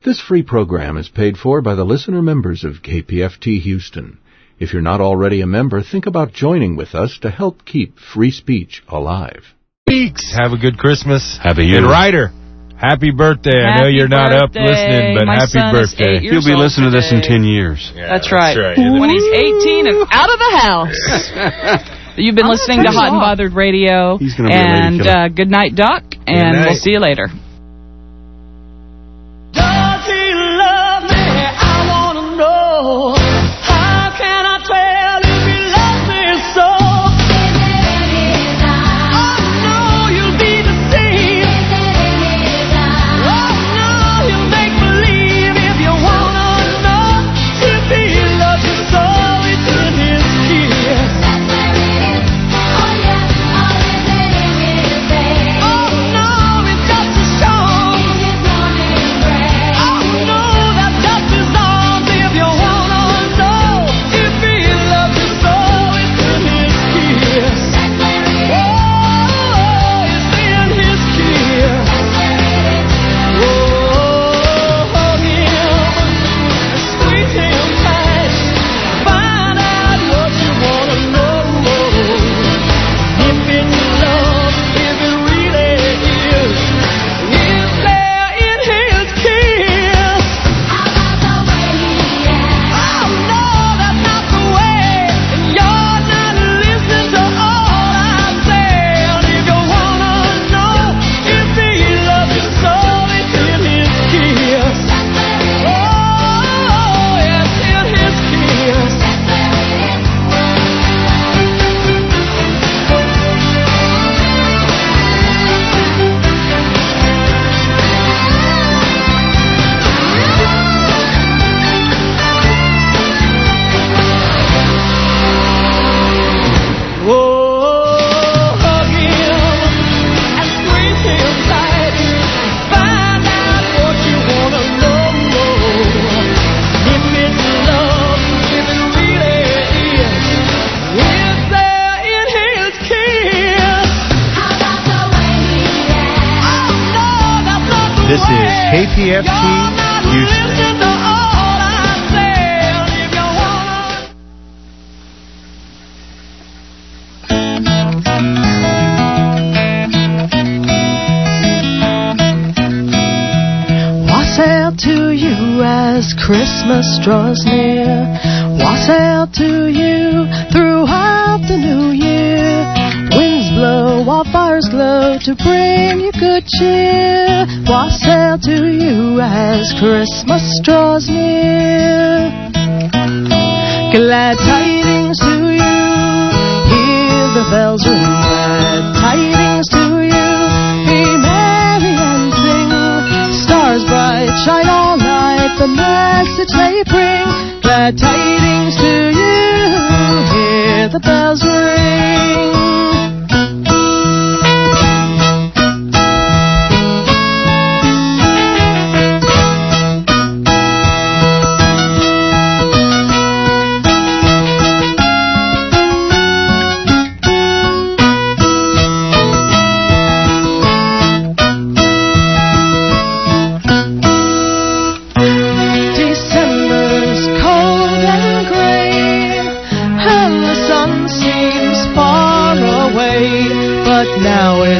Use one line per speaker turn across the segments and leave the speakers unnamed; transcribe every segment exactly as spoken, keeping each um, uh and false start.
This free program is paid for by the listener members of K P F T Houston. If you're not already a member, think about joining with us to help keep free speech alive.
Weeks. Have a good Christmas.
Happy year.
And Ryder, happy birthday.
Happy
I know you're not
birthday.
up listening, but
My
happy
son is
birthday.
eight years
He'll be
old
listening to this in
today.
ten years.
Yeah,
that's right.
right.
When he's eighteen and out of the house. You've been
I'm
listening to Hot and Bothered Radio.
He's gonna be a lady
and
killer.
uh, good night, Doc. And
night.
we'll see you later.
Does he love me? I want to know. How can I tell if he loves me so? Oh, no, you'll be deceived. Oh, no, you'll make believe if you want to know. If he loves you so, it's in his kiss. Oh, no, it's just a song. Oh, no, that's just his arms. If you want to know, if he loves you so, it's in his kiss. Oh, it's in his kiss. Oh, hug him, squeeze him tight. Find out what you want to know. If it's love, if it really is, is there in his kiss? Oh, no, that's not the way. And you're not listening to all I say. And if you want to know if he loves you so, it's in his kiss. Oh, it's in his kiss. Oh, hug him and squeeze him tight. Find out what you want to know. If it's love, if it really is, is there in his kiss? Oh, no, that's not the
This is
way.
K P F T
You're not
Houston.
listening to all I say. And if you want to
Wassail to you as Christmas draws near. Wassail to you throughout the new year. Winds blow while fires glow to bring you good cheer. Wassail to you as Christmas draws near. Glad tidings to you. Hear the bells ring. Glad tidings to you. Be merry and sing. Stars bright shine all night. The message they bring. Glad tidings to you. Hear the bells ring. December's cold and gray, and the sun seems far away, but now it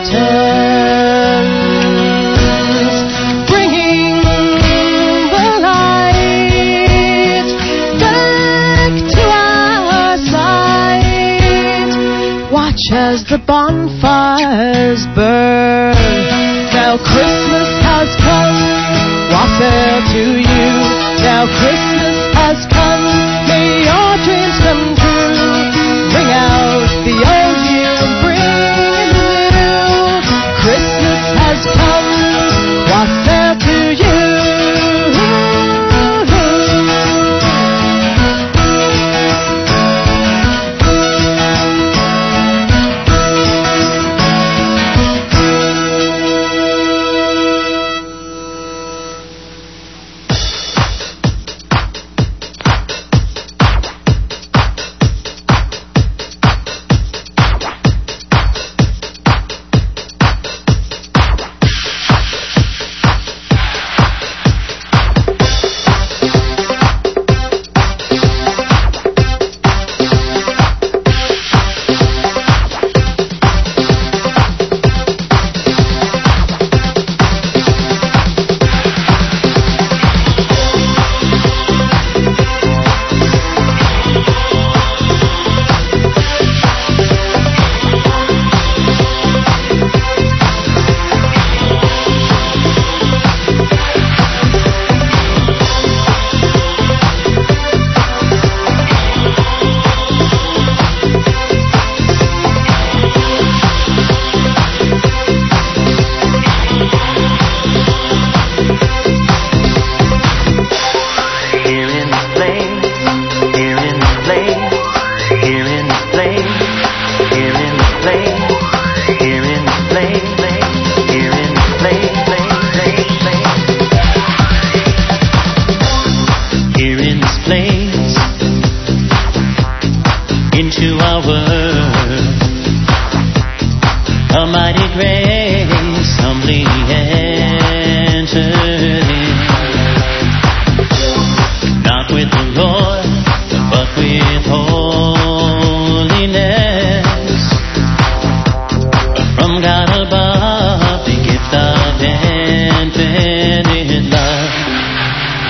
returns, bringing the light back to our sight. Watch as the bonfires burn. Now Christmas has come. Wassail to you. Now Christmas has come. May your dreams come true. Bring out the old year and bring in the new. Christmas has come. Wassail to you.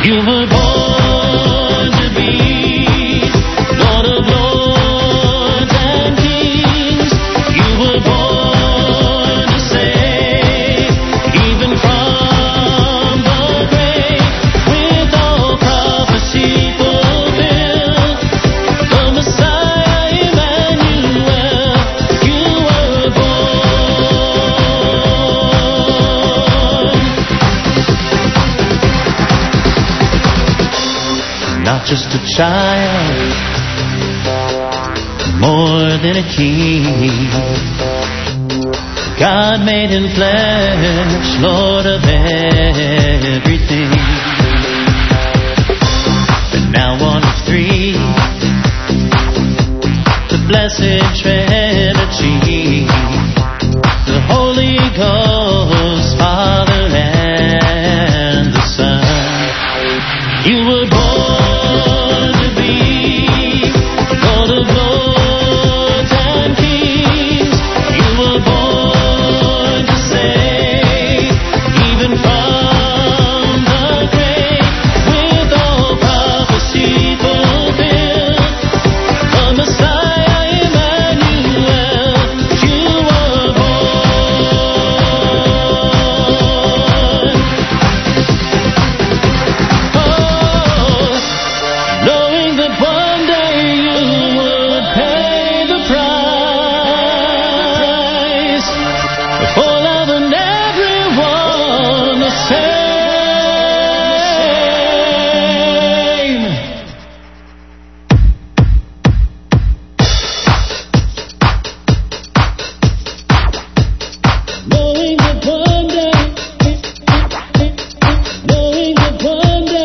You were born to be Lord of Lords and Kings. You were born to save, even from the grave, with all prophecy fulfilled. The Messiah, Emmanuel, you were born. Not just a child, more than a king. God made in flesh, Lord of everything. But now one of three, the blessed Trinity, the Holy Ghost, Father and the Son. You were born to be Lord of Lords and Kings. You were born to save, even from the grave, with all prophecy fulfilled. The Messiah, Emmanuel, you were born. Oh, knowing that one day you would pay the price for love and everyone the same. Knowing that one day, knowing that one day.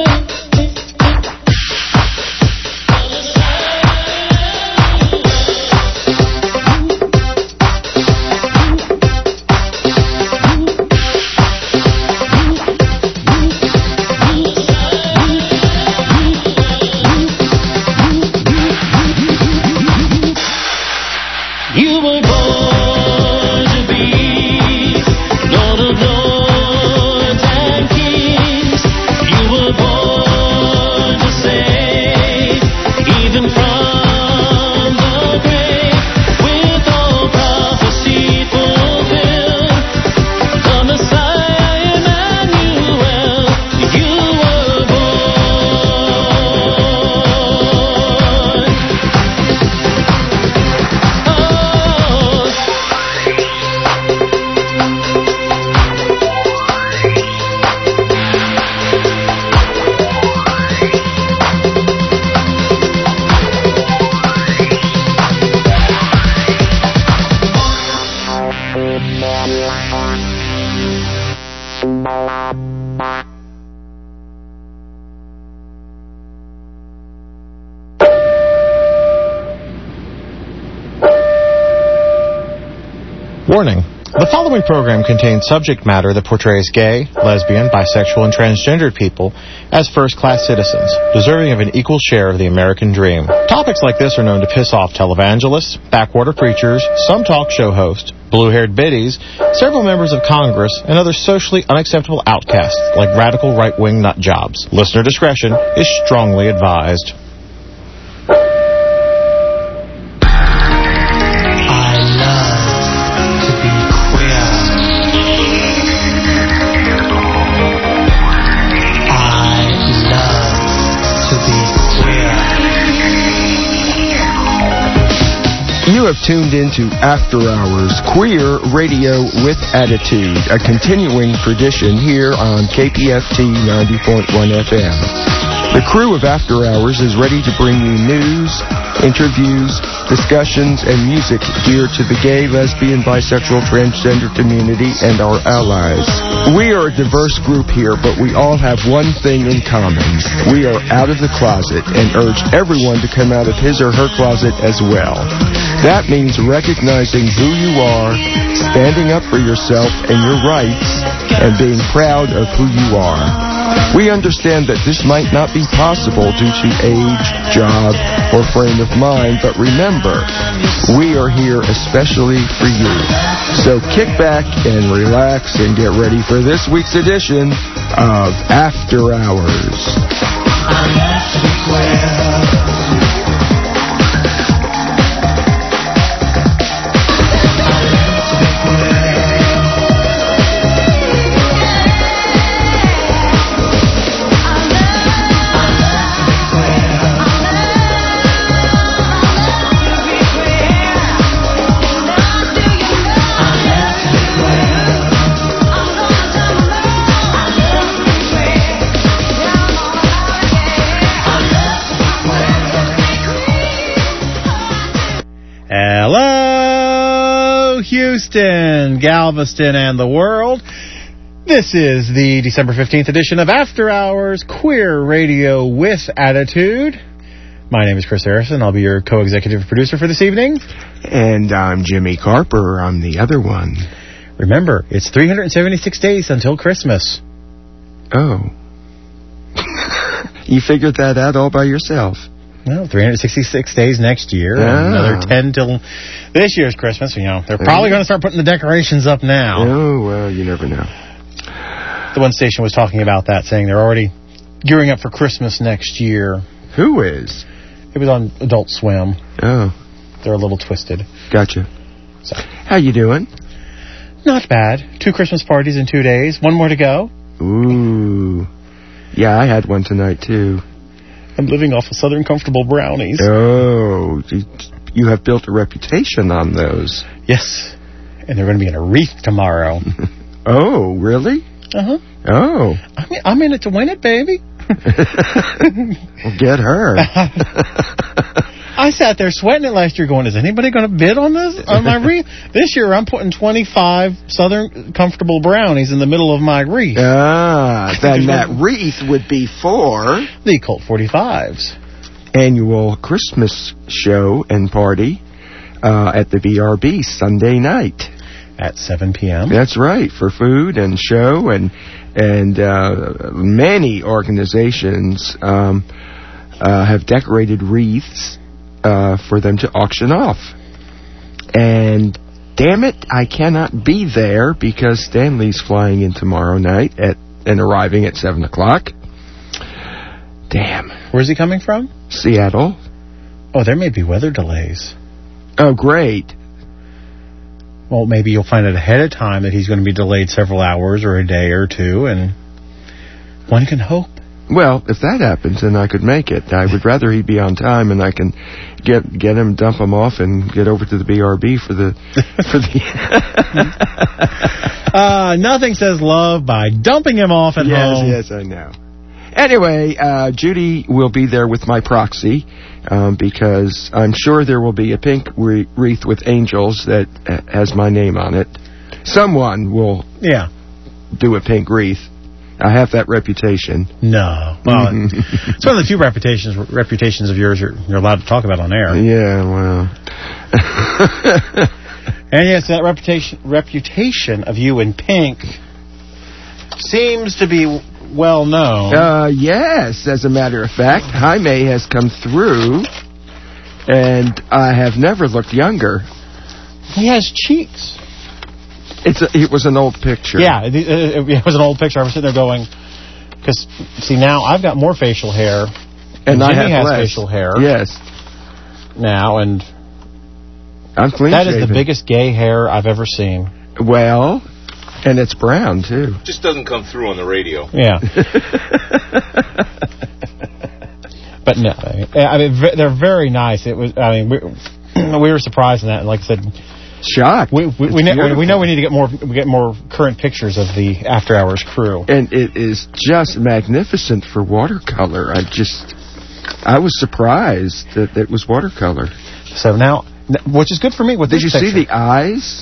You were born to be Lord of Lords and Kings. You were born to save, even from the grave, with all prophecy fulfilled. The Messiah, Emmanuel, you were born. Oh,
Warning. The following program contains subject matter that portrays gay, lesbian, bisexual, and transgendered people as first-class citizens, deserving of an equal share of the American dream. Topics like this are known to piss off televangelists, backwater preachers, some talk show hosts, blue-haired biddies, several members of Congress, and other socially unacceptable outcasts like radical right-wing nut jobs. Listener discretion is strongly advised.
You have tuned into After Hours Queer Radio with Attitude, a continuing tradition here on K P F T ninety point one F M. The crew of After Hours is ready to bring you news, interviews, discussions, and music geared to the gay, lesbian, bisexual, transgender community and our allies. We are a diverse group here, but we all have one thing in common. We are out of the closet and urge everyone to come out of his or her closet as well. That means recognizing who you are, standing up for yourself and your rights, and being proud of who you are. We understand that this might not be possible due to age, job, or frame of mind, but remember, we are here especially for you. So kick back and relax and get ready for this week's edition of After Hours.
Hello, Houston, Galveston, and the world. This is the December fifteenth edition of After Hours Queer Radio with Attitude. My name is Chris Harrison. I'll be your co-executive producer for this evening.
And I'm Jimmy Carper. I'm the other one.
Remember, it's three hundred seventy-six days until Christmas.
Oh. You figured that out all by yourself?
Well, three hundred sixty-six days next year,
Ah.
and another ten till this year's Christmas. You know, they're probably going to start putting the decorations up now.
Oh, well, you never know.
The one station was talking about that, saying they're already gearing up for Christmas next year.
Who is?
It was on Adult Swim.
Oh,
They're a little twisted.
gotcha.
So,
How you doing?
not bad. Two Christmas parties in two days. One more to go.
Ooh. Yeah, I had one tonight, too.
I'm living off of Southern Comfortable brownies.
Oh, you, you have built a reputation on those.
Yes. And they're going to be in a wreath tomorrow.
Oh, really?
Uh-huh.
Oh.
I'm, I'm in it to win it, baby.
Well, get her.
I sat there sweating it last year going, is anybody going to bid on this, on my wreath? This year I'm putting twenty-five Southern Comfortable brownies in the middle of my wreath.
Ah, then that wreath would be for
The Colt forty-fives.
annual Christmas show and party uh, at the V R B Sunday night.
At seven p.m.
That's right, for food and show, and and uh, many organizations um, uh, have decorated wreaths uh, for them to auction off. And damn it, I cannot be there because Stanley's flying in tomorrow night at and arriving at seven o'clock. Damn.
Where's he coming from?
Seattle.
Oh, there may be weather delays.
Oh, great.
Well, maybe you'll find out ahead of time that he's going to be delayed several hours or a day or two, and one can hope.
Well, if that happens, then I could make it. I would rather he be on time, and I can get get him, dump him off, and get over to the B R B for the for the.
uh, nothing says love by dumping him off at
yes,
home.
Yes, I know. Anyway, uh, Judy will be there with my proxy um, because I'm sure there will be a pink wre- wreath with angels that uh, has my name on it. Someone will
Yeah.
do a pink wreath. I have that reputation.
No. Well, it's one of the few reputations reputations of yours you're, you're allowed to talk about on air.
Yeah, well.
And yes, that reputation reputation of you in pink seems to be well known.
Uh, yes, as a matter of fact, Jaime has come through, and I have never looked younger.
He has cheeks.
It's a, it was an old picture.
Yeah, it, it, it was an old picture. I was sitting there going, because, see, now I've got more facial hair.
And I
Jimmy
have
has
less.
facial hair.
Yes.
Now, and
I'm clean
that is
shaven.
the biggest gay hair I've ever seen.
Well, and it's brown, too.
Just doesn't come through on the radio.
Yeah. But no, I mean, I mean, v- they're very nice. It was, I mean, we, we were surprised in that, and like I said,
Shocked.
we we, we,
It's
ne- we know
beautiful.
we need to get more we get more current pictures of the After Hours crew.
And it is just magnificent for watercolor. I just, I was surprised that it was watercolor.
So now, which is good for me with
Did
this
you
picture.
see the eyes?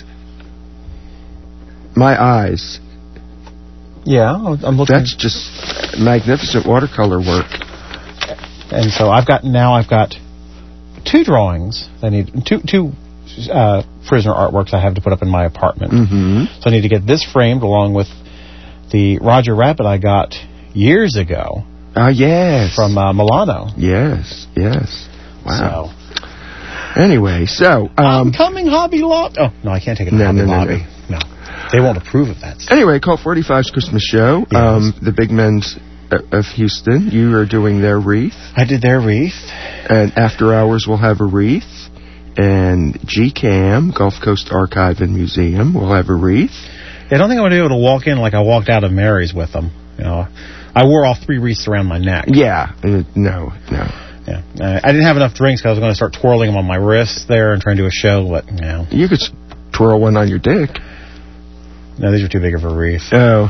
My eyes.
Yeah, I'm looking.
That's just magnificent watercolor work.
And so I've got now I've got two drawings. I need two two uh, prisoner artworks I have to put up in my apartment.
Mm-hmm.
So I need to get this framed along with the Roger Rabbit I got years ago.
Ah, yes.
From uh, Milano.
Yes, yes. Wow.
So,
Anyway, so um,
I'm coming, Hobby Lobby. Oh no, I can't take it to
No,
Hobby
no, no,
Lobby. No. They won't approve of that stuff.
Anyway, Colt forty-five's Christmas show.
Yes.
Um, the Big Men's uh, of Houston. You are doing their wreath.
I did their wreath.
And After Hours will have a wreath. And G CAM, Gulf Coast Archive and Museum, will have a wreath.
I don't think I'm going to be able to walk in like I walked out of Mary's with them. You know, I wore all three wreaths around my neck.
Yeah. Uh, no, no.
Yeah. Uh, I didn't have enough drinks because I was going to start twirling them on my wrists there and trying to do a show, but, you know.
You could twirl one on your dick.
No, these are too big of a wreath.
Oh.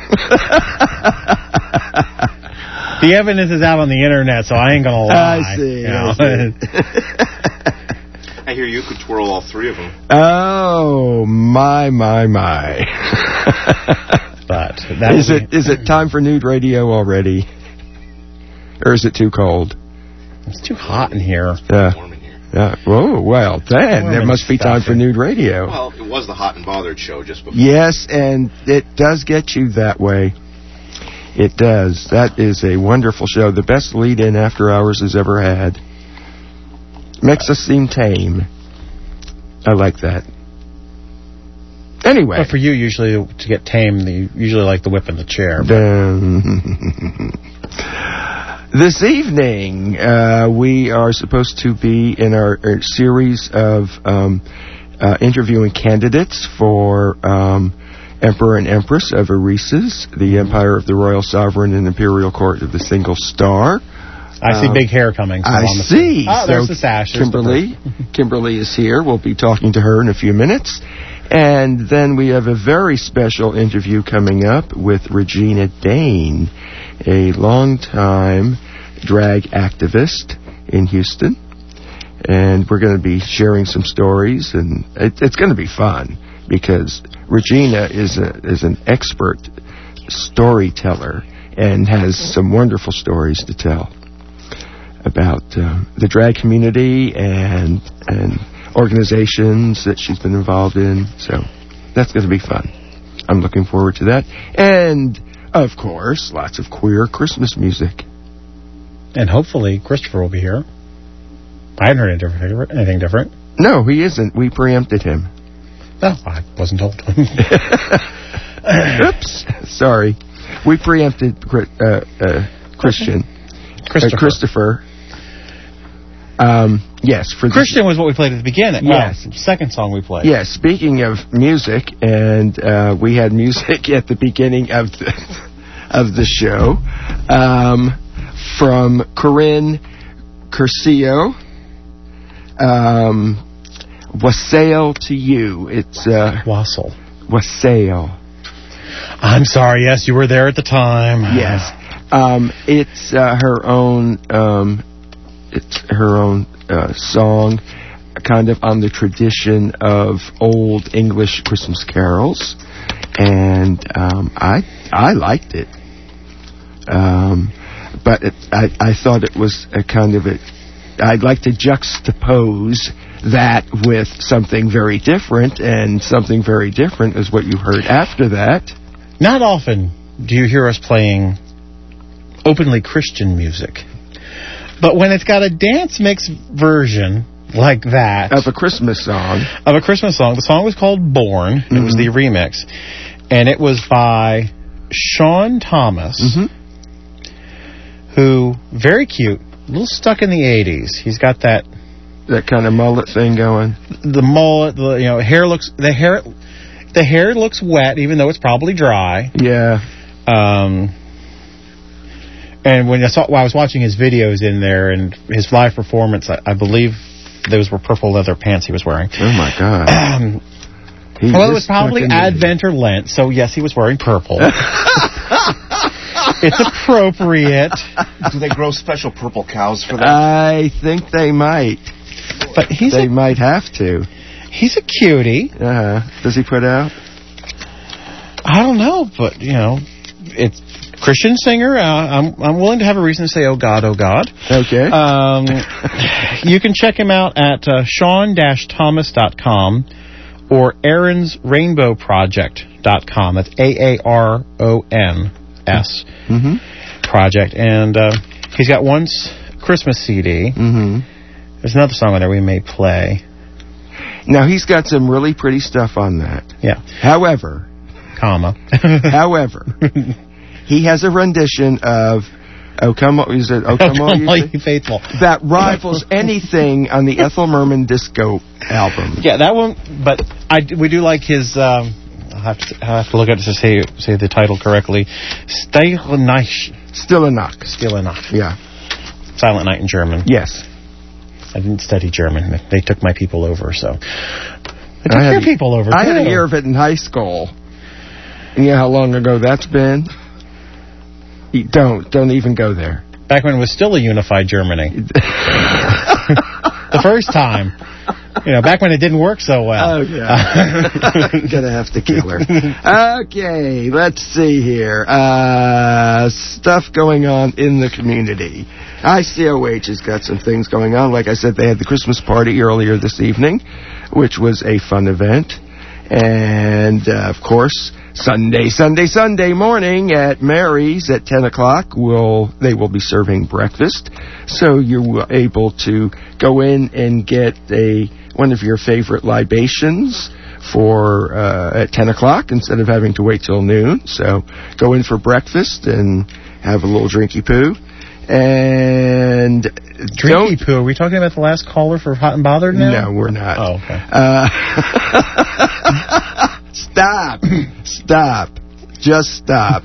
The evidence is out on the internet, so I ain't going to lie.
I see.
You know?
I see.
I hear you could twirl all three of them.
Oh, my, my, my.
But that
is it is it time for nude radio already? Or is it too cold?
It's too hot in here.
Yeah.
Warm in here.
Yeah. Oh, well, then
Warm
there
and
must be time for
stuffy.
nude radio.
Well, it was the Hot and Bothered show just before.
Yes, and it does get you that way. It does. That is a wonderful show. The best lead-in After Hours has ever had. Makes us seem tame. I like that. Anyway.
But for you, usually, to get tame, you usually like the whip in the chair.
Then, this evening, uh, we are supposed to be in our, our series of um, uh, interviewing candidates for um, Emperor and Empress of Eresus, the Empire of the Royal Sovereign and Imperial Court of the Single Star.
I see
Um,
big hair coming. So
I
on the
see.
Oh,
so
there's the sash. There's
Kimberly, Kimberly is here. We'll be talking to her in a few minutes. And then we have a very special interview coming up with Regina Dane, a longtime drag activist in Houston. And we're going to be sharing some stories, and it, it's going to be fun because Regina is a, is an expert storyteller and has some wonderful stories to tell about uh, the drag community and and organizations that she's been involved in. So that's going to be fun. I'm looking forward to that. And, of course, lots of queer Christmas music.
And hopefully Christopher will be here. I hadn't heard anything different. Anything different.
No, he isn't. We preempted him.
No, I wasn't told.
Oops. Sorry. We preempted uh, uh, Christian.
Christopher.
Uh, Christopher. Um, yes. For
Christian was what we played at the beginning.
Yes.
Well, second song we played.
Yes, speaking of music, and uh, we had music at the beginning of the, of the show um, from Corinne Curcio, um, Wassail to You. It's uh,
Wassail.
Wassail.
I'm sorry, yes, you were there at the time.
Yes. Um, it's uh, her own um, it's her own uh, song, kind of on the tradition of old English Christmas carols, and um, I I liked it. Um, but it, I I thought it was a kind of a I'd like to juxtapose that with something very different, and something very different is what you heard after that.
Not often do you hear us playing openly Christian music. But when it's got a dance mix version like that...
Of a Christmas song.
Of a Christmas song. The song was called Born. Mm-hmm. It was the remix. And it was by Sean Thomas, mm-hmm. who, very cute, a little stuck in the eighties. He's got that...
That kind of mullet thing going.
The mullet, the, you know, hair looks... The hair... The hair looks wet, even though it's probably dry.
Yeah.
Um, and when I saw, while I was watching his videos in there and his live performance, I, I believe those were purple leather pants he was wearing.
Oh my God.
Um, well, it was probably Advent or Lent, so yes, he was wearing purple. It's appropriate.
Do they grow special purple cows for that?
I think they might.
But he's
they
a,
might have to.
He's a cutie.
Uh, does he put out?
I don't know, but, you know, it's Christian singer. Uh, I'm I'm willing to have a reason to say, oh, God, oh, God.
Okay.
Um, you can check him out at uh, sean dash thomas dot com or Aaron's Rainbow Project dot com. That's A A R O N S
mm-hmm.
Project. And uh, he's got one Christmas C D.
Mm-hmm.
There's another song on there we may play.
Now, he's got some really pretty stuff on that.
Yeah.
However,
Comma.
however, he has a rendition of Oh Come All, is it Oh Come All You,
All You Faithful.
that rivals anything on the Ethel Merman Disco album.
Yeah, that one, but I, we do like his, um, I'll have to, I'll have to look at it to say, say the title correctly. Stille Nacht.
Stille Nacht.
Stille Nacht.
Yeah.
Silent Night in German.
Yes.
I didn't study German. They took my people over, so. They took
I had
your
a-
people over,
I
too.
had a year of it in high school. You know how long ago that's been? You don't. Don't even go there.
Back when it was still a unified Germany. The first time. You know, back when it didn't work so well.
Oh, yeah. Gonna have to kill her. Okay, let's see here. Uh, stuff going on in the community. I C O H has got some things going on. Like I said, they had the Christmas party earlier this evening, which was a fun event. And, uh, of course, Sunday, Sunday, Sunday morning at Mary's at ten o'clock, will they will be serving breakfast. So you're able to go in and get a one of your favorite libations for uh, at ten o'clock instead of having to wait till noon. So go in for breakfast and have a little drinky poo. And
Drinky poo. Are we talking about the last caller for Hot and Bothered now?
No, we're not.
Oh, okay.
Uh, stop. Stop. Just stop.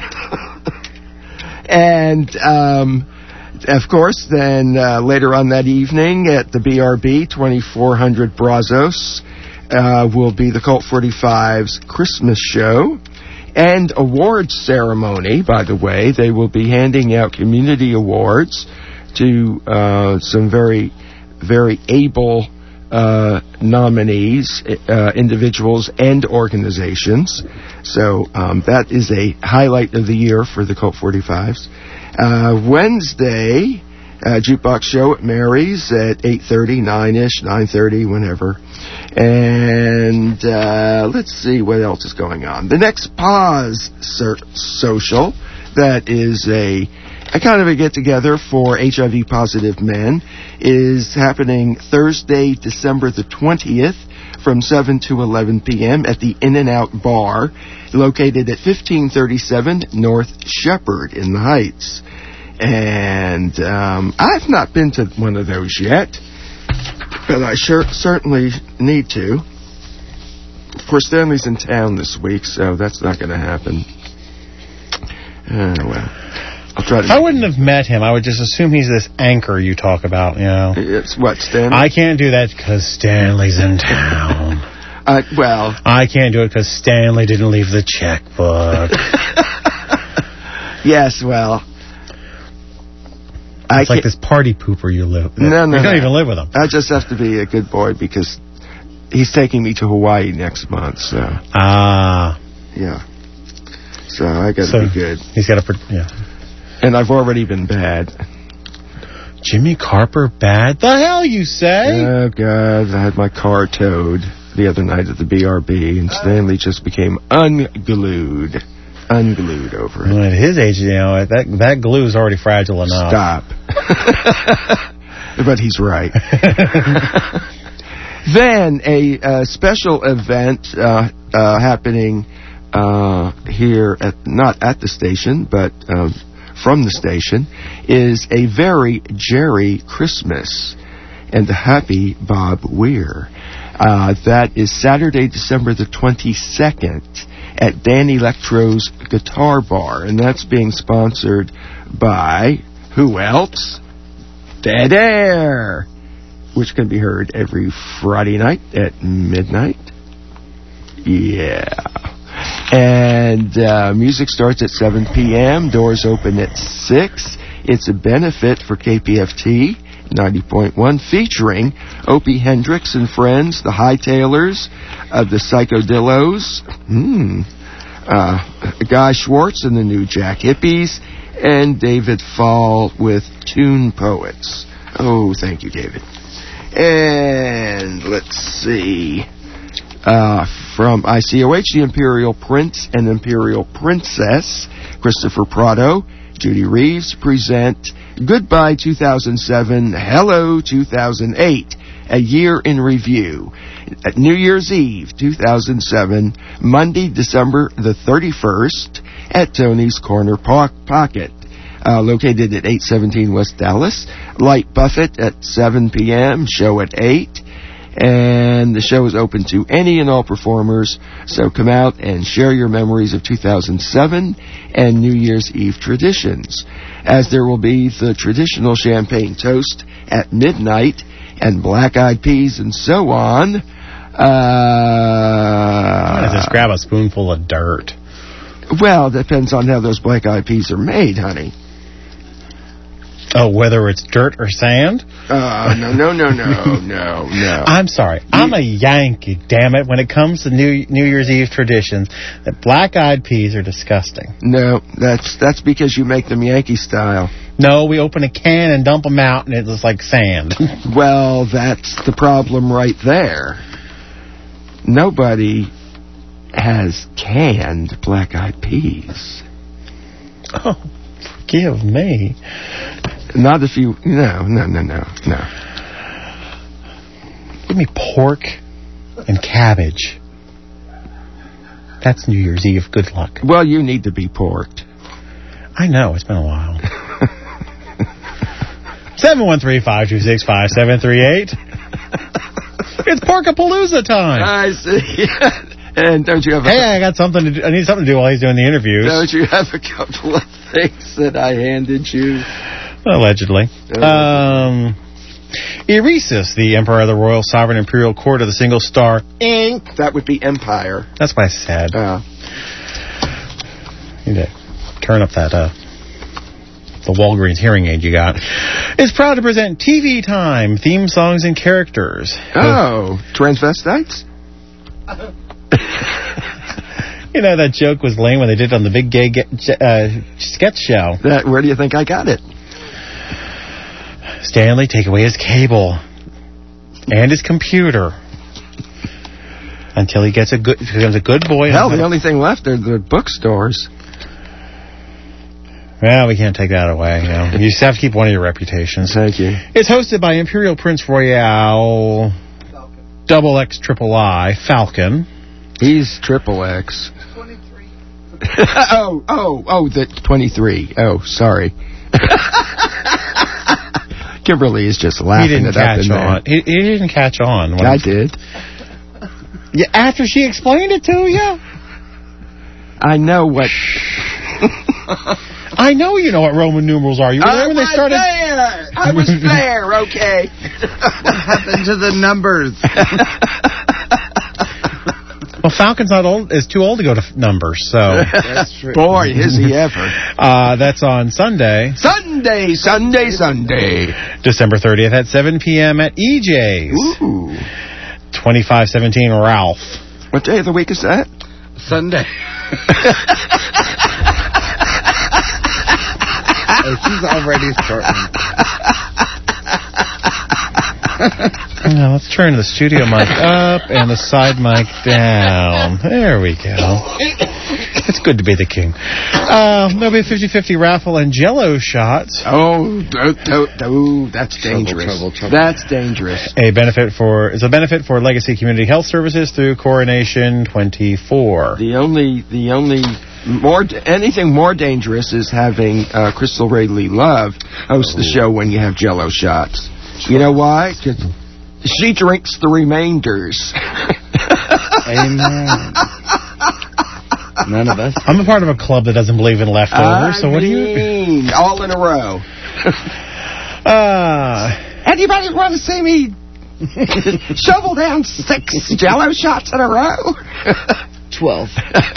And, um, of course, then uh, later on that evening at the B R B, twenty-four hundred Brazos, uh, will be the Colt forty-five's Christmas show. And awards ceremony, by the way. They will be handing out community awards to uh, some very, very able uh, nominees, uh, individuals, and organizations. So um, that is a highlight of the year for the Colt forty-fives. Uh, Wednesday, uh, jukebox show at Mary's at eight thirty, nine-ish, nine thirty, whenever. And uh, let's see what else is going on. The next Pause Ser- Social, that is a, a kind of a get-together for H I V-positive men, is happening Thursday, December the twentieth from seven to eleven p.m. at the In-N-Out Bar, located at fifteen thirty-seven North Shepherd in the Heights. And um, I've not been to one of those yet, but I sure certainly need to. Of course, Stanley's in town this week, so that's not going to happen. Uh, well, I'll try to...
I wouldn't have met him. I would just assume he's this anchor you talk about, you know.
It's what, Stanley?
I can't do that because Stanley's in town.
Uh, well...
I can't do it because Stanley didn't leave the checkbook.
Yes, well...
It's I like this party pooper you live with.
No, no,
You don't
no.
even live with him.
I just have to be a good boy because he's taking me to Hawaii next month, so...
Ah.
Yeah. So I got to
So
be good.
He's got to... Yeah.
And I've already been bad.
Jimmy Carper bad? The hell you say?
Oh, God. I had my car towed the other night at the B R B, and Stanley just became unglued. Unglued over it.
Well, at his age, you know, that that glue is already fragile enough.
Stop. But he's right. Then a uh, special event uh, uh, happening uh, here at not at the station, but um, from the station, is a very Jerry Christmas and the Happy Bob Weir. Uh, that is Saturday, December the twenty-second at Dan Electro's Guitar Bar, and that's being sponsored by who else? Dead Air, which can be heard every Friday night at midnight. Yeah. And uh, music starts at seven p.m., doors open at six. It's a benefit for K P F T ninety point one, featuring Opie Hendricks and friends, the Hightailers, uh, the Psychodillos, hmm, uh, Guy Schwartz and the New Jack Hippies, and David Fall with Tune Poets. Oh, thank you, David. And let's see. Uh, from I C O H, the Imperial Prince and Imperial Princess, Christopher Prado, Judy Reeves, present Goodbye two thousand seven, Hello two thousand eight. A Year in Review. At New Year's Eve, two thousand seven, Monday, December the thirty-first, at Tony's Corner po- Pocket, uh, located at eight seventeen West Dallas. Light Buffet at seven p.m., show at eight. And the show is open to any and all performers, so come out and share your memories of two thousand seven and New Year's Eve traditions, as there will be the traditional champagne toast at midnight and black-eyed peas and so on. Uh,
I'm going to just grab a spoonful of dirt.
Well, depends on how those black-eyed peas are made, honey.
Oh, whether it's dirt or sand?
Uh, no, no, no, no, no, no.
I'm sorry. I'm a Yankee, damn it. When it comes to New New Year's Eve traditions, that black-eyed peas are disgusting.
No, that's that's because you make them Yankee style.
No, we open a can and dump them out, and it's like sand.
Well, that's the problem right there. Nobody has canned black-eyed peas.
Oh, forgive me.
Not if you... No, no, no, no, no.
Give me pork and cabbage. That's New Year's Eve. Good luck.
Well, you need to be porked.
I know. It's been a while. seven one three, five two six, five seven three eight. It's Porkapalooza time.
I see. And don't you have a...
Hey, I got something to do. I need something to do while he's doing the interviews.
Don't you have a couple of things that I handed you?
Allegedly. Um, Eresus, the Emperor of the Royal Sovereign Imperial Court of the Single Star Incorporated.
That would be Empire.
That's what I said.
Uh,
you need to turn up that, uh, the Walgreens hearing aid you got. Is proud to present T V Time, theme songs and characters.
Oh, transvestites?
You know, that joke was lame when they did it on the Big Gay Ge- uh, Sketch Show.
That, where do you think I got it?
Stanley, take away his cable and his computer until he gets a good, becomes a good boy.
Hell, the only thing left are the bookstores.
Well, we can't take that away. You know. You just have to keep one of your reputations.
Thank you.
It's hosted by Imperial Prince Royale, Falcon. Double X Triple I, Falcon.
He's Triple X. twenty-three. oh, oh, oh, the twenty-three. Oh, sorry. Kimberly is just laughing.
He didn't
it
catch
up
on. He, he didn't catch on.
I did.
Yeah, after she explained it to you?
I know what...
I know you know what Roman numerals are. You were there when they started...
there. I was there, okay.
What happened to the numbers?
Well, Falcon's not old, is too old to go to f- numbers, so...
That's true.
Boy, is he ever.
Uh, that's on Sunday.
Sunday, Sunday, Sunday.
December thirtieth at seven p.m. at E J's.
Ooh.
twenty-five seventeen Ralph.
What day of the week is that?
Sunday. Oh, she's already starting.
Now, let's turn the studio mic up and the side mic down. There we go. It's good to be the king. Uh, there'll be a fifty-fifty raffle and Jell-O shots.
Oh, do, do, do, that's dangerous.
Trouble, trouble, trouble.
That's dangerous.
A benefit for it's a benefit for Legacy Community Health Services through Coronation twenty-four.
The only, the only more, anything more dangerous is having uh, Crystal Ray Lee Love host the show when you have Jell-O shots. You know why? 'Cause she drinks the remainders.
Amen. None of us.
I'm a part of a club that doesn't believe in leftovers,
I
so what do you...
mean, all in a row.
Uh,
Anybody want to see me shovel down six Jell-O shots in a row?
Twelve.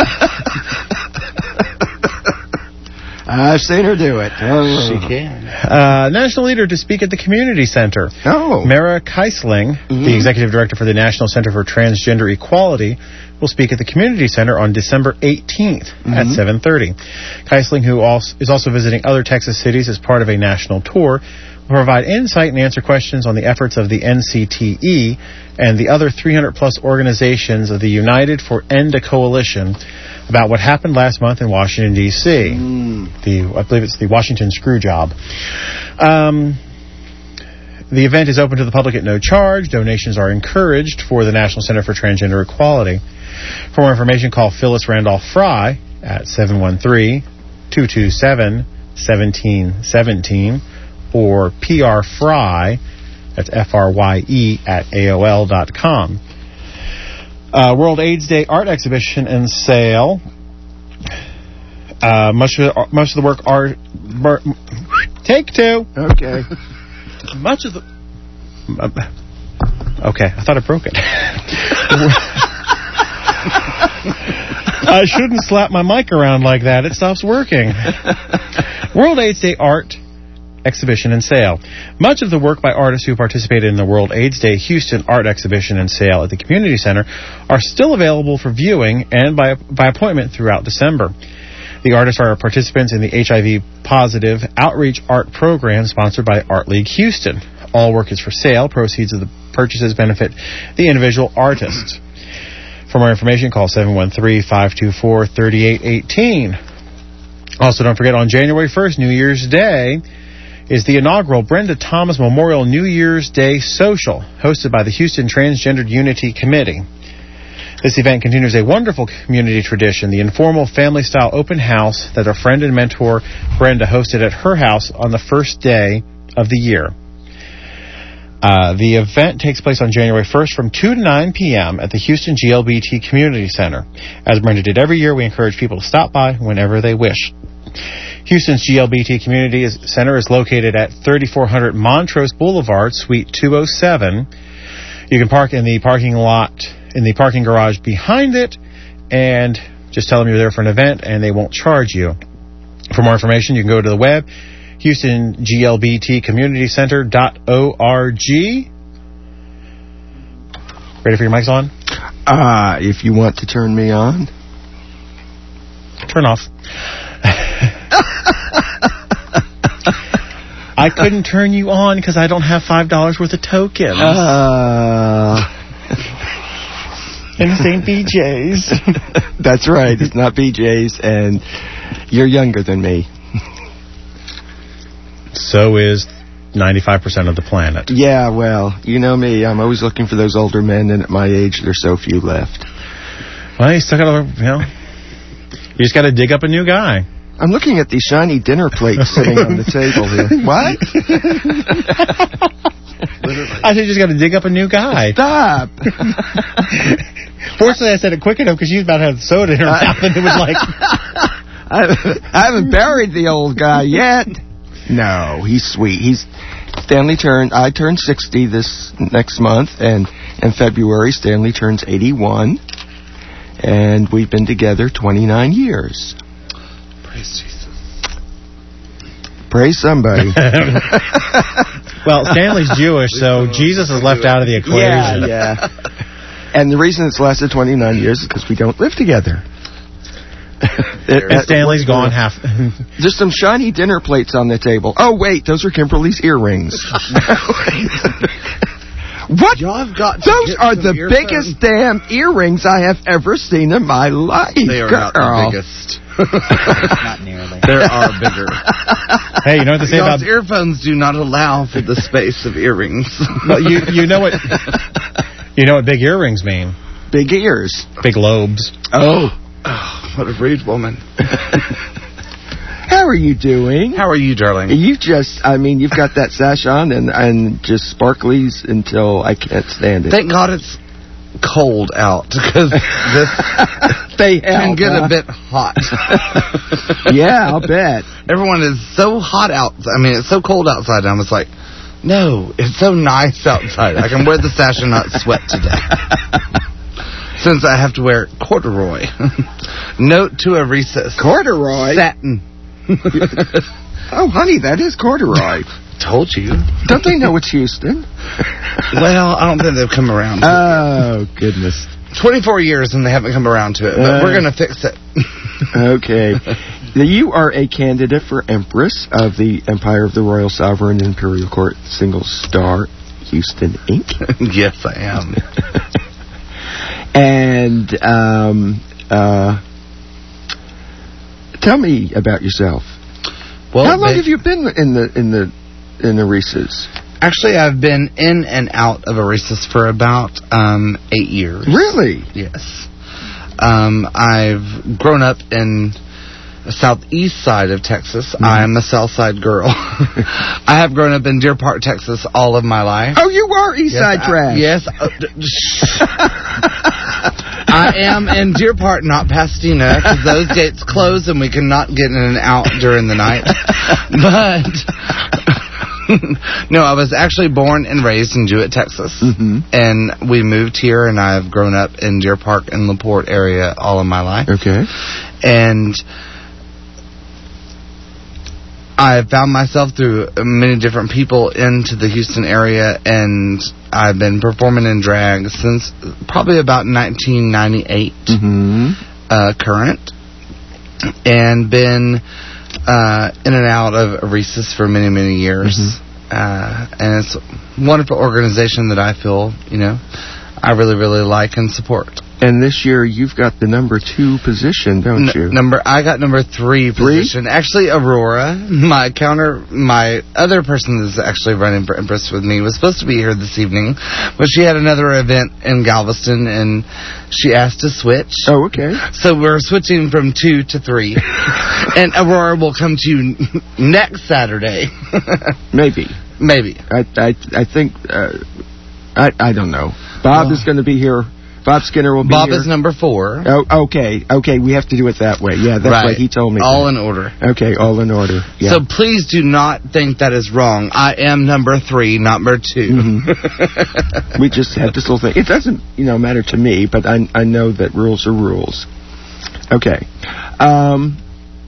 I've seen her do it. Oh.
She can.
uh, national leader to speak at the community center.
Oh.
Mara Keisling,
Mm-hmm.
the executive director for the National Center for Transgender Equality, will speak at the community center on December eighteenth mm-hmm. at seven thirty. Keisling, who also, is also visiting other Texas cities as part of a national tour, will provide insight and answer questions on the efforts of the N C T E and the other three hundred plus organizations of the United for End a Coalition about what happened last month in Washington, D C Mm. The I believe it's the Washington Screw Job. Um, The event is open to the public at no charge. Donations are encouraged for the National Center for Transgender Equality. For more information, call Phyllis Randolph Fry at seven one three, two two seven, one seven one seven or P R Fry, that's F R Y E, at A O L dot com. Uh, World AIDS Day Art Exhibition and Sale. Uh, much of the, most of the work are... Bar, take two.
Okay.
Much of the... Uh, okay, I thought I broke it. I shouldn't slap my mic around like that. It stops working. World AIDS Day Art Exhibition and Sale. Much of the work by artists who participated in the World AIDS Day Houston Art Exhibition and Sale at the Community Center are still available for viewing and by, by appointment throughout December. The artists are participants in the H I V Positive Outreach Art Program sponsored by Art League Houston. All work is for sale. Proceeds of the purchases benefit the individual artists. For more information, call seven one three, five two four, three eight one eight. Also, don't forget, on January first, New Year's Day, is the inaugural Brenda Thomas Memorial New Year's Day Social, hosted by the Houston Transgendered Unity Committee. This event continues a wonderful community tradition, the informal family-style open house that our friend and mentor Brenda hosted at her house on the first day of the year. Uh, the event takes place on January first from two to nine p.m. at the Houston G L B T Community Center. As Brenda did every year, we encourage people to stop by whenever they wish. Houston's G L B T Community Center is located at thirty-four hundred Montrose Boulevard, Suite two oh seven. You can park in the parking lot, in the parking garage behind it, and just tell them you're there for an event, and they won't charge you. For more information, you can go to the web, Houston G L B T Community Center dot org. Ready for your mics on?
Uh, if you want to turn me on.
Turn off. I couldn't turn you on because I don't have five dollars worth of tokens.
Uh,
and this ain't B J's.
That's right. It's not B J's, and you're younger than me.
So is ninety-five percent of the planet.
Yeah, well, you know me. I'm always looking for those older men, and at my age, there's so few left.
Well, you still got to, you know, you just got to dig up a new guy.
I'm looking at these shiny dinner plates sitting on the table here. What?
I said you just got to dig up a new guy.
Stop.
Fortunately, I said it quick enough because she was about to have soda in her mouth, and it was like...
I, I haven't buried the old guy yet. No, he's sweet. He's Stanley turned. I turned sixty this next month, and in February, Stanley turns eighty-one, and we've been together twenty-nine years.
Praise Jesus.
Praise somebody.
Well, Stanley's Jewish, so Jesus is left out of the equation.
Yeah, yeah. And the reason it's lasted twenty-nine years is because we don't live together.
And Stanley's gone half.
There's some shiny dinner plates on the table. Oh, wait, those are Kimberly's earrings. What?
Y'all have got
Those are the biggest damn earrings I have ever seen in my life.
They are
Girl.
not the biggest.
Not nearly.
There are bigger.
Hey, you know what they say
Y'all's
about...
earphones do not allow for the space of earrings.
Well, you, you know what... You know what big earrings mean.
Big ears.
Big lobes.
Oh.
Oh, what a rude woman.
How are you doing?
How are you, darling?
You just, I mean, you've got that sash on and, and just sparklies until I can't stand it.
Thank God it's cold out, because this
they
can
help,
get
huh?
a bit hot.
Yeah, I'll bet.
Everyone is so hot out. I mean, it's so cold outside, and I'm just like, no, it's so nice outside. I can wear the sash and not sweat today. Since I have to wear corduroy. Note to a recess.
Corduroy?
Satin.
Oh, honey, that is corduroy.
Told you.
Don't they know it's Houston?
Well, I don't think they've come around to
Oh, it. goodness.
twenty-four years and they haven't come around to it, but uh, we're going to fix it.
Okay. You are a candidate for Empress of the Empire of the Royal Sovereign Imperial Court Single Star Houston, Incorporated.
Yes, I am.
And um, uh, tell me about yourself.
Well,
how long
they,
have you been in the in the in the Reese's?
Actually, I've been in and out of Oasis for about um, eight years.
Really?
Yes. Um, I've grown up in the southeast side of Texas. Mm-hmm. I'm a south side girl. I have grown up in Deer Park, Texas all of my life.
Oh, you are east
yes,
side
I,
trash.
Yes. Uh, I am in Deer Park, not Pasadena, because those gates close and we cannot get in and out during the night. But no, I was actually born and raised in Jewett, Texas.
Mm-hmm.
And we moved here, and I've grown up in Deer Park and LaPorte area all of my life.
Okay.
And I found myself through many different people into the Houston area, and I've been performing in drag since probably about nineteen ninety-eight,
mm-hmm.
uh, current, and been uh, in and out of Oasis for many, many years. Mm-hmm. Uh, and it's a wonderful organization that I feel, you know, I really, really like and support.
And this year you've got the number two position, don't
N-
you?
Number, I got number three,
three
position. Actually, Aurora, my counter, my other person that's actually running for Empress with me was supposed to be here this evening, but she had another event in Galveston, and she asked to switch.
Oh, okay.
So we're switching from two to three, and Aurora will come to you next Saturday.
Maybe.
Maybe.
I I I think uh, I I don't know. Bob oh. is going to be here. Bob Skinner will be
Bob
here.
is number four.
Oh, okay, okay. We have to do it that way. Yeah, that's
right.
what he told me.
All
that.
in order.
Okay, all in order. Yeah.
So please do not think that is wrong. I am number three, not number two.
Mm-hmm. We just had this little thing. It doesn't, you know, matter to me, but I I know that rules are rules. Okay. Um.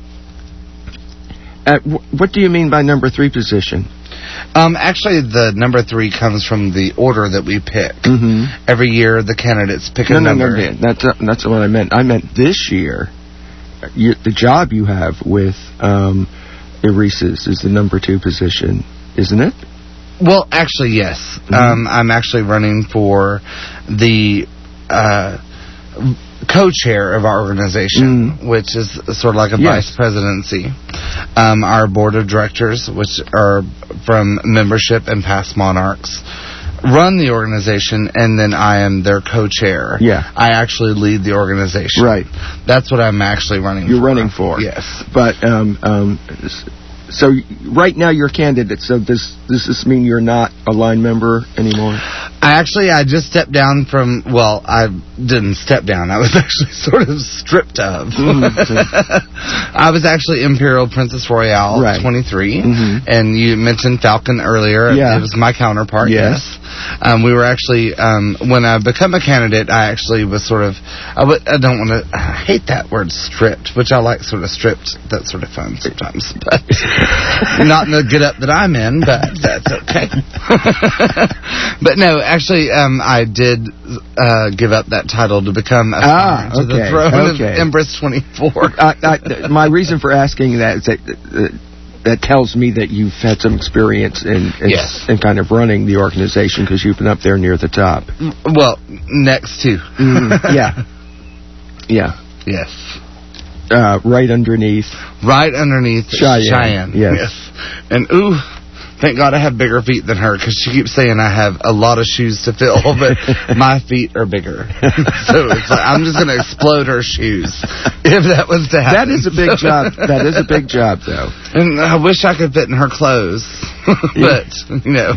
Uh, wh- what do you mean by number three position?
Um, actually, the number three comes from the order that we pick.
Mm-hmm.
Every year, the candidates pick
no,
a
no,
number.
No, no, that's uh, that's what I meant. I meant this year, you, the job you have with um, Oasis is the number two position, isn't it?
Well, actually, yes. Mm-hmm. Um, I'm actually running for the uh, co-chair of our organization, mm. which is sort of like a
yes.
vice presidency. Um, our board of directors, which are from membership and past monarchs, run the organization, and then I am their co-chair.
Yeah.
I actually lead the organization.
Right.
That's what I'm actually running
You're
for.
You're running for.
Yes.
But, um, um, so right now you're a candidate, so does, does this mean you're not a line member anymore?
I actually, I just stepped down from, well, I didn't step down. I was actually sort of stripped of. Mm-hmm. I was actually Imperial Princess Royale
right.
twenty-three,
mm-hmm.
and you mentioned Falcon earlier.
Yeah.
It was my counterpart,
yes.
yes. Um, we were actually, um, when I become a candidate, I actually was sort of, I, w- I don't want to, I hate that word stripped, which I like sort of stripped, that's sort of fun sometimes, but not in the get up that I'm in, but that's okay. But no, actually, um, I did uh, give up that title to become a
ah,
to
okay,
the throne
okay.
of Empress twenty-four.
I, I, my reason for asking that is that uh, that tells me that you've had some experience in in,
yes.
in kind of running the organization because you've been up there near the top.
Well, next to.
Mm, yeah. Yeah.
Yes.
Uh, right underneath.
Right underneath
Cheyenne.
Cheyenne.
Yes.
yes. And ooh. Thank God I have bigger feet than her, because she keeps saying I have a lot of shoes to fill, but my feet are bigger. So it's like, I'm just going to explode her shoes if that was to happen.
That is a big job. That is a big job, though.
And I wish I could fit in her clothes, but, you know.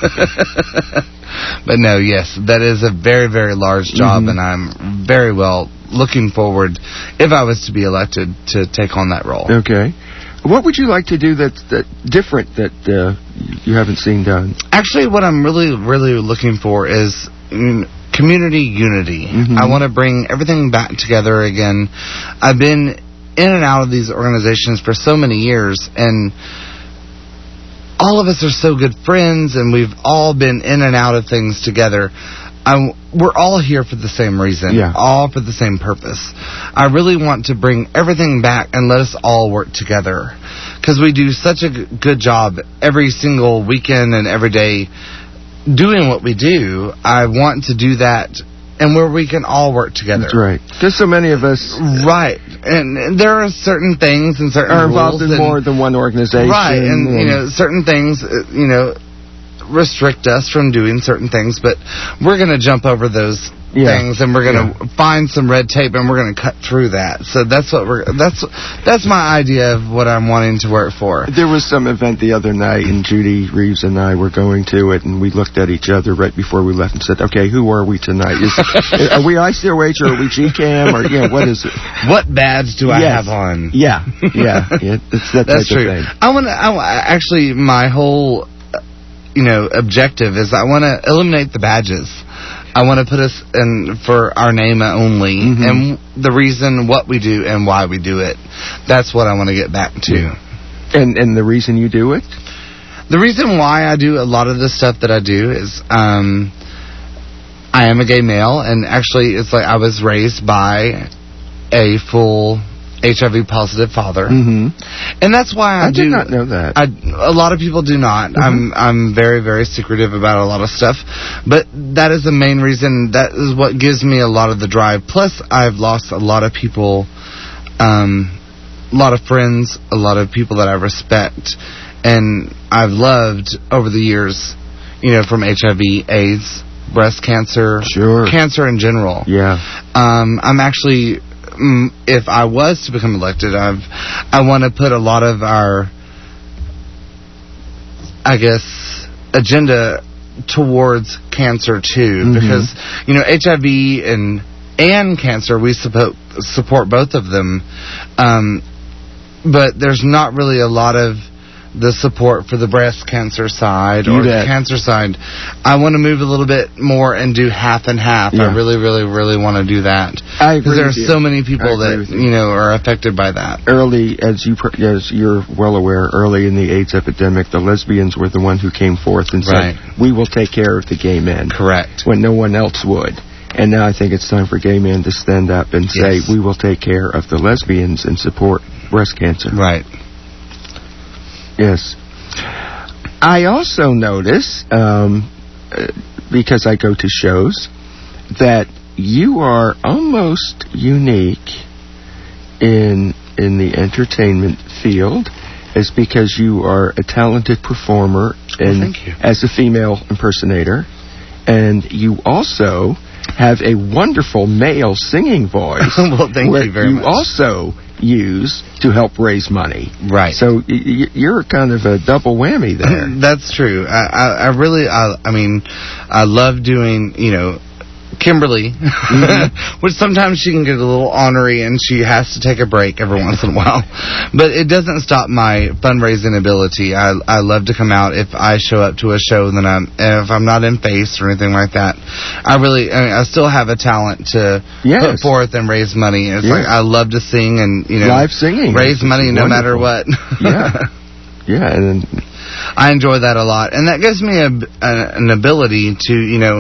But no, yes, that is a very, very large job, mm-hmm. and I'm very well looking forward, if I was to be elected, to take on that role.
Okay. What would you like to do that's that different that uh, you haven't seen done?
Actually, what I'm really, really looking for is mm, community unity.
Mm-hmm.
I want to bring everything back together again. I've been in and out of these organizations for so many years, and all of us are so good friends, and we've all been in and out of things together. I'm, we're all here for the same reason,
yeah.
all for the same purpose. I really want to bring everything back and let us all work together, because we do such a g- good job every single weekend and every day doing what we do. I want to do that, and where we can all work together.
That's right. Because so many of us...
Right. And, and there are certain things and certain
are involved
rules
in
and,
more than one organization.
Right. And,
and,
you know, certain things, uh, you know... restrict us from doing certain things, but we're going to jump over those
Yeah.
things, and we're going to yeah. find some red tape, and we're going to cut through that. So that's what we're that's that's my idea of what I'm wanting to work for.
There was some event the other night, and Judy Reeves and I were going to it, and we looked at each other right before we left and said, "Okay, who are we tonight? Is, are we I C O H or are we G CAM or you know what is it?
What badge do I
yes.
have on?"
Yeah, yeah, yeah it's that
that's
type
true.
of thing.
I want to. I, actually, my whole you know objective is I want to eliminate the badges. I want to put us in for our name only, mm-hmm. and the reason what we do and why we do it. That's what I want to get back to.
Yeah. And and the reason you do it?
The reason why I do a lot of the stuff that I do is um, I am a gay male, and actually it's like I was raised by a full H I V positive father,
mm-hmm.
and that's why I,
I
do
did not know that.
I, a lot of people do not. Mm-hmm. I'm I'm very very secretive about a lot of stuff, but that is the main reason. That is what gives me a lot of the drive. Plus, I've lost a lot of people, um, a lot of friends, a lot of people that I respect, and I've loved over the years. You know, from H I V, AIDS, breast cancer,
sure,
cancer in general.
Yeah,
um, I'm actually. If I was to become elected, I've, I want to put a lot of our, I guess, agenda towards cancer too, mm-hmm. because you know H I V and and cancer, we support support both of them, um, but there's not really a lot of the support for the breast cancer side or the cancer side. I want to move a little bit more and do half and half. Yeah. I really, really, really want to do that.
I agree.
Because there are so many people that
you.
you know are affected by that.
Early, as you as you're well aware, early in the AIDS epidemic, the lesbians were the one who came forth and said,
right.
"We will take care of the gay men."
Correct.
When no one else would. And now I think it's time for gay men to stand up and say,
yes.
"We will take care of the lesbians and support breast cancer."
Right.
Yes. I also notice, um, uh, because I go to shows, that you are almost unique in in the entertainment field, is because you are a talented performer and
well, thank you.
as a female impersonator, and you also have a wonderful male singing voice.
Well, thank you very
you
much.
You also use to help raise money.
Right.
So y- you're kind of a double whammy there.
That's true. I, I, I really, I, I mean, I love doing, you know, Kimberly, mm-hmm. which sometimes she can get a little ornery and she has to take a break every once in a while. But it doesn't stop my fundraising ability. I I love to come out. If I show up to a show, then I'm, if I'm not in face or anything like that, I really, I mean, I still have a talent to
yes.
put forth and raise money. It's
yes.
like I love to sing and, you know,
live singing,
raise money no matter what.
yeah. Yeah. And then
I enjoy that a lot. And that gives me a, a, an ability to, you know,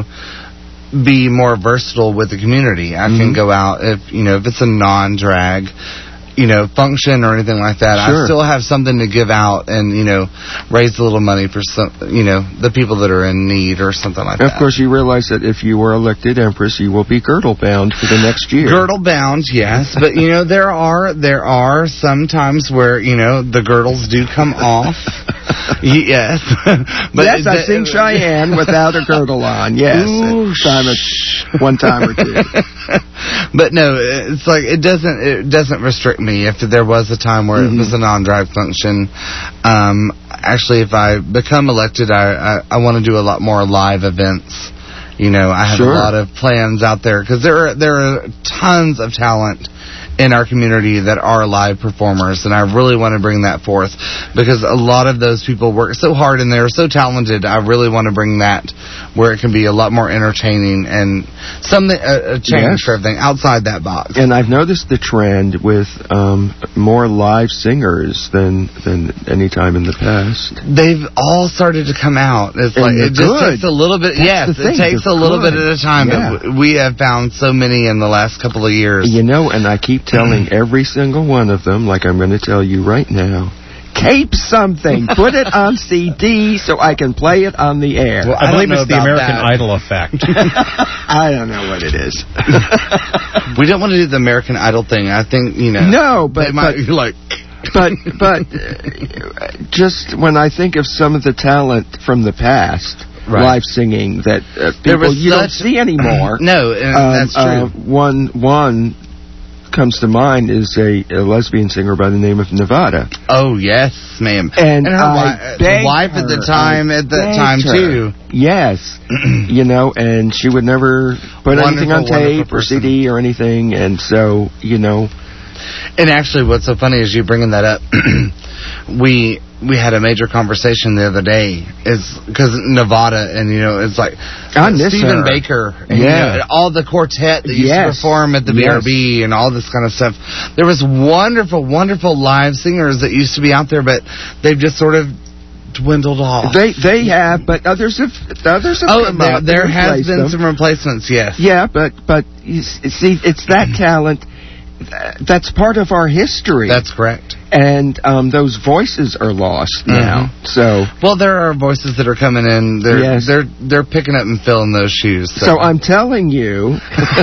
be more versatile with the community. I mm-hmm. can go out if you know if it's a non-drag, you know, function or anything like that.
Sure.
I still have something to give out and you know raise a little money for some you know the people that are in need or something like
of
that.
Of course, you realize that if you were elected Empress, you will be girdle bound for the next year.
Girdle bound, yes, but you know there are there are some times where you know the girdles do come off. Yes.
But yes, I sing Cheyenne without a girdle on. Yes.
Ooh,
time of, one time or two.
But no, it's like it doesn't it doesn't restrict me. If there was a time where mm-hmm. it was a non-drag function, um, actually, if I become elected, I I, I want to do a lot more live events. You know, I have
sure.
a lot of plans out there because there are there are tons of talent in our community that are live performers, and I really want to bring that forth because a lot of those people work so hard and they're so talented. I really want to bring that where it can be a lot more entertaining and something a, a change
yes.
for everything outside that box.
And I've noticed the trend with um, more live singers than than any time in the past.
They've all started to come out. It's
and
like it just
good.
takes a little bit.
That's
yes, it takes
they're
a little
good.
bit at a time.
Yeah.
But we have found so many in the last couple of years.
You know, and I keep telling every single one of them, like I'm going to tell you right now, tape something. Put it on C D so I can play it on the air.
Well, I, I believe it's the American that. Idol effect.
I don't know what it is.
We don't want to do the American Idol thing. I think, you know.
No, but...
They might
but
be like...
but but uh, just when I think of some of the talent from the past,
Right.
live singing that uh,
There
people
was
you don't
such-
see anymore.
No, and
Um,
that's true.
uh, one one comes to mind is a, a lesbian singer by the name of Nevada.
Oh yes, ma'am.
And,
her
I
wi-
begged
wife at the
her,
time,
I
at that
begged
time
her.
too.
Yes, you know, and she would never put anything on
Wonderful,
tape
wonderful
or C D or anything, and so you know.
And actually, what's so funny is you bringing that up. we we had a major conversation the other day, is because Nevada, and you know, it's like
I miss
Stephen
her.
Baker, and,
Yeah.
you know, all the quartet that used
Yes.
to perform at the
Yes.
B R B and all this kind of stuff. There was wonderful, wonderful live singers that used to be out there, but they've just sort of dwindled off.
They they have, but others have others have
oh,
come
there,
up and
there has
replaced
been
them.
some replacements, yes.
Yeah, but but you s- see, it's that talent uh, that's part of our history.
That's correct.
And um, those voices are lost now. So
Well, there are voices that are coming in. They're
Yes.
they're they're picking up and filling those shoes. So,
so I'm telling you,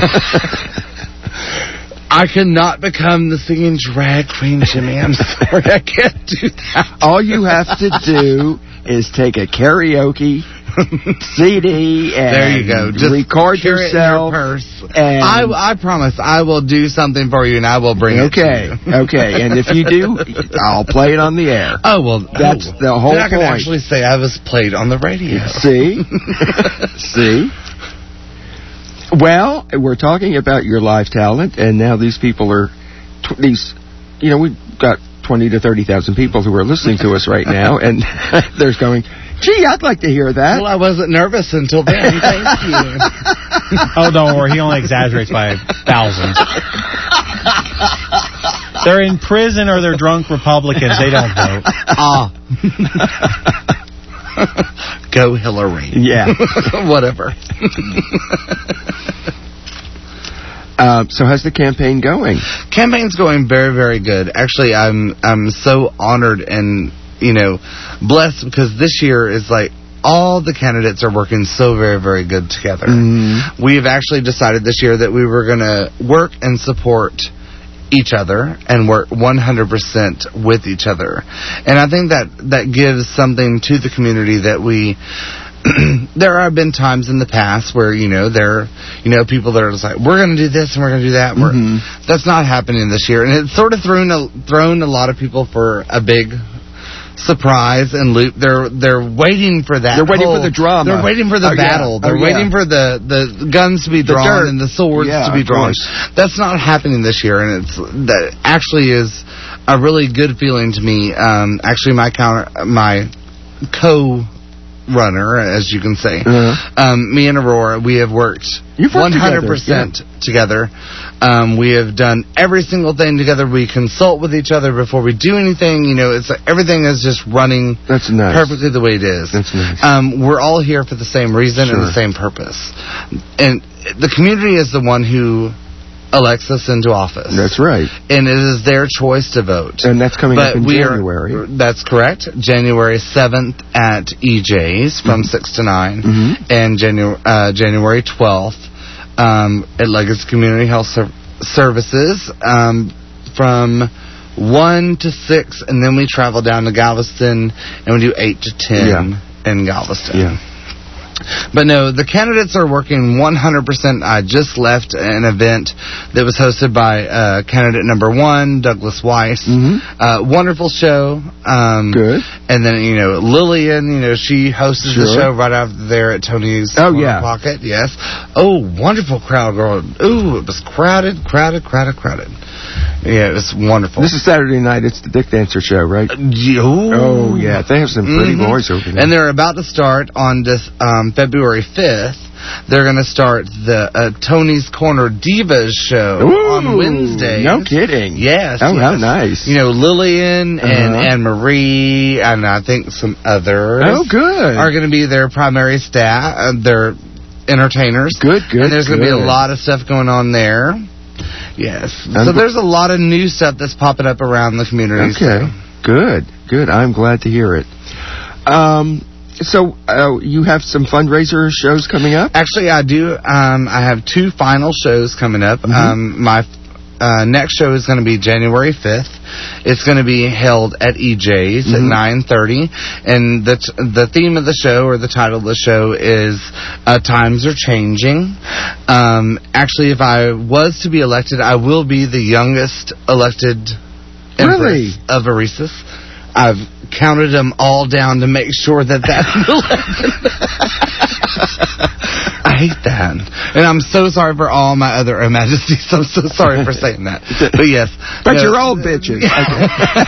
I cannot become the singing drag queen, Jimmy. I'm sorry, I can't do that.
all you have to do is take a karaoke C D and
There you go. Just
record
cure it in your
yourself.
purse.
And
I, I promise I will do something for you, and I will bring
okay,
it to you.
okay, and if you do, I'll play it on the air.
Oh, well,
That's
oh.
the whole
Then I can
point.
actually say I was played on the radio.
See? See? Well, we're talking about your live talent, and now these people are, tw- these, you know, we've got twenty to thirty thousand people who are listening to us right now, and they're going, gee, I'd like to hear that.
Well, I wasn't nervous until then. Thank you.
Oh, don't worry. He only exaggerates by thousands. They're in prison or they're drunk Republicans. They don't vote.
Ah. Go Hillary.
Yeah.
Whatever.
Um, so how's the campaign going?
Campaign's going very, very good. Actually, I'm I'm so honored and, you know, blessed because this year is like all the candidates are working so very, very good together.
Mm-hmm.
We've actually decided this year that we were going to work and support each other and work one hundred percent with each other. And I think that that gives something to the community that we there have been times in the past where, you know, there you know, people that are just like, we're going to do this and we're going to do that. We're,
Mm-hmm.
that's not happening this year. And it's sort of thrown a, thrown a lot of people for a big surprise and loop. They're they're waiting for that.
They're waiting
whole-
for the drama.
They're waiting for the
Oh, yeah.
battle. They're
Oh, yeah.
waiting for the, the guns to be
The
drawn
dirt.
and the swords
Yeah,
to be
of
drawn.
course.
That's not happening this year, and it's that actually is a really good feeling to me. Um, actually, my counter, my co. runner, as you can say.
Uh-huh.
Um, me and Aurora, we have worked
You've worked
one hundred percent together. Um, we have done every single thing together. We consult with each other before we do anything. You know, it's like everything is just running
That's nice.
perfectly the way it is.
That's nice.
Um, we're all here for the same reason and
Sure.
the same purpose. And the community is the one who elects us into office.
That's right.
And it is their choice to vote.
And that's coming
But
up in
we
January.
Are, that's correct. January seventh at E J's from six to nine.
Mhm.
And Janu- uh, January twelfth um, at Legacy Community Health Ser- Services um, from one to six. And then we travel down to Galveston and we do eight to ten
Yeah.
in Galveston.
Yeah.
But no, the candidates are working one hundred percent. I just left an event that was hosted by uh, candidate number one, Douglas Weiss.
Mhm.
Uh, wonderful show. Um,
Good.
And then, you know, Lillian, you know, she hosted the
Sure.
show right out there at Tony's
Oh,
Corner
yeah.
Pocket. Yes. Oh, wonderful crowd, girl. Ooh, it was crowded, crowded, crowded, crowded. Yeah, it was wonderful.
This is Saturday night. It's the Dick Dancer show, right?
Oh,
Oh, yeah. They have some pretty
Mhm.
boys over there.
And they're about to start on this um, February fifth. They're going to start the uh, Tony's Corner Divas show
Ooh,
on Wednesday.
No kidding.
Yes.
Oh, how
yes.
nice.
You know, Lillian and
Uh-huh.
Anne Marie, and I think some others.
Oh, good.
Are going to be their primary staff. Uh, their entertainers.
Good, good,
And there's going to be a
good.
lot of stuff going on there. Yes.
I'm
so
gl-
there's a lot of new stuff that's popping up around the community.
Okay. Good. Good. I'm glad to hear it. Um, so uh, you have some fundraiser shows coming up?
Actually, I do. Um, I have two final shows coming up.
Mhm.
Um, my uh, next show is going to be January fifth. It's going to be held at E J's mm-hmm. at nine thirty, and the t- the theme of the show, or the title of the show, is uh, Times Are Changing. Um, actually, if I was to be elected, I will be the youngest elected Empress
really?
of Eresus. I've counted them all down to make sure that that's I hate that. And I'm so sorry for all my other Her Majesties. I'm so sorry for saying that. But yes.
But
no.
you're all bitches. Okay.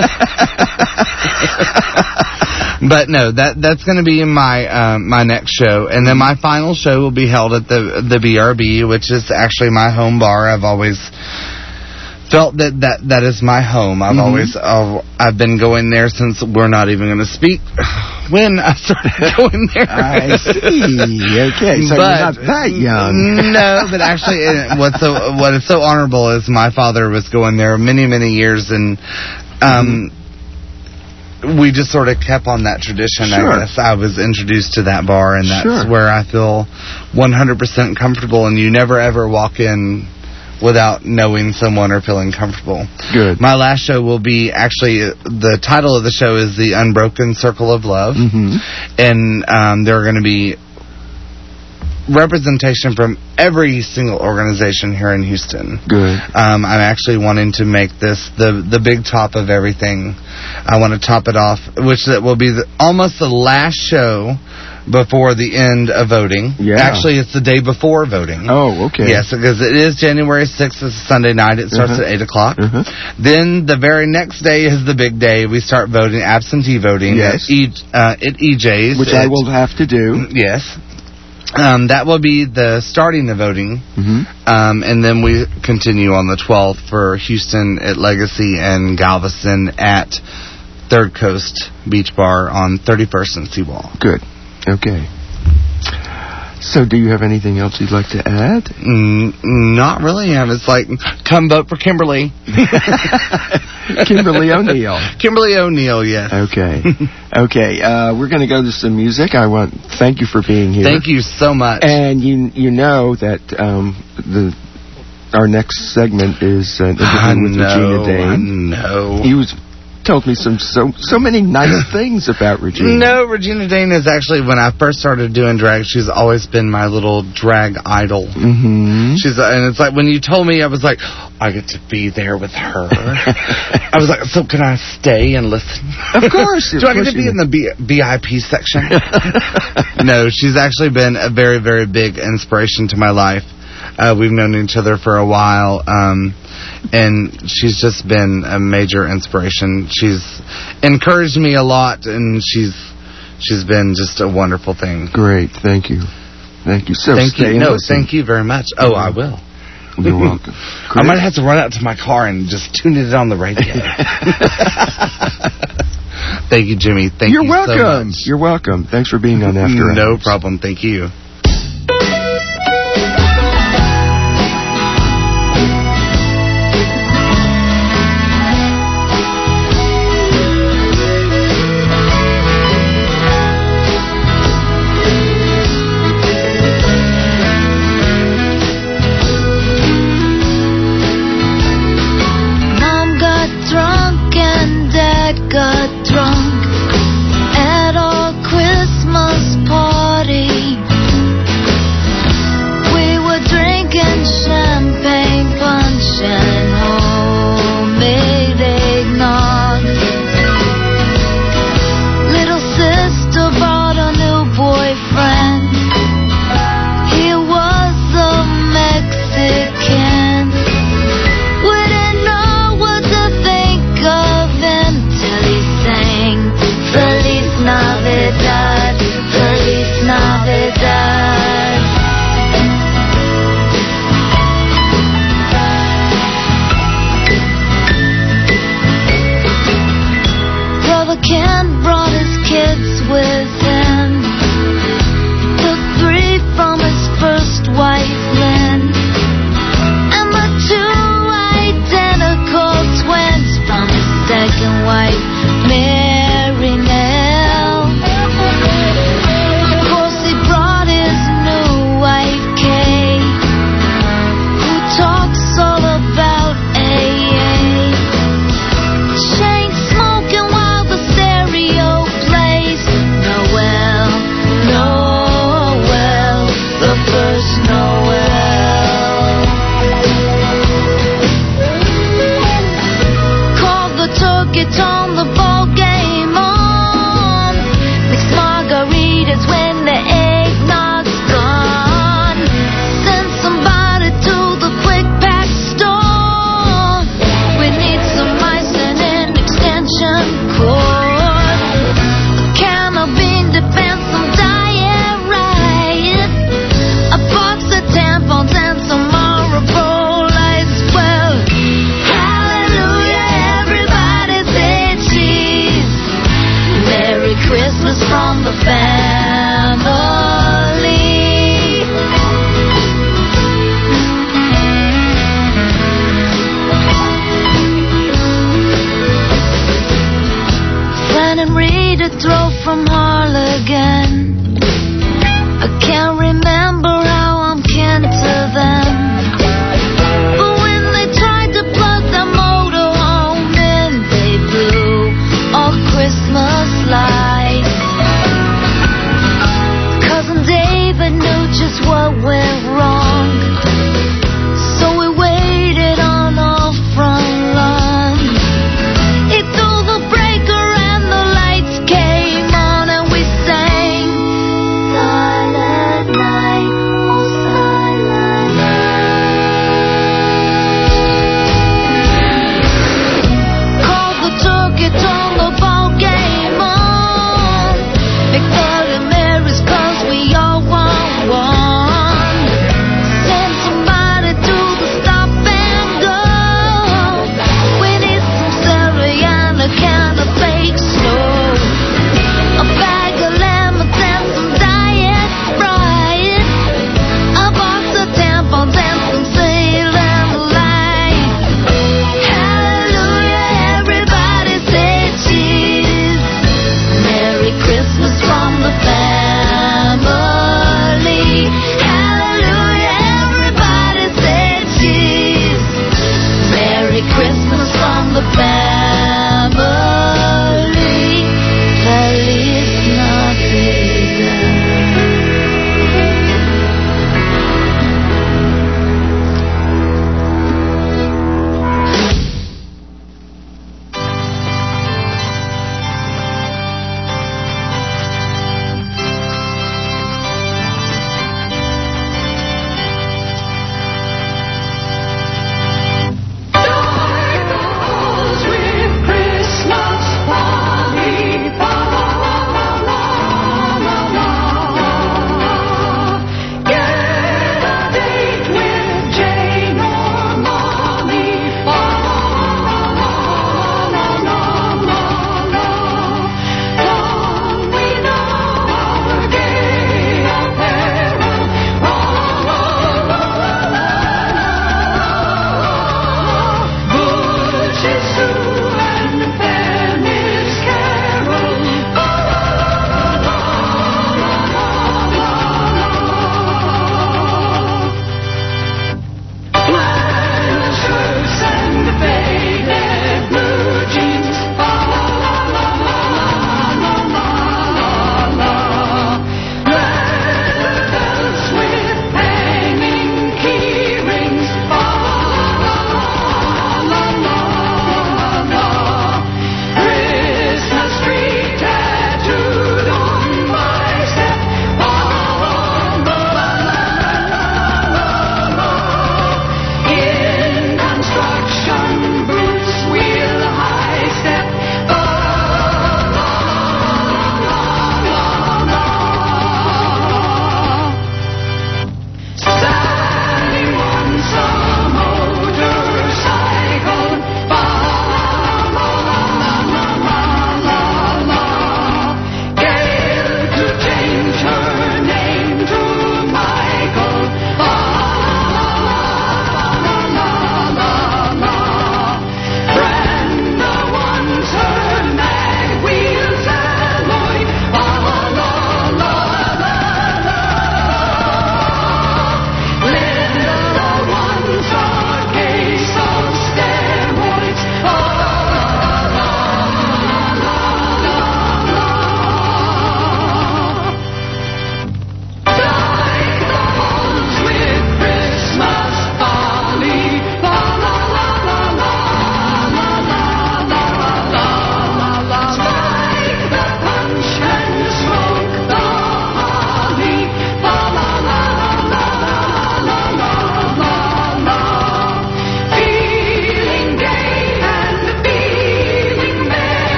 But no, that that's going to be my um, my next show. And then my final show will be held at the, the B R B, which is actually my home bar. I've always felt that, that that is my home. I've mm-hmm. always uh, I've been going there since We're Not Even Going to Speak when I started going there.
I see. Okay, so
but,
you're not that young.
No, but actually, it, what's so what is so honorable is my father was going there many many years, and um, mm-hmm. we just sort of kept on that tradition.
Sure.
I guess I was introduced to that bar, and that's
sure.
where I feel one hundred percent comfortable. And you never ever walk in without knowing someone or feeling comfortable.
Good.
My last show will be, actually, the title of the show is The Unbroken Circle of Love.
Mm-hmm.
And um, there are going to be representation from every single organization here in Houston.
Good.
Um, I'm actually wanting to make this the the big top of everything. I want to top it off, which will be the, almost the last show before the end of voting.
Yeah.
Actually, it's the day before voting.
Oh, okay.
Yes, because it is January sixth. It's a Sunday night. It starts
uh-huh.
at eight o'clock.
Uh-huh.
Then the very next day is the big day. We start voting, absentee voting
yes.
at, e, uh, at E J's.
Which
at,
I will have to do.
Yes. Um, that will be the starting of voting.
Mm-hmm.
Um, and then we continue on the twelfth for Houston at Legacy and Galveston at Third Coast Beach Bar on thirty-first and Seawall.
Good. Okay. So, do you have anything else you'd like to add?
Mm, not really. It's like, come vote for Kimberly.
Kimberly O'Neill.
Kimberly O'Neill, yes.
Okay. Okay. Uh, we're going to go to some music. I want thank you for being here.
Thank you so much.
And you you know that um, the our next segment is an interview
I
with
know,
Regina Dane.
I know.
He was told me some so so many nice things about Regina.
No, Regina Dane is actually, when I first started doing drag, she's always been my little drag idol.
Mm-hmm.
She's and it's like when you told me, I was like, I get to be there with her. I was like, so can I stay and listen?
Of course.
Do I get to be in the B- VIP section? No, she's actually been a very very big inspiration to my life. Uh, we've known each other for a while, um, and she's just been a major inspiration. She's encouraged me a lot, and she's she's been just a wonderful thing.
Great, thank you, thank you. So
thank
stay
you.
and
No,
listen.
thank you very much. Oh, I will.
You're welcome.
I might have to run out to my car and just tune it on the radio. Thank you, Jimmy. Thank
You're
you
welcome.
so much.
You're welcome. Thanks for being on After Hours.
No problem. Thank you.
Mom got drunk and Dad got drunk at our Christmas party.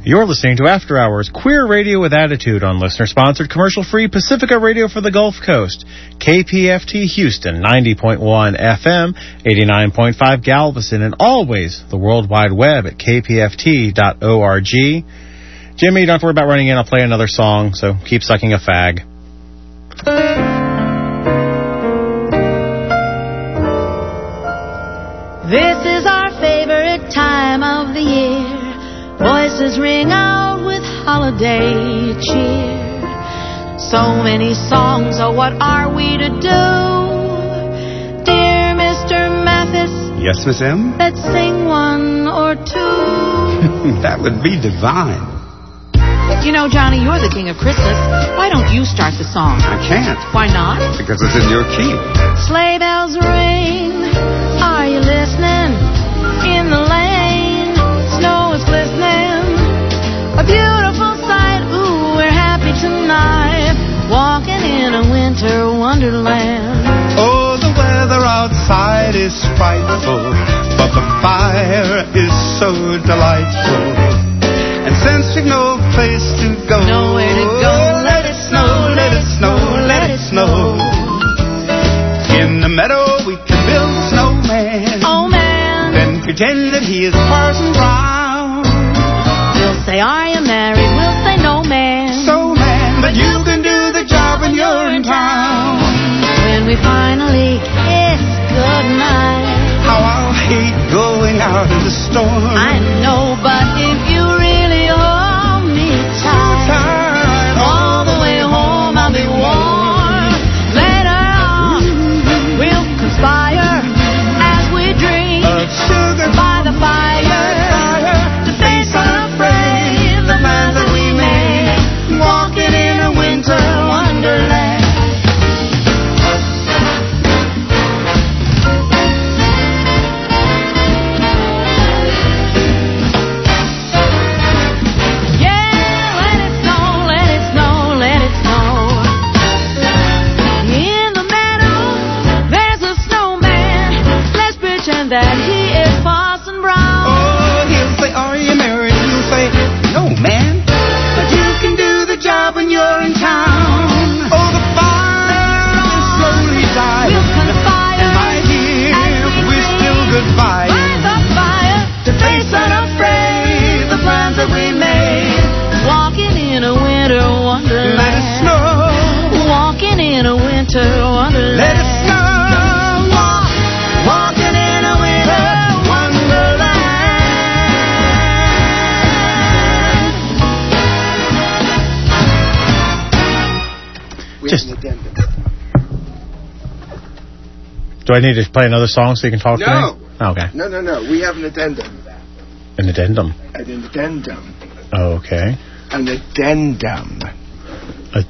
You're listening to After Hours, Queer Radio with Attitude on listener-sponsored, commercial-free Pacifica Radio for the Gulf Coast. K P F T Houston, ninety point one F M, eighty-nine point five Galveston, and always the World Wide Web at k p f t dot org. Jimmy, don't have to worry about running in. I'll play another song, so keep sucking a fag.
This is our favorite time of the year. Voices ring out with holiday cheer. So many songs, oh, what are we to do? Dear Mister Mathis.
Yes, Miss M?
Let's sing one or two.
That would be divine.
You know, Johnny, you're the king of Christmas. Why don't you start the song?
I can't.
Why not?
Because it's in your key.
Sleigh bells ring. Are you listening? In the lane, snow is glistening. A beautiful sight. Ooh, we're happy tonight. Walking in a winter wonderland.
Oh, the weather outside is frightful, but the fire is so delightful. And since we've no place to go,
nowhere to go,
let it snow, let it snow, let it snow. In the meadow we can build a snowman.
Oh man.
Then pretend that he is Parson Brown.
We'll say, are you married? We'll say, no man.
So man, but you can do the job when you're in town.
When we finally kiss goodnight.
How I'll hate going out in the storm.
I know, but if you really hold me tight,
tight
all the way home I'll be warm. Later on, we'll conspire as we drink
of sugar
by the fire, to face unafraid the plans that we made, walking in a winter wonderland. That he is Parson Brown.
Oh, he'll say, are you married? We'll say, no, man. But you can do the job when you're in town. Oh, the fire is slowly dying.
We'll conspire.
And my dear, we're still goodbye.
By the fire, to face unafraid the plans that we made. Walking in a winter wonderland.
Let it snow.
Walking in a winter wonderland.
Let it snow.
Walk, walking in a winter wonderland.
Just, do I need to play another song so you can talk
no.
to me? Oh, okay.
No, no, no. We have an addendum.
An addendum?
An addendum.
Oh, okay.
An addendum.
A,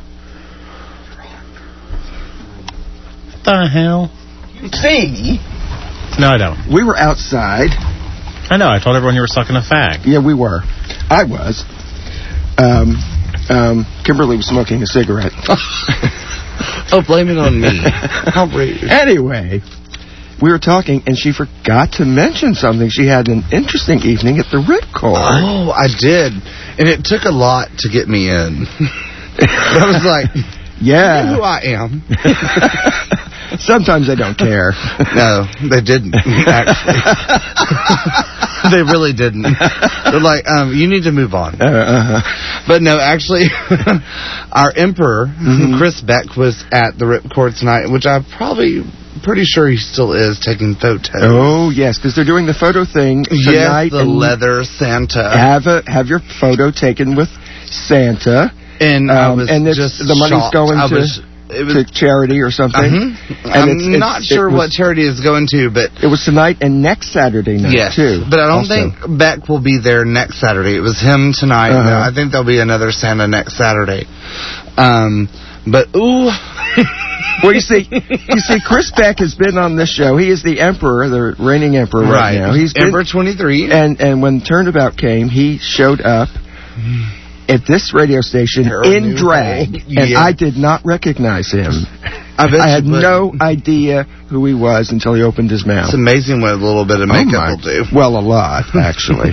what the hell?
See?
No, I don't.
We were outside.
I know. I told everyone you were sucking a fag.
Yeah, we were. I was. Um, um, Kimberly was smoking a cigarette.
Oh, blame it on me. How rude.
Anyway, we were talking, and she forgot to mention something. She had an interesting evening at the Ripcord.
Oh, I did. And it took a lot to get me in. I was like,
yeah.
You know who I am.
Sometimes they don't care.
No, they didn't, actually. They really didn't. They're like, um, you need to move on.
Uh, uh-huh.
But no, actually, our emperor,
mm-hmm.
Chris Beck, was at the Ripcord tonight, which I'm probably pretty sure he still is, taking photos.
Oh, yes, because they're doing the photo thing tonight.
Yes, the leather Santa.
Have, a, have your photo taken with Santa.
And
um,
I was
and
just
the money's
shocked.
going
I
to...
was, It was,
to charity or something.
Uh-huh.
And
I'm
it's, it's,
not sure
it was,
what charity is going to, but...
It was tonight and next Saturday night,
yes,
too.
But I don't
also.
think Beck will be there next Saturday. It was him tonight.
Uh-huh.
I think there'll be another Santa next Saturday. Um, but, ooh...
Well, you see, you see, Chris Beck has been on this show. He is the emperor, the reigning emperor right,
right
now. He's
Emperor been, twenty-three.
And, and when Turnabout came, he showed up. at this radio station
Tara
in
Newhall.
drag, and
Yeah.
I did not recognize him.
I, bet
I
you
had
wouldn't.
no idea who he was until he opened his mouth.
It's amazing what a little bit of
Oh
makeup
my-
will do.
Well, a lot, actually.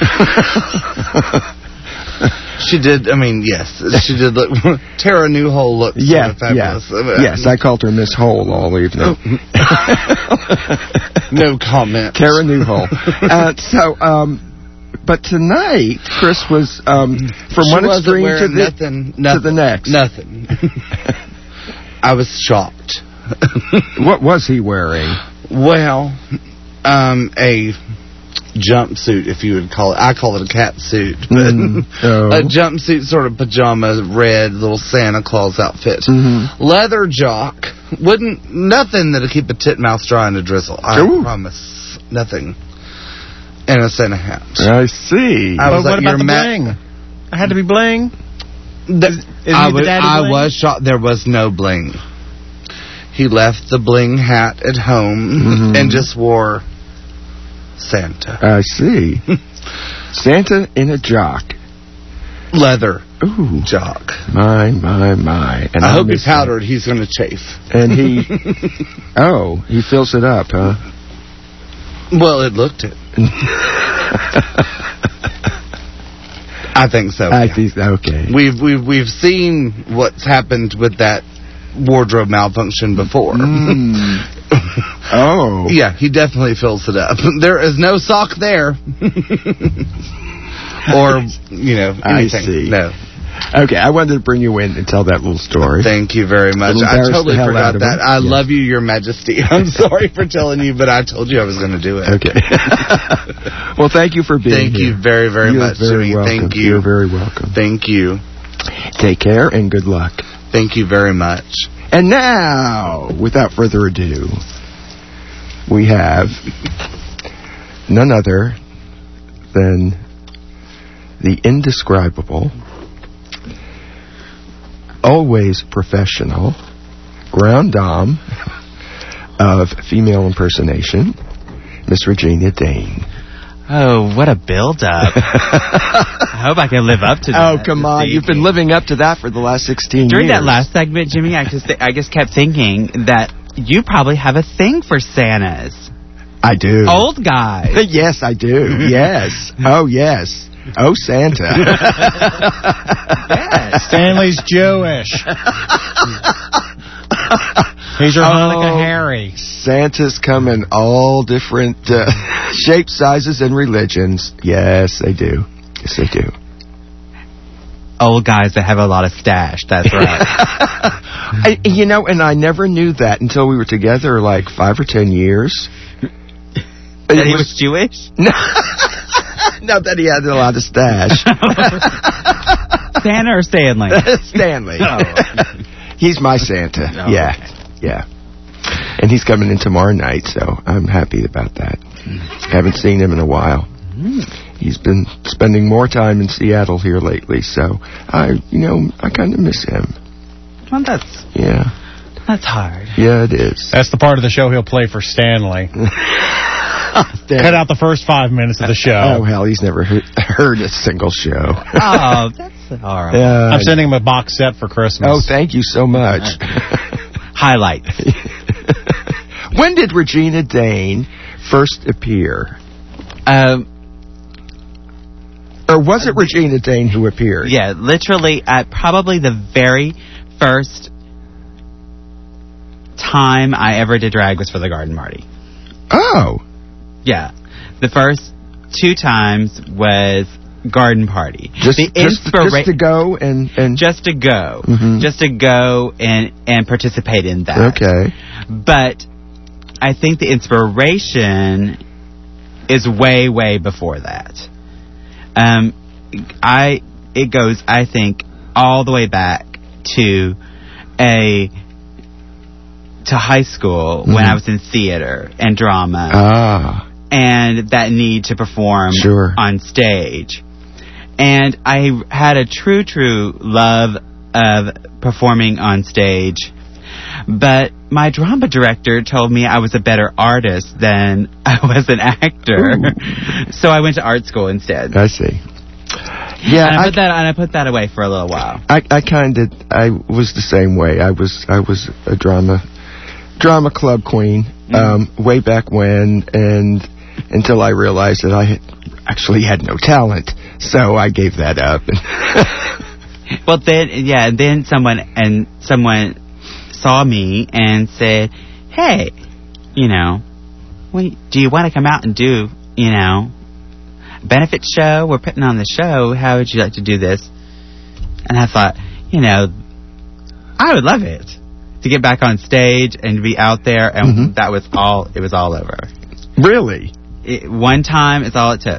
She did, I mean, yes, she did look, Tara Newhall looked
Yeah,
sort of
yeah.
fabulous.
Yes, I called her Miss Hole all evening.
No comment.
Tara Newhall. Uh, so, um, but tonight, Chris was um, from
She
one
wasn't
extreme to
wearing
the,
nothing, nothing,
to the next.
Nothing. I was shocked.
What was he wearing?
Well, um, a jumpsuit, if you would call it. I call it a cat suit, but
Mm, oh.
a jumpsuit, sort of pajama, red little Santa Claus outfit,
Mm-hmm.
leather jock. Wouldn't nothing that'll keep a titmouse dry in a drizzle. I
Ooh.
promise, nothing. And a Santa hat.
I see.
I
But
was
what
like,
about
you're
the
ma-
bling? I had to be bling.
The,
Is he
I,
the
was,
daddy
I
bling?
was shocked. There was no bling. He left the bling hat at home
Mhm.
and just wore Santa.
I see. Santa in a jock.
Leather
Ooh.
jock.
My, my, my. And
I hope he
miss him.
powdered. He's going to chafe.
And he, oh, he fills it up, huh?
Well, it looked it. I think so.
I
yeah.
think, okay.
We've we've we've seen what's happened with that wardrobe malfunction before.
Mm. Oh.
Yeah, he definitely fills it up. There is no sock there. Or, you know,
I
anything.
see.
No.
Okay, I wanted to bring you in and tell that little story.
Thank you very much.
It'll
I
embarrass
totally
the hell
forgot
out of
that.
him.
I
Yeah.
love you, Your Majesty. I'm sorry for telling you, but I told you I was going to do it.
Okay. Well, thank you for being
Thank
here.
you very, very
You're
much,
very
Jimmy.
welcome.
Thank you.
You're very welcome.
Thank you.
Take care and good luck.
Thank you very much.
And now, without further ado, we have none other than the indescribable, always professional, ground dame of female impersonation, Miss Regina Dane.
Oh, what a build-up. I hope I can live up to that.
Oh, come
this
on. You've been
evening.
living up to that for the last sixteen
During
years.
that last segment, Jimmy, I just I just kept thinking that you probably have a thing for Santas.
I do.
Old guys.
Yes, I do. Yes. Oh, yes. Oh, Santa.
Yes.
Stanley's Jewish. He's your Hanukkah Harry.
Santas come in all different uh, shapes, sizes, and religions. Yes, they do. Yes, they do.
Old guys that have a lot of stash. That's right.
I, you know, and I never knew that until we were together like five or ten years.
That he was Jewish?
No, not that he had a lot of stash.
Santa or Stanley?
Stanley.
Oh.
He's my Santa.
Oh,
yeah,
okay.
yeah. And he's coming in tomorrow night, so I'm happy about that. Haven't seen him in a while. He's been spending more time in Seattle here lately, so I, you know, I kind of miss him.
Well, that's
Yeah,
that's hard.
yeah, it is.
That's the part of the show he'll play for Stanley. Cut out the first five minutes of the show.
Oh, hell, he's never heard, heard a single show.
Oh, that's horrible.
Yeah.
I'm sending him a box set for Christmas.
Oh, thank you so much.
Highlights.
When did Regina Dane first appear?
Um,
Or was it Regina Dane who appeared?
yeah, literally at probably the very first time I ever did drag was for the garden party.
Oh.
Yeah. The first two times was garden party.
Just,
the
just,
inspira-
just to go and... and
just to go.
Mhm.
Just to go and, and participate in that.
Okay.
But I think the inspiration is way, way before that. Um, I it goes, I think, all the way back to a to high school
Mm-hmm.
when I was in theater and drama,
Ah.
and that need to perform
Sure.
on stage. And I had a true, true love of performing on stage. But my drama director told me I was a better artist than I was an actor. So I went to art school instead.
I see. Yeah,
and I,
I-
put that and I put that away for a little while.
I, I kind of, I was the same way. I was, I was a drama, drama club queen, um, way back when, and until I realized that I had, actually had no talent, so I gave that up.
Well, then, yeah, and then someone and someone saw me and said, "Hey, you know, we, do you want to come out and do, you know, a benefit show? We're putting on the show. How would you like to do this?" And I thought, you know, I would love it to get back on stage and be out there, and
Mm-hmm.
that was all. It was all over.
Really?
It, one time is all it took.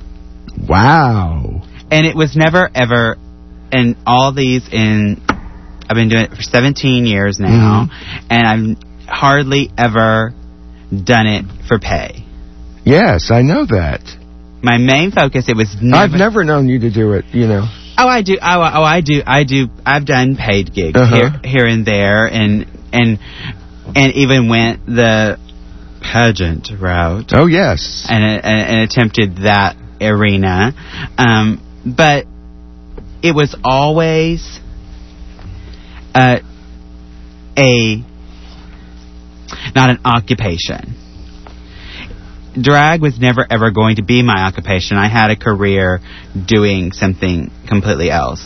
Wow.
And it was never, ever, and all these in, I've been doing it for seventeen years now,
Mm-hmm.
and I've hardly ever done it for pay.
Yes, I know that.
My main focus, it was never...
I've never known you to do it, you know.
Oh, I do, oh, oh I do, I do, I've done paid gigs
Uh-huh.
here, here and there, and, and, and even went the pageant route.
Oh, yes.
And, and, and attempted that arena. Um, but it was always uh, a not an occupation. Drag was never ever going to be my occupation. I had a career doing something completely else.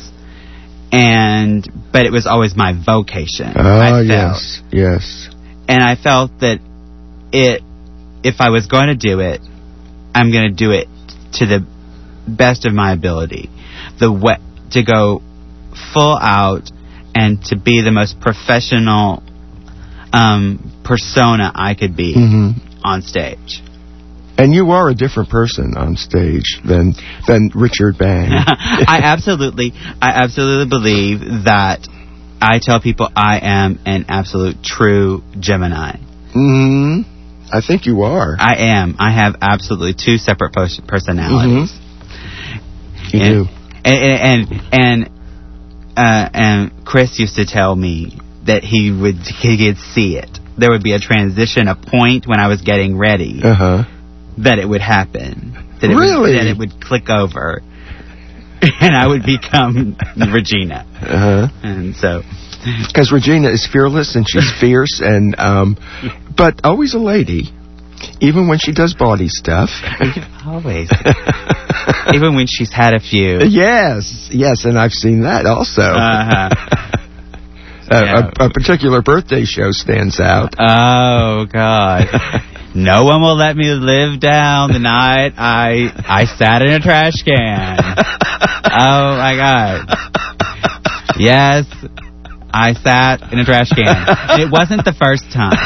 And but it was always my vocation.
Oh,
I felt.
yes, yes.
And I felt that it if I was going to do it, I'm going to do it to the best of my ability. The way, to go full out and to be the most professional um, persona I could be
Mm-hmm.
on stage.
And you are a different person on stage than than Richard Bang.
I absolutely, I absolutely believe that I tell people I am an absolute true Gemini.
Hmm. I think you are.
I am. I have absolutely two separate pers- personalities.
You
and,
do.
And and and, uh, and Chris used to tell me that he would he could see it. There would be a transition, a point when I was getting ready,
Uh huh.
that it would happen. That it
Really?
would, that it would click over, and I would become Regina.
Uh huh.
And so,
Because Regina is fearless and she's fierce and um, but always a lady, even when she does body stuff.
always, even when she's had a few.
Yes, yes, and I've seen that also.
Uh-huh.
a,
Yeah.
a, a particular birthday show stands out.
Oh God. No one will let me live down the night I I sat in a trash can. Oh my God. Yes, I sat in a trash can. And it wasn't the first time.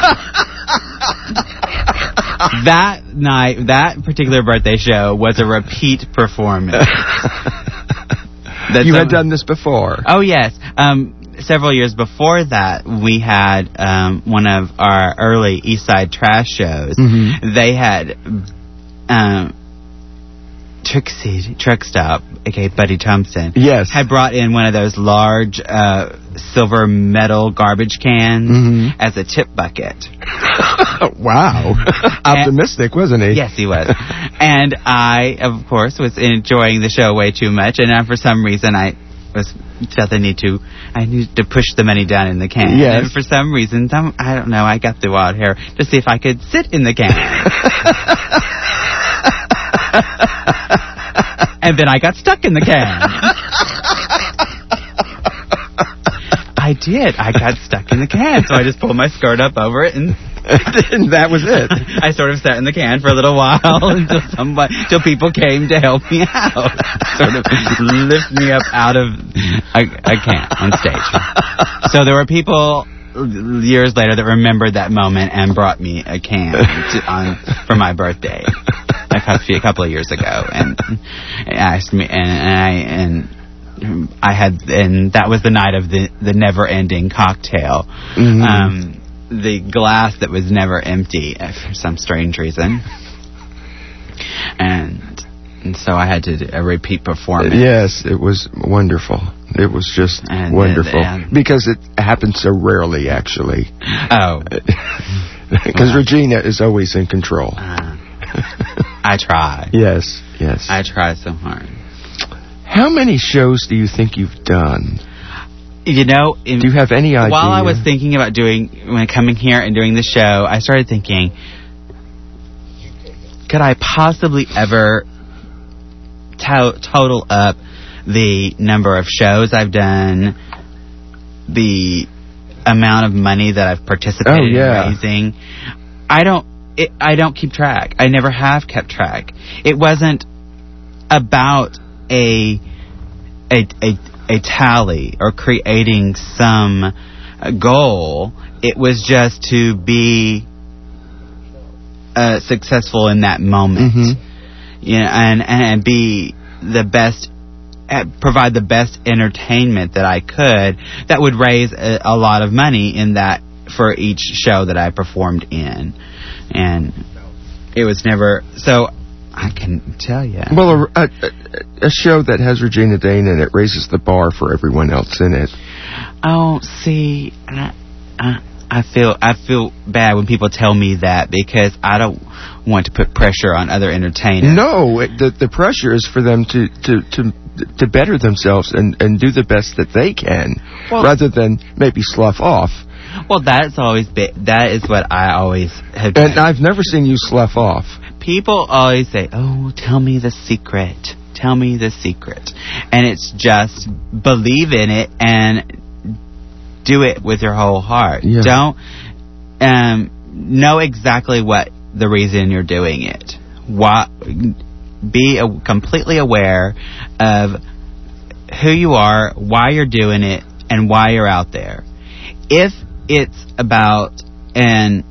That night, that particular birthday show was a repeat performance. That
You
some-
had done this before.
Oh yes. Um, several years before that, we had um, one of our early East Side trash shows.
Mhm.
They had um, Trixie Truck Stop, aka Buddy Thompson.
Yes.
Had brought in one of those large uh, silver metal garbage cans
Mhm.
as a tip bucket.
Wow. Optimistic, wasn't he?
Yes, he was. And I, of course, was enjoying the show way too much, and uh, for some reason I was felt the need to I needed to push the money down in the can.
Yes.
And for some reason, some, I don't know, I got the wild hair to see if I could sit in the can. And then I got stuck in the can. I did. I got stuck in the can, so I just pulled my skirt up over it, and
And that was it.
I sort of sat in the can for a little while until somebody, until people came to help me out, sort of lift me up out of a, a can on stage. So there were people years later that remembered that moment and brought me a can to, on for my birthday a couple, a couple of years ago, and, and asked me, and, and I and. I had, and that was the night of the the never-ending cocktail.
Mhm.
Um, the glass that was never empty uh, for some strange reason, and and so I had to do a repeat performance.
Yes, it was wonderful. It was just
And-
wonderful.
and-
because it happens so rarely, actually.
Oh,
Because Regina is always in control.
uh, I try.
Yes, yes.
I try so hard.
How many shows do you think you've done?
You know, in,
do you have any idea?
While I was thinking about doing, when coming here and doing the show, I started thinking, could I possibly ever to- total up the number of shows I've done, the amount of money that I've participated
oh, yeah.
in raising? I don't, it, I don't keep track. I never have kept track. It wasn't about a, a, a, a tally or creating some uh, goal. It was just to be uh, successful in that moment,
mm-hmm.
you know, and, and be the best, uh, provide the best entertainment that I could that would raise a, a lot of money in that for each show that I performed in. And it was never, so I can tell you.
Well, a, a, a show that has Regina Dane in it raises the bar for everyone else in it.
Oh, see, I, I, I feel I feel bad when people tell me that because I don't want to put pressure on other entertainers.
No, it, the the pressure is for them to to to, to better themselves and, and do the best that they can, well, rather than maybe slough off.
Well, that's always been, that is what I always have done.
And I've never seen you slough off.
People always say, oh, tell me the secret. Tell me the secret. And it's just believe in it and do it with your whole heart.
Yeah.
Don't um, know exactly what the reason you're doing it. Why, be a, completely aware of who you are, why you're doing it, and why you're out there. If it's about, and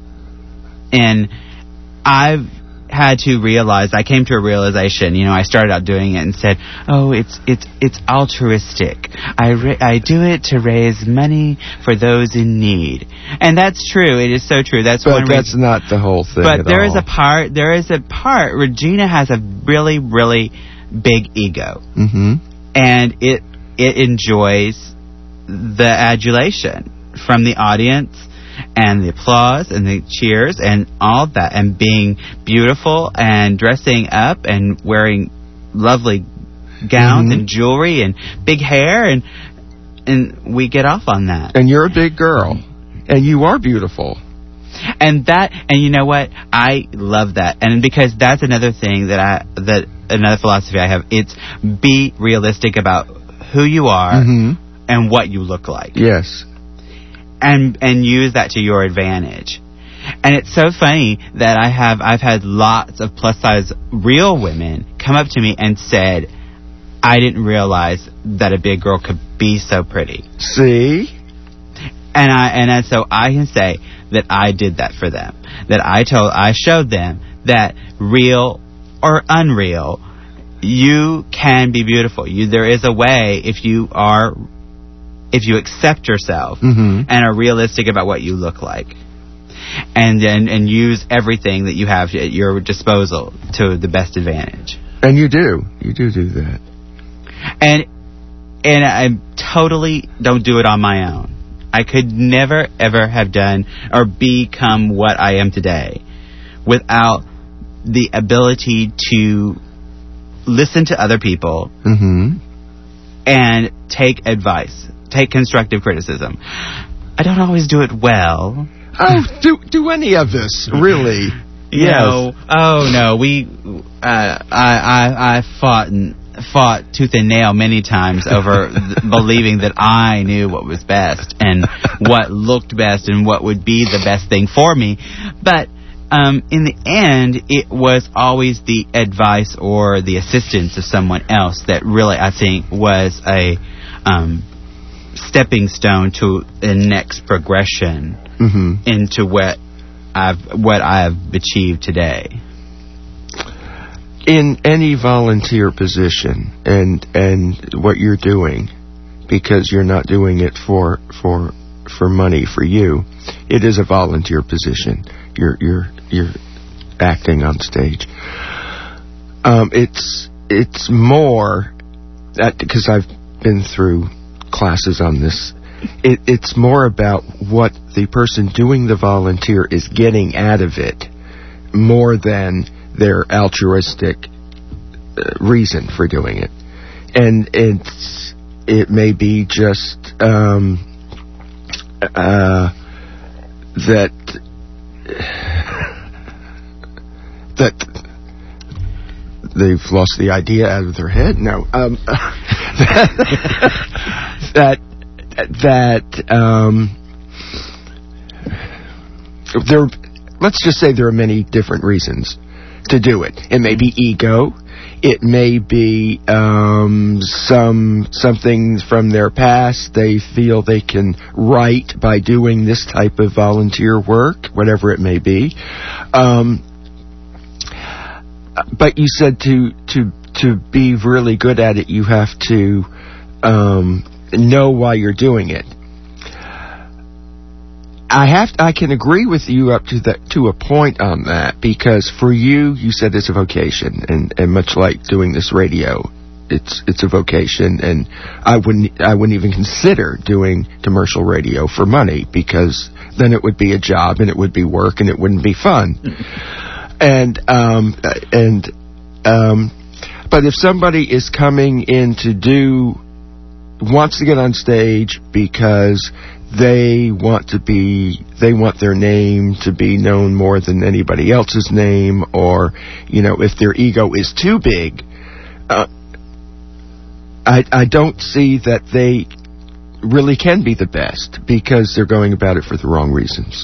and I've had to realize, I came to a realization, you know, I started out doing it and said, oh, it's it's it's altruistic. I, ra- I do it to raise money for those in need. And that's true. It is so true. That's
but
one
that's
reason.
not the whole thing
But
at
there
all.
is a part, there is a part, Regina has a really, really big ego.
Mm-hmm.
And it it enjoys the adulation from the audience and the applause and the cheers and all that, and being beautiful and dressing up and wearing lovely gowns
mm-hmm.
and jewelry and big hair, and and we get off on that.
And you're a big girl, and you are beautiful.
And that, and you know what? I love that, and because that's another thing that I that another philosophy I have. It's be realistic about who you are
mm-hmm.
and what you look like.
Yes.
And and use that to your advantage. And it's so funny that I have I've had lots of plus size real women come up to me and said, I didn't realize that a big girl could be so pretty.
See?
And I and I, so I can say that I did that for them. That I told I showed them that real or unreal, you can be beautiful. You there is a way if you are if you accept yourself
mm-hmm.
and are realistic about what you look like, and, and and use everything that you have at your disposal to the best advantage.
And you do. You do do that.
And and I totally don't do it on my own. I could never, ever have done or become what I am today without the ability to listen to other people
mm-hmm.
and take advice. Take constructive criticism. I don't always do it well.
Oh, do do any of us really?
You
yes.
know, oh no, we. Uh, I I I fought and fought tooth and nail many times over th- believing that I knew what was best and what looked best and what would be the best thing for me, but. Um, in the end, it was always the advice or the assistance of someone else that really, I think, was a um, stepping stone to the next progression
mm-hmm.
into what I've what I've achieved today.
In any volunteer position, and and what you're doing, because you're not doing it for for for money for you, it is a volunteer position. You're you're you're acting on stage. Um, it's it's more that because I've been through classes on this. It, it's more about what the person doing the volunteer is getting out of it, more than their altruistic uh, reason for doing it. and it's it may be just um, uh, that that they've lost the idea out of their head. No, um, that that um, there. Let's just say there are many different reasons to do it. It may be ego. It may be um, some something from their past they feel they can right by doing this type of volunteer work, whatever it may be. Um, but you said to to to be really good at it, you have to um, know why you're doing it. I have to, I can agree with you up to that to a point on that, because for you, you said it's a vocation, and, and much like doing this radio, it's it's a vocation, and I wouldn't I wouldn't even consider doing commercial radio for money, because then it would be a job and it would be work and it wouldn't be fun. and um and um, but if somebody is coming in to do wants to get on stage because they want to be, they want their name to be known more than anybody else's name, or, you know, if their ego is too big, uh, I, I don't see that they really can be the best, because they're going about it for the wrong reasons.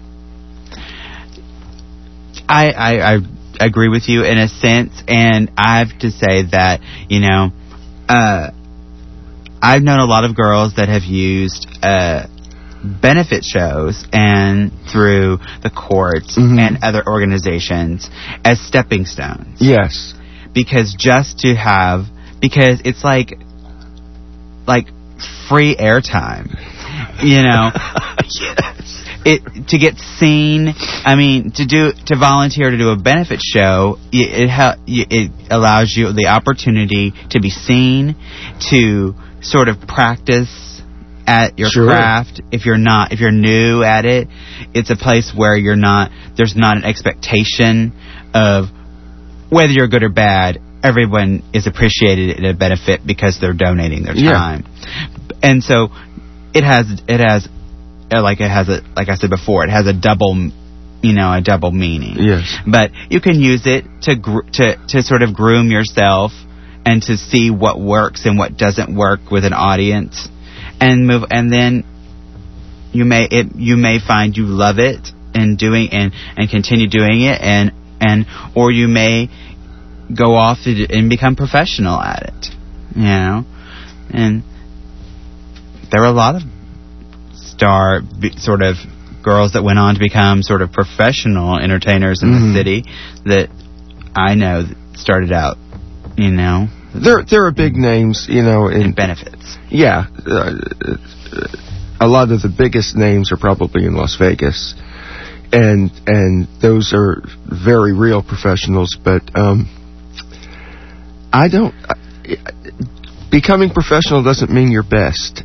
I, I, I agree with you in a sense, and I have to say that, you know, uh, I've known a lot of girls that have used uh, benefit shows and through the courts mm-hmm. and other organizations as stepping stones.
Yes.
Because just to have, because it's like, like free airtime, you know.
Yes.
It to get seen. I mean, to do to volunteer to do a benefit show, it it, it allows you the opportunity to be seen, to sort of practice at your
sure.
craft. If you're not, if you're new at it, it's a place where you're not, there's not an expectation of whether you're good or bad. Everyone is appreciated at a benefit because they're donating their time. Yeah. And so it has, it has, like it has a, like I said before, it has a double, you know, a double meaning.
Yes.
But you can use it to, gr- to, to sort of groom yourself and to see what works and what doesn't work with an audience, and move. And then you may it you may find you love it and doing and, and continue doing it, and and or you may go off and become professional at it. You know, and there are a lot of star sort of girls that went on to become sort of professional entertainers in mm-hmm. the city that I know that started out. You know,
there there are big names, you know, in
and benefits.
Yeah, uh, a lot of the biggest names are probably in Las Vegas, and and those are very real professionals. But um, I don't. Uh, becoming professional doesn't mean you're best.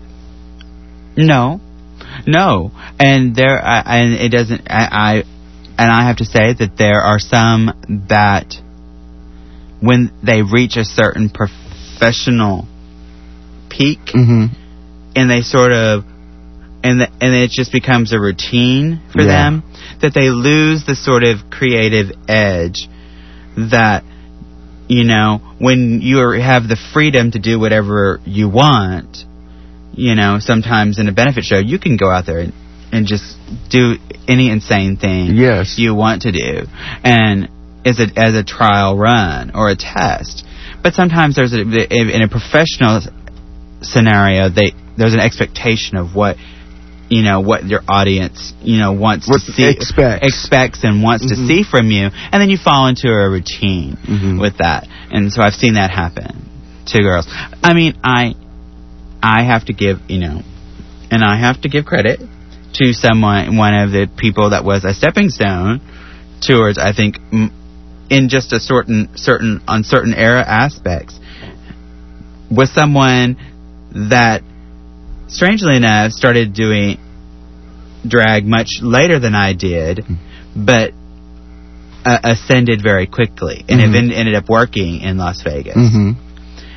No, no, and there, I, and it doesn't. I, I and I have to say that there are some that, when they reach a certain professional peak,
mm-hmm.
and they sort of, and the, and it just becomes a routine for
yeah.
them, that they lose the sort of creative edge that, you know, when you are, have the freedom to do whatever you want, you know, sometimes in a benefit show, you can go out there and, and just do any insane thing
yes.
you want to do. And as a, as a trial run or a test. But sometimes there's a, in a professional scenario, they there's an expectation of what, you know, what your audience, you know, wants
what
to see,
expects.
expects and wants mm-hmm. to see from you, and then you fall into a routine
mm-hmm.
with that. And so I've seen that happen to girls. I mean, I I have to give, you know, and I have to give credit to someone, one of the people that was a stepping stone towards, I think, m- in just a certain, certain, on certain era aspects, was someone that, strangely enough, started doing drag much later than I did, mm-hmm. but uh, ascended very quickly, and
mm-hmm.
it ended up working in Las Vegas.
Mm-hmm.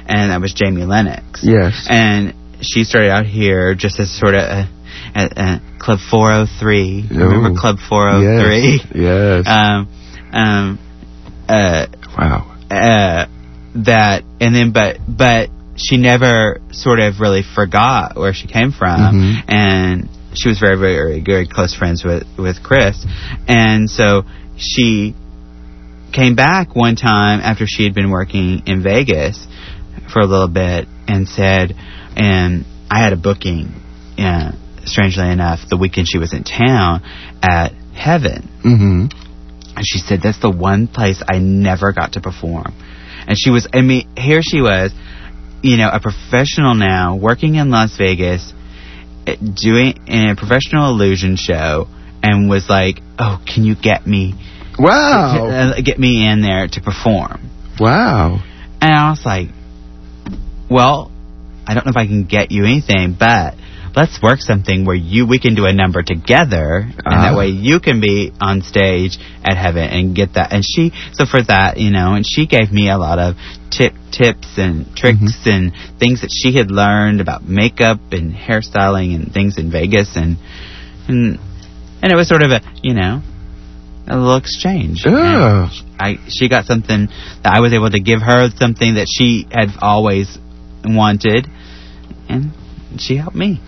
and that was Jamie Lennox.
Yes.
And she started out here just as sort of a, a, a Club four oh three. Remember
Oh.
Club four oh three?
Yes. Yes.
Um, um, uh,
wow.
Uh, that, and then, but, but she never sort of really forgot where she came from,
Mhm.
and she was very, very, very, very close friends with, with Chris, and so she came back one time after she had been working in Vegas for a little bit and said, and I had a booking, uh, strangely enough, the weekend she was in town at Heaven.
Mm-hmm.
And she said, that's the one place I never got to perform. And she was, I mean, here she was, you know, a professional now, working in Las Vegas, eh, doing in a professional illusion show, and was like, oh, can you get me,
Wow.
uh, get me in there to perform?
Wow.
And I was like, well, I don't know if I can get you anything, but let's work something where you we can do a number together, and
Ah.
that way you can be on stage at Heaven and get that. And she, so for that, you know, and she gave me a lot of tip, tips and tricks
Mm-hmm.
and things that she had learned about makeup and hairstyling and things in Vegas, and and and it was sort of a, you know, a little exchange.
Yeah.
And I she got something that I was able to give her, something that she had always wanted, and she helped me.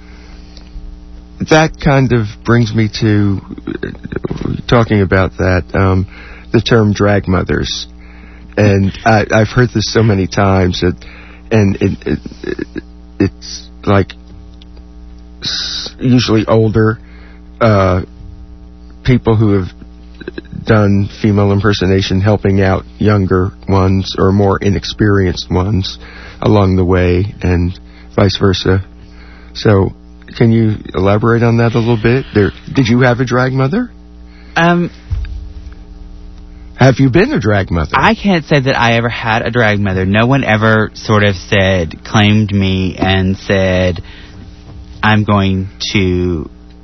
That kind of brings me to uh, talking about that, um, the term drag mothers. And I, I've heard this so many times, that, and it, it, it, it's like s- usually older uh, people who have done female impersonation helping out younger ones or more inexperienced ones along the way, and vice versa. So, can you elaborate on that a little bit? There, did you have a drag mother?
Um,
Have you been a drag mother?
I can't say that I ever had a drag mother. No one ever sort of said, claimed me and said, I'm going to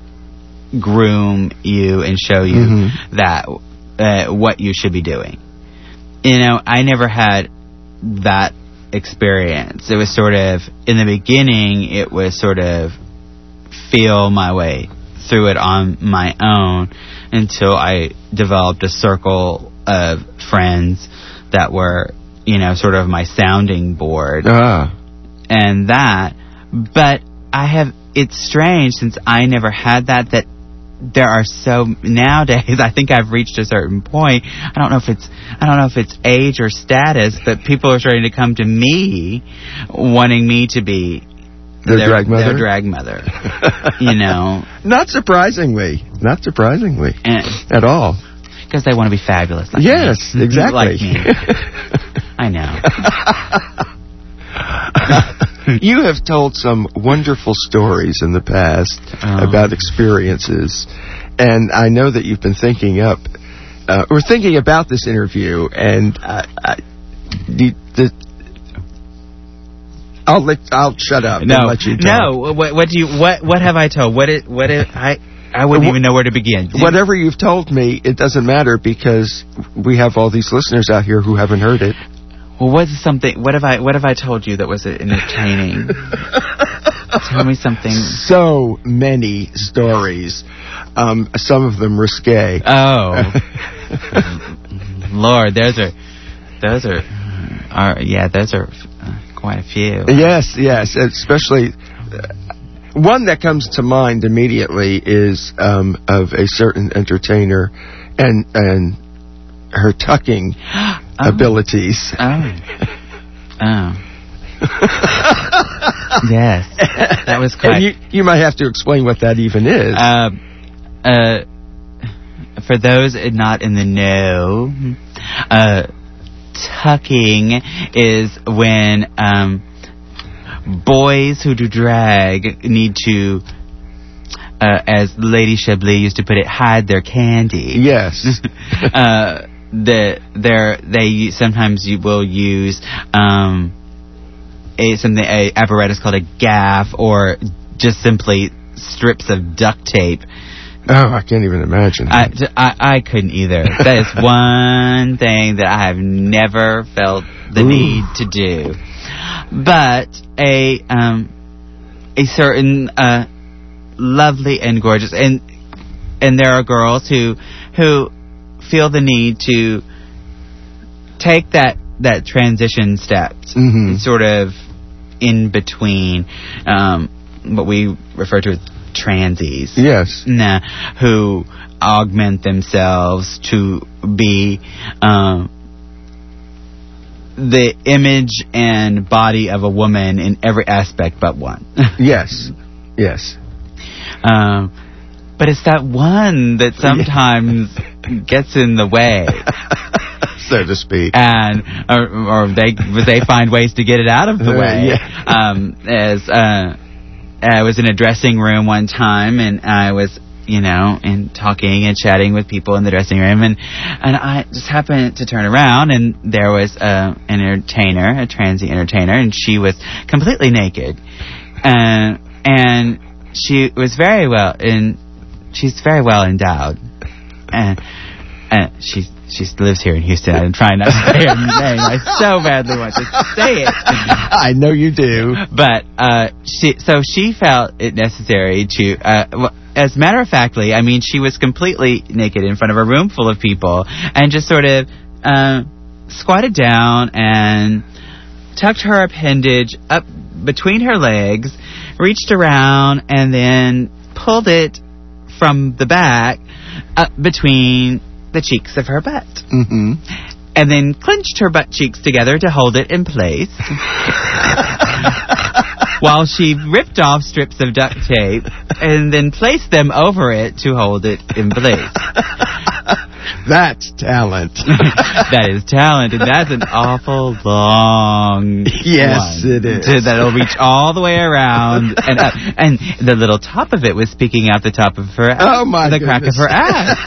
groom you and show you
Mhm.
that uh, what you should be doing. You know, I never had that experience. It was sort of, in the beginning, it was sort of feel my way through it on my own until I developed a circle of friends that were, you know, sort of my sounding board.
Ah.
And that, but I have, it's strange since I never had that, that there are so, nowadays, I think I've reached a certain point, I don't know if it's, I don't know if it's age or status, but people are starting to come to me wanting me to be
Their drag mother?
Their drag mother. You know.
Not surprisingly. Not surprisingly.
And,
at all.
Because they want to be fabulous. Like
Yes,
me.
exactly.
Like me. I know.
You have told some wonderful stories in the past
Oh.
about experiences, and I know that you've been thinking up, uh, or thinking about this interview, and uh, I, the, the, I'll let I'll shut up
No,
and let you talk.
no. What, what do you? What? What have I told? What? It, what? It, I. I wouldn't even know where to begin.
Whatever you've told me, it doesn't matter because we have all these listeners out here who haven't heard it.
Well, what's something? What have I? What have I told you that was entertaining? Tell me something.
So many stories. Um, some of them risque.
Oh, Lord, those are, those are, are yeah, those are uh, quite a few.
Yes, yes, especially uh, one that comes to mind immediately is um, of a certain entertainer and and her tucking
oh.
abilities.
Oh, oh. Yes, that was quite.
And you you might have to explain what that even is.
Uh, uh, for those not in the know, uh, tucking is when um, boys who do drag need to, uh, as Lady Chablis used to put it, hide their candy.
Yes.
uh, the they're, they sometimes you will use um, a something a apparatus called a gaff or just simply strips of duct tape.
Oh, I can't even imagine.
I, I, I couldn't either. That is one thing that I have never felt the
Ooh.
need to do. but a um, a certain uh, lovely and gorgeous, and and there are girls who who feel the need to take that that transition step,
Mm-hmm.
sort of in between um, what we refer to as transies.
Yes.
Nah, who augment themselves to be um, the image and body of a woman in every aspect but one.
Yes. Yes.
Um, but it's that one that sometimes gets in the way,
so to speak,
and or, or they they find ways to get it out of the
Uh,
way.
yeah.
Um, as uh, I was in a dressing room one time, and I was, you know, and talking and chatting with people in the dressing room, and and I just happened to turn around, and there was uh, an entertainer, a transient entertainer, and she was completely naked, and and she was very well, and she's very well endowed, and and she's she lives here in Houston. I'm trying not to say her name. I so badly want to say it.
I know you do.
But uh, she, so she felt it necessary to, uh, w- as a matter of factly, I mean, she was completely naked in front of a room full of people, and just sort of uh, squatted down and tucked her appendage up between her legs, reached around, and then pulled it from the back up between the cheeks of her butt.
Mm-hmm.
And then clenched her butt cheeks together to hold it in place. While she ripped off strips of duct tape and then placed them over it to hold it in place.
That's talent.
That is talent, and that's an awful long
Yes,
one.
it is.
To- that'll reach all the way around, and up, and the little top of it was sticking out the top of her.
Oh my
the crack of
goodness.
her ass.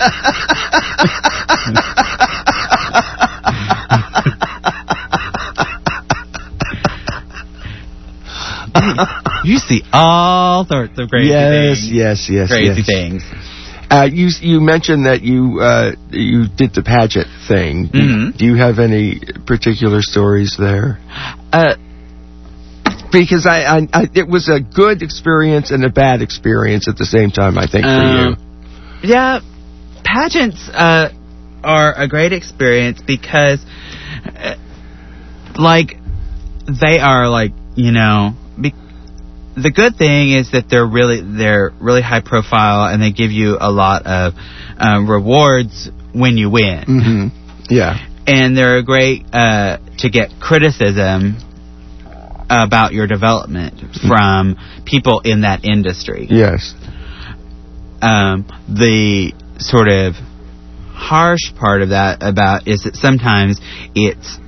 You see all sorts of crazy
yes,
things.
yes, yes,
Crazy
yes.
things.
Uh, you you mentioned that you uh, you did the pageant thing. Do,
Mhm.
do you have any particular stories there?
Uh,
because I, I, I it was a good experience and a bad experience at the same time. I think for
Um, Yeah, pageants uh, are a great experience because, uh, like, they are like, you know, be- the good thing is that they're really they're really high profile, and they give you a lot of um, rewards when you win.
you. Mm-hmm. Yeah.
And they're great uh, to get criticism about your development from people in that industry.
Yes.
Um, the sort of harsh part of that about is that sometimes it's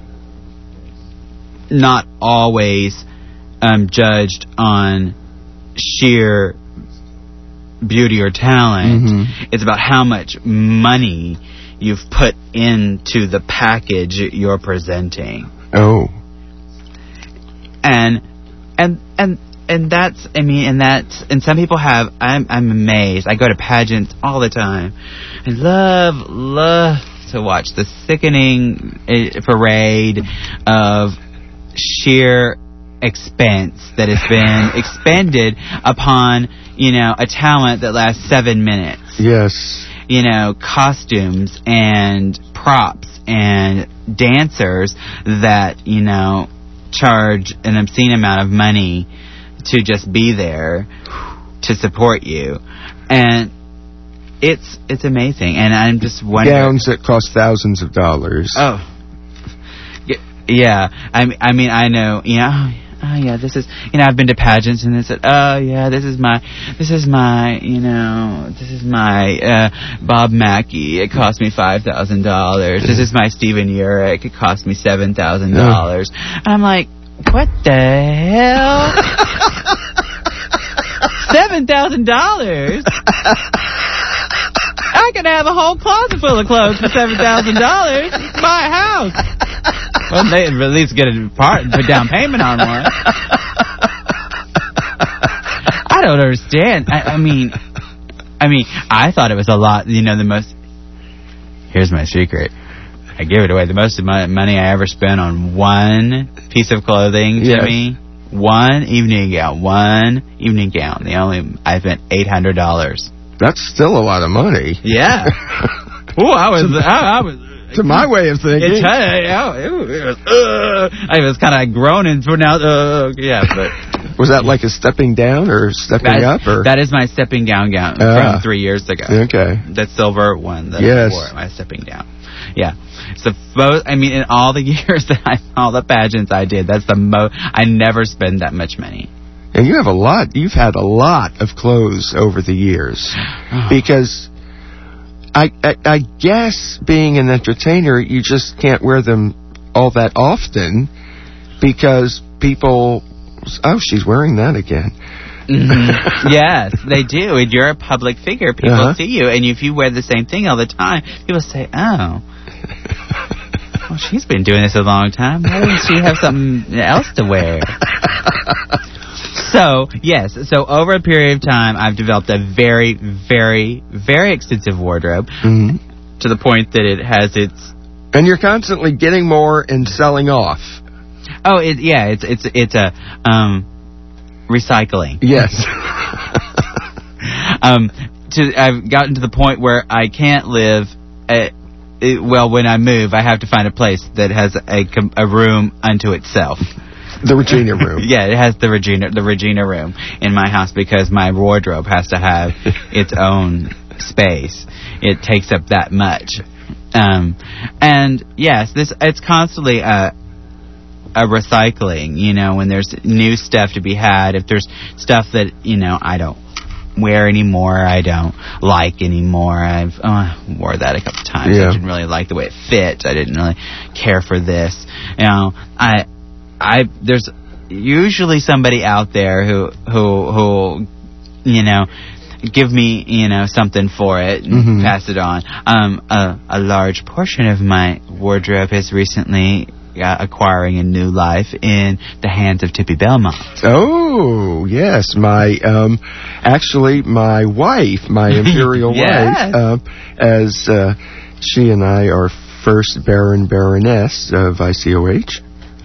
not always um, judged on sheer beauty or talent.
Mhm.
It's about how much money you've put into the package you're presenting.
Oh.
And and and and that's I mean and that's and some people have I'm I'm amazed. I go to pageants all the time. I love love to watch the sickening uh, parade of sheer expense that has been expended upon, you know, a talent that lasts seven minutes.
Yes.
You know, costumes and props and dancers that, you know, charge an obscene amount of money to just be there to support you. And it's it's amazing. And I'm just wondering...
Gowns that cost thousands of dollars.
Oh. Y- Yeah. I mean, I mean, I know, you know... Oh yeah, this is, you know, I've been to pageants and they said, oh yeah, this is my, this is my, you know, this is my, uh, Bob Mackey, it cost me five thousand dollars. This is my Steven Urich, it cost me seven thousand dollars. And I'm like, what the hell? seven thousand dollars? I could have a whole closet full of clothes for seven thousand dollars. Buy a house. Well, they at least get a part, put down payment on one. I don't understand. I, I mean, I mean, I thought it was a lot. You know, the most. Here's my secret. I give it away. The most of my money I ever spent on one piece of clothing, Jimmy, yes. one evening gown, one evening gown. The only I spent eight hundred dollars.
That's still a lot of money.
Yeah. Oh, I was, I, I was.
To my way of thinking.
It, it, it was, uh, I was kind of groaning for now. Uh, yeah, but
was that like a stepping down or stepping
that,
up? Or
that is my stepping down gown
uh,
from three years ago.
Okay.
That silver one that
yes.
I wore, my stepping down. Yeah. So, I mean, in all the years that I, all the pageants I did, that's the most. I never spend that much money.
And you have a lot. You've had a lot of clothes over the years, because. I, I, I guess being an entertainer, you just can't wear them all that often because people, oh, she's wearing that again.
Mm-hmm. Yes, they do. And you're a public figure. People
uh-huh.
see you. And if you wear the same thing all the time, people say, oh, well, she's been doing this a long time. Why doesn't she have something else to wear? So, yes, so over a period of time, I've developed a very, very, very extensive wardrobe
mm-hmm.
to the point that it has its...
And you're constantly getting more and selling off.
Oh, it, yeah, it's it's it's a um, recycling.
Yes.
um, to, I've gotten to the point where I can't live... At, it, well, when I move, I have to find a place that has a, a room unto itself.
The Regina room.
Yeah, it has the Regina the Regina room in my house because my wardrobe has to have its own space. It takes up that much. Um, and yes, this it's constantly a a recycling, you know, when there's new stuff to be had, if there's stuff that, you know, I don't wear anymore, I don't like anymore. I've oh, I wore that a couple times.
Yeah.
I didn't really like the way it fit. I didn't really care for this. You know, I I there's usually somebody out there who who who you know give me you know something for it and
mm-hmm.
pass it on. Um, a, a large portion of my wardrobe has recently uh, acquiring a new life in the hands of Tippy Belmont.
Oh yes, my um, actually my wife, my imperial
yes.
wife, uh, as uh, she and I are first Baron Baroness of I C O H.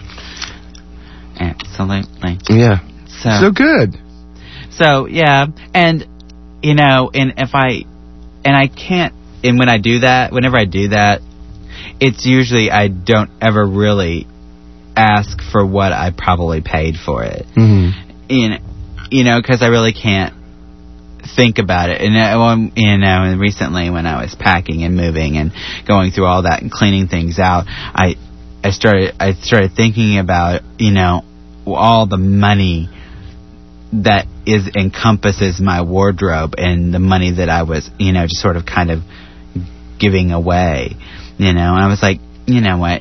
Absolutely.
Yeah.
So,
so good.
So yeah, and you know, and if I, and I can't, and when I do that, whenever I do that, it's usually I don't ever really ask for what I probably paid for it.
Mm-hmm.
In, you know, because I really can't think about it. And uh, you know, recently when I was packing and moving and going through all that and cleaning things out, I. I started I started thinking about, you know, all the money that is encompasses my wardrobe and the money that I was, you know, just sort of kind of giving away, you know. And I was like, you know what?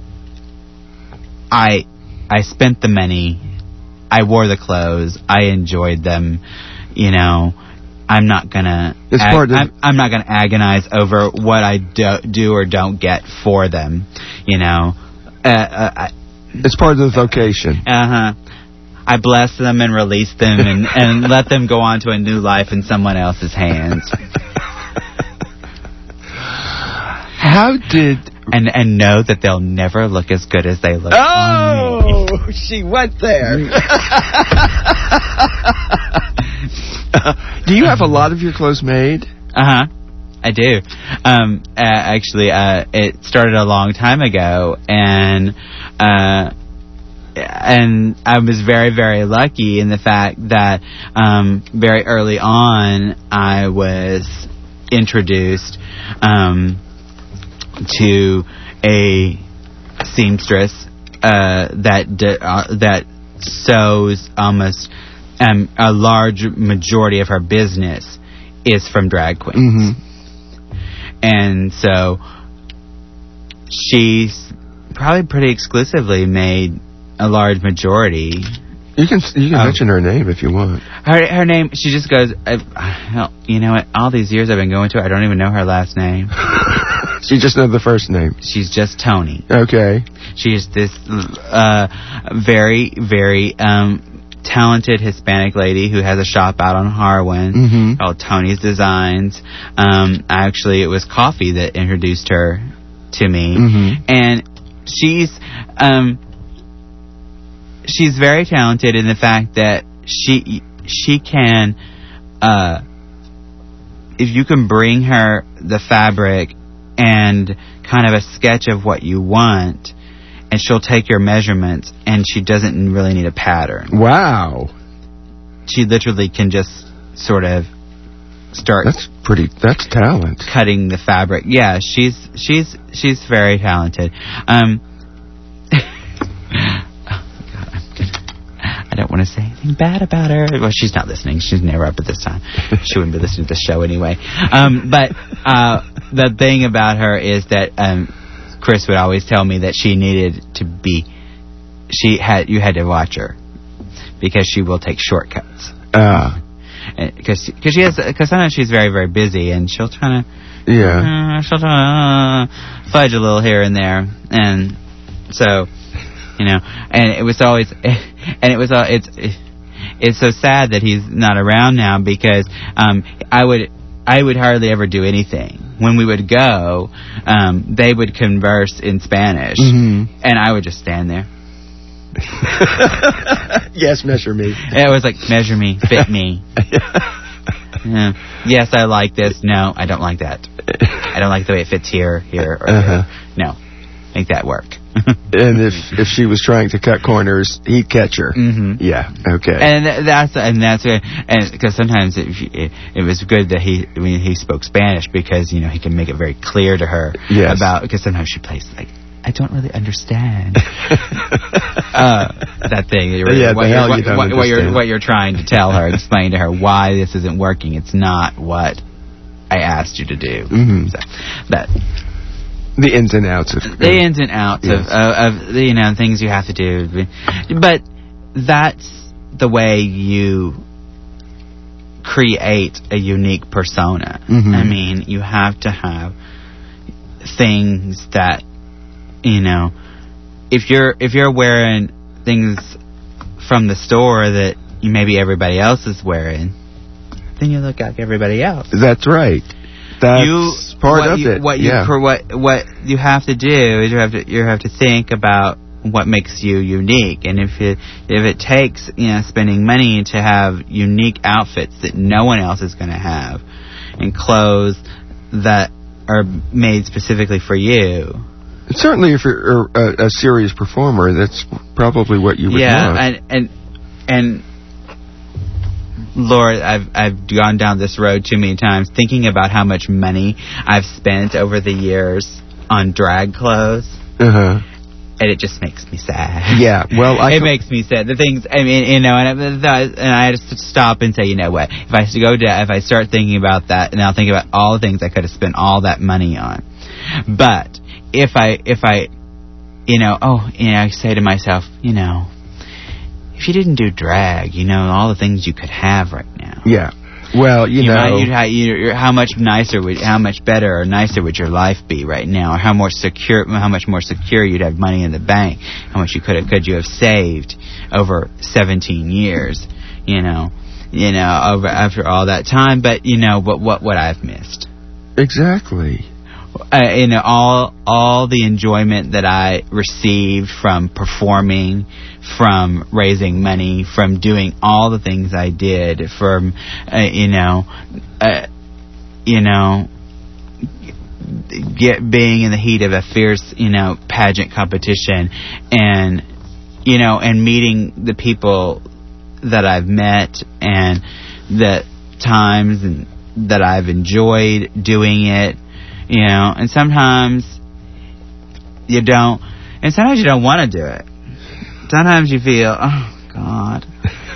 I I spent the money. I wore the clothes. I enjoyed them, you know. I'm not gonna.
It's
ag-
part of
I'm, I'm not gonna agonize over what I do, do or don't get for them, you know. Uh, uh, I,
it's part of the vocation.
Uh huh. I bless them and release them and, and let them go on to a new life in someone else's hands.
How did
and and know that they'll never look as good as they look.
Oh, on me. She went there. Do you have a lot of your clothes made?
Uh huh. I do. Um, uh, actually, uh, it started a long time ago, and uh, and I was very, very lucky in the fact that um, very early on I was introduced um, to a seamstress uh, that d- uh, that sews almost um, a large majority of her business is from drag queens.
Mm-hmm.
And so she's probably pretty exclusively made a large majority.
You can you can
um,
mention her name if you want.
Her her name, she just goes, I, hell, you know what, all these years I've been going to her, I don't even know her last name.
She just knows the first name.
She's just Tony.
Okay.
She's this uh, very, very um, talented Hispanic lady who has a shop out on Harwin
mm-hmm.
called Tony's Designs. Um, actually, it was Coffee that introduced her to me.
Mm-hmm.
And she's um, she's very talented in the fact that she she can, uh, if you can bring her the fabric and kind of a sketch of what you want, and she'll take your measurements, and she doesn't really need a pattern.
Wow.
She literally can just sort of start.
That's pretty. That's talent.
Cutting the fabric. Yeah, she's she's she's very talented. Um, I don't want to say anything bad about her. Well, she's not listening. She's never up at this time. She wouldn't be listening to the show anyway. Um, but uh, the thing about her is that um, Chris would always tell me that she needed to be. She had you had to watch her because she will take shortcuts.
Ah.
Because because she has because sometimes she's very very busy and she'll try to
yeah
uh, she'll try to uh, fudge a little here and there, and so. You know, and it was always, and it was, uh, it's, it's so sad that he's not around now because, um, I would, I would hardly ever do anything. When we would go, um, they would converse in Spanish,
mm-hmm.
and I would just stand there.
Yes, measure me.
And it was like, measure me, fit me. Yeah. Yes, I like this. No, I don't like that. I don't like the way it fits here, here, or
uh-huh.
here. No, make that work.
And if if she was trying to cut corners, he'd catch her.
Mm-hmm.
Yeah. Okay.
And th- that's and that's it. And because sometimes it, it, it was good that he I mean, he spoke Spanish because you know he can make it very clear to her
yes.
about because sometimes she plays like I don't really understand uh, that thing. You're,
yeah,
what,
the
you're,
hell
what,
you don't
what, what you're
understand.
what you're trying to tell her, explain to her why this isn't working. It's not what I asked you to do.
Mm-hmm.
So, that.
The ins and outs of
the ins and outs yes. of, of, of you know things you have to do, but that's the way you create a unique persona.
Mm-hmm.
I mean, you have to have things that you know. If you're if you're wearing things from the store that maybe everybody else is wearing, then you look like everybody else.
That's right. That's
you,
part of
you,
it.
What
yeah.
you for what what you have to do is you have to you have to think about what makes you unique, and if it if it takes you know spending money to have unique outfits that no one else is going to have, and clothes that are made specifically for you.
Certainly, if you're a, a serious performer, that's probably what you would
yeah,
want.
and and and. Lord, I've I've gone down this road too many times thinking about how much money I've spent over the years on drag clothes,
uh-huh.
and it just makes me sad.
Yeah, well, I
it
com-
makes me sad. The things, I mean, you know, and I, and I had to stop and say, you know what? If I go to, if I start thinking about that, and I'll think about all the things I could have spent all that money on. But if I if I, you know, oh, you know, I say to myself, you know. If you didn't do drag, you know, all the things you could have right now.
Yeah. Well, you,
you
know.
Might, you'd ha- you're, how much nicer would, how much better or nicer would your life be right now? Or how more secure, how much more secure you'd have money in the bank? How much you could have, could you have saved over seventeen years? You know, you know, over after all that time. But you know, but what what I've missed.
Exactly.
Uh, you know, all all the enjoyment that I received from performing, from raising money, from doing all the things I did, from uh, you know, uh, you know, get being in the heat of a fierce, you know, pageant competition, and you know, and meeting the people that I've met, and the times and that I've enjoyed doing it. You know, and sometimes you don't, and sometimes you don't want to do it. Sometimes you feel, oh, God,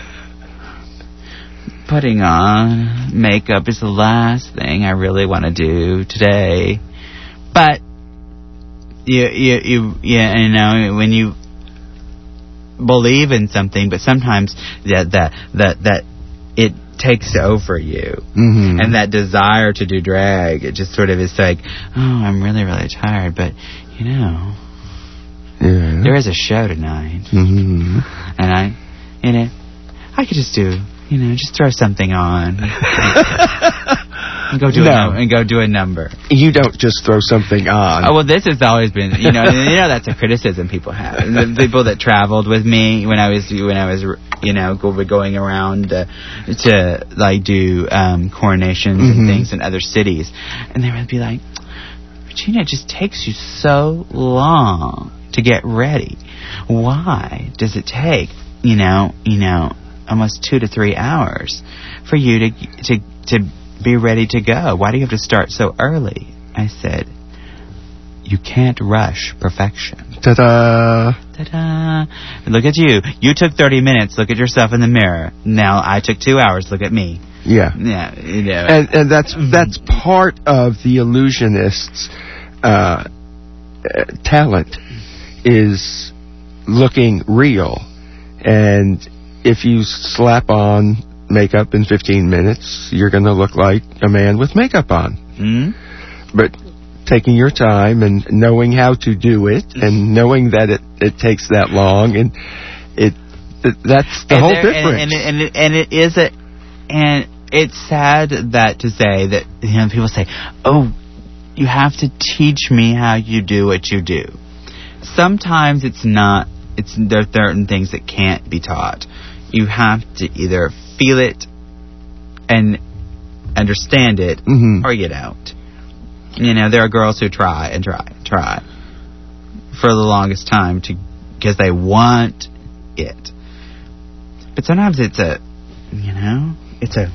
putting on makeup is the last thing I really want to do today. But, you, you, you, yeah, you know, when you believe in something, but sometimes that, that, that, that it takes over you,
mm-hmm.
and that desire to do drag, it just sort of is like, oh, I'm really really tired, but you know,
yeah.
there is a show tonight,
mm-hmm.
and I, you know, I could just do, you know, just throw something on. and go do
No.
a num- and go do a number.
You don't just throw something on.
Oh well, this has always been, you know, you know that's a criticism people have. And the people that traveled with me when I was when I was you know go, going around uh, to like do um, coronations
Mhm.
and things in other cities, and they would be like, Regina, it just takes you so long to get ready. Why does it take you know you know almost two to three hours for you to to to be ready to go? Why do you have to start so early? I said, you can't rush perfection.
Ta-da!
Ta-da! Look at you. You took thirty minutes. Look at yourself in the mirror. Now I took two hours. Look at me.
Yeah.
Yeah. You know.
And and that's that's part of the illusionist's uh, uh, talent is looking real. And if you slap on makeup in fifteen minutes, you're going to look like a man with makeup on.
Hmm?
But taking your time and knowing how to do it and knowing that it, it takes that long, and it, it that's the
and
whole
there-
difference.
And, and, and, it, and it is a, and it's sad that to say that, you know, people say, oh, you have to teach me how you do what you do. Sometimes it's not, it's, there are certain things that can't be taught. You have to either feel it and understand it,
Mhm.
or you don't. You know, there are girls who try and try and try for the longest time to because they want it. But sometimes it's a, you know, it's a,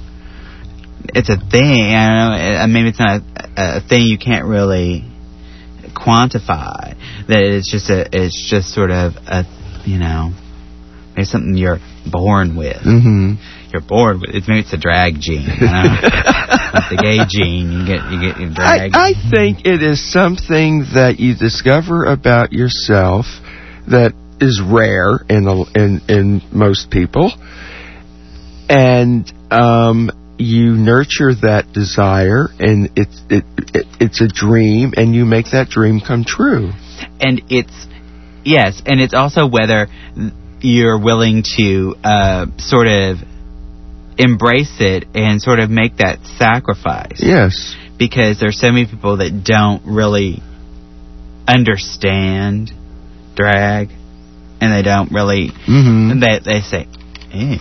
it's a thing. I don't know. uh, Maybe it's not a, a thing you can't really quantify. That it's just a, it's just sort of a, you know, maybe something you're born with.
Mm-hmm.
You're born with. It's, maybe it's a drag gene. You know? Like the gay gene, you get you get your
I,
drag.
I think it is something that you discover about yourself that is rare in a, in in most people, and um, you nurture that desire, and it's it, it it's a dream, and you make that dream come true.
And it's yes, and it's also whether you're willing to uh, sort of embrace it and sort of make that sacrifice.
Yes.
Because there's so many people that don't really understand drag, and they don't really.
Mm-hmm.
They they say, "Ew,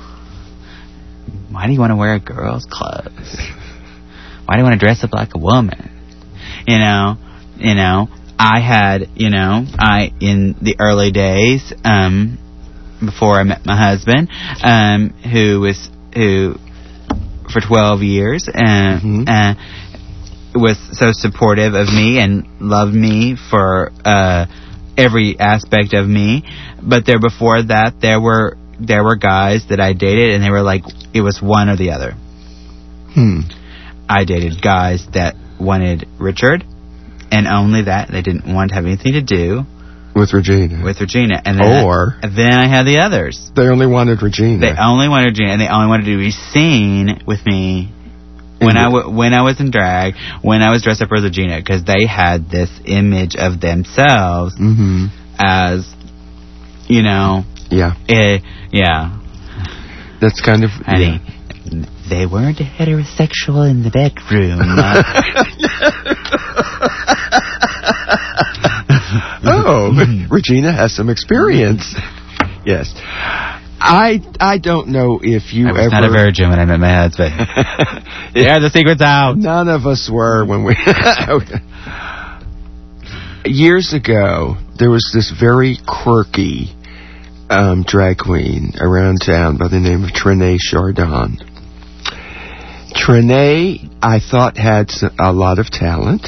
why do you want to wear girls' clothes? Why do you want to dress up like a woman?" You know, you know. I had, you know, I in the early days, um, before I met my husband, um, who was who for twelve years and
Mm-hmm.
uh, was so supportive of me and loved me for uh, every aspect of me. But there before that, there were there were guys that I dated, and they were like it was one or the other.
Hmm.
I dated guys that wanted Richard, and only that. They didn't want to have anything to do
With Regina.
with Regina. And then
Or
I, then I had the others.
they only wanted Regina.
They only wanted Regina, and they only wanted to be seen with me when I w- when I was in drag, when I was dressed up as Regina, because they had this image of themselves
Mm-hmm.
as, you know,
Yeah.
eh, yeah,
That's kind of.
honey. They weren't heterosexual in the bedroom.
Oh, Regina has some experience. Yes. I I don't know if you
I was
ever.
not a virgin when I met my husband. Yeah, the secret's out.
None of us were when we. Years ago, there was this very quirky um, drag queen around town by the name of Trinae Chardon. Trinae, I thought, had s- a lot of talent.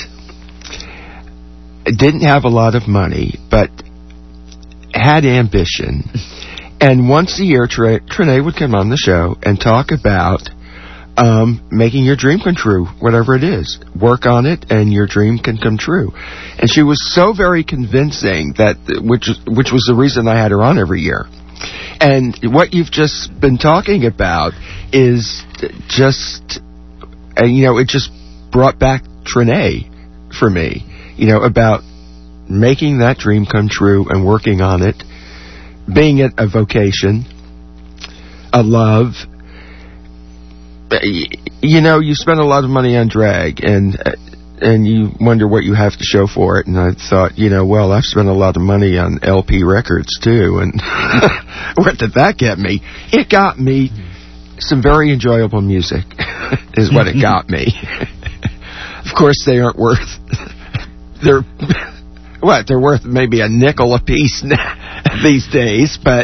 Didn't have a lot of money, but had ambition. And once a year, Tr- Trinae would come on the show and talk about um, making your dream come true, whatever it is. Work on it, and your dream can come true. And she was so very convincing that, which which was the reason I had her on every year. And what you've just been talking about is just, uh, you know, it just brought back Trinae for me. You know, about making that dream come true and working on it, being it a vocation, a love, you know, you spend a lot of money on drag, and and you wonder what you have to show for it. And I thought, you know, well, I've spent a lot of money on L P records too, and what did that get me? It got me some very enjoyable music, is what it got me. Of course, they aren't worth. They're what? They're worth maybe a nickel a piece these days, but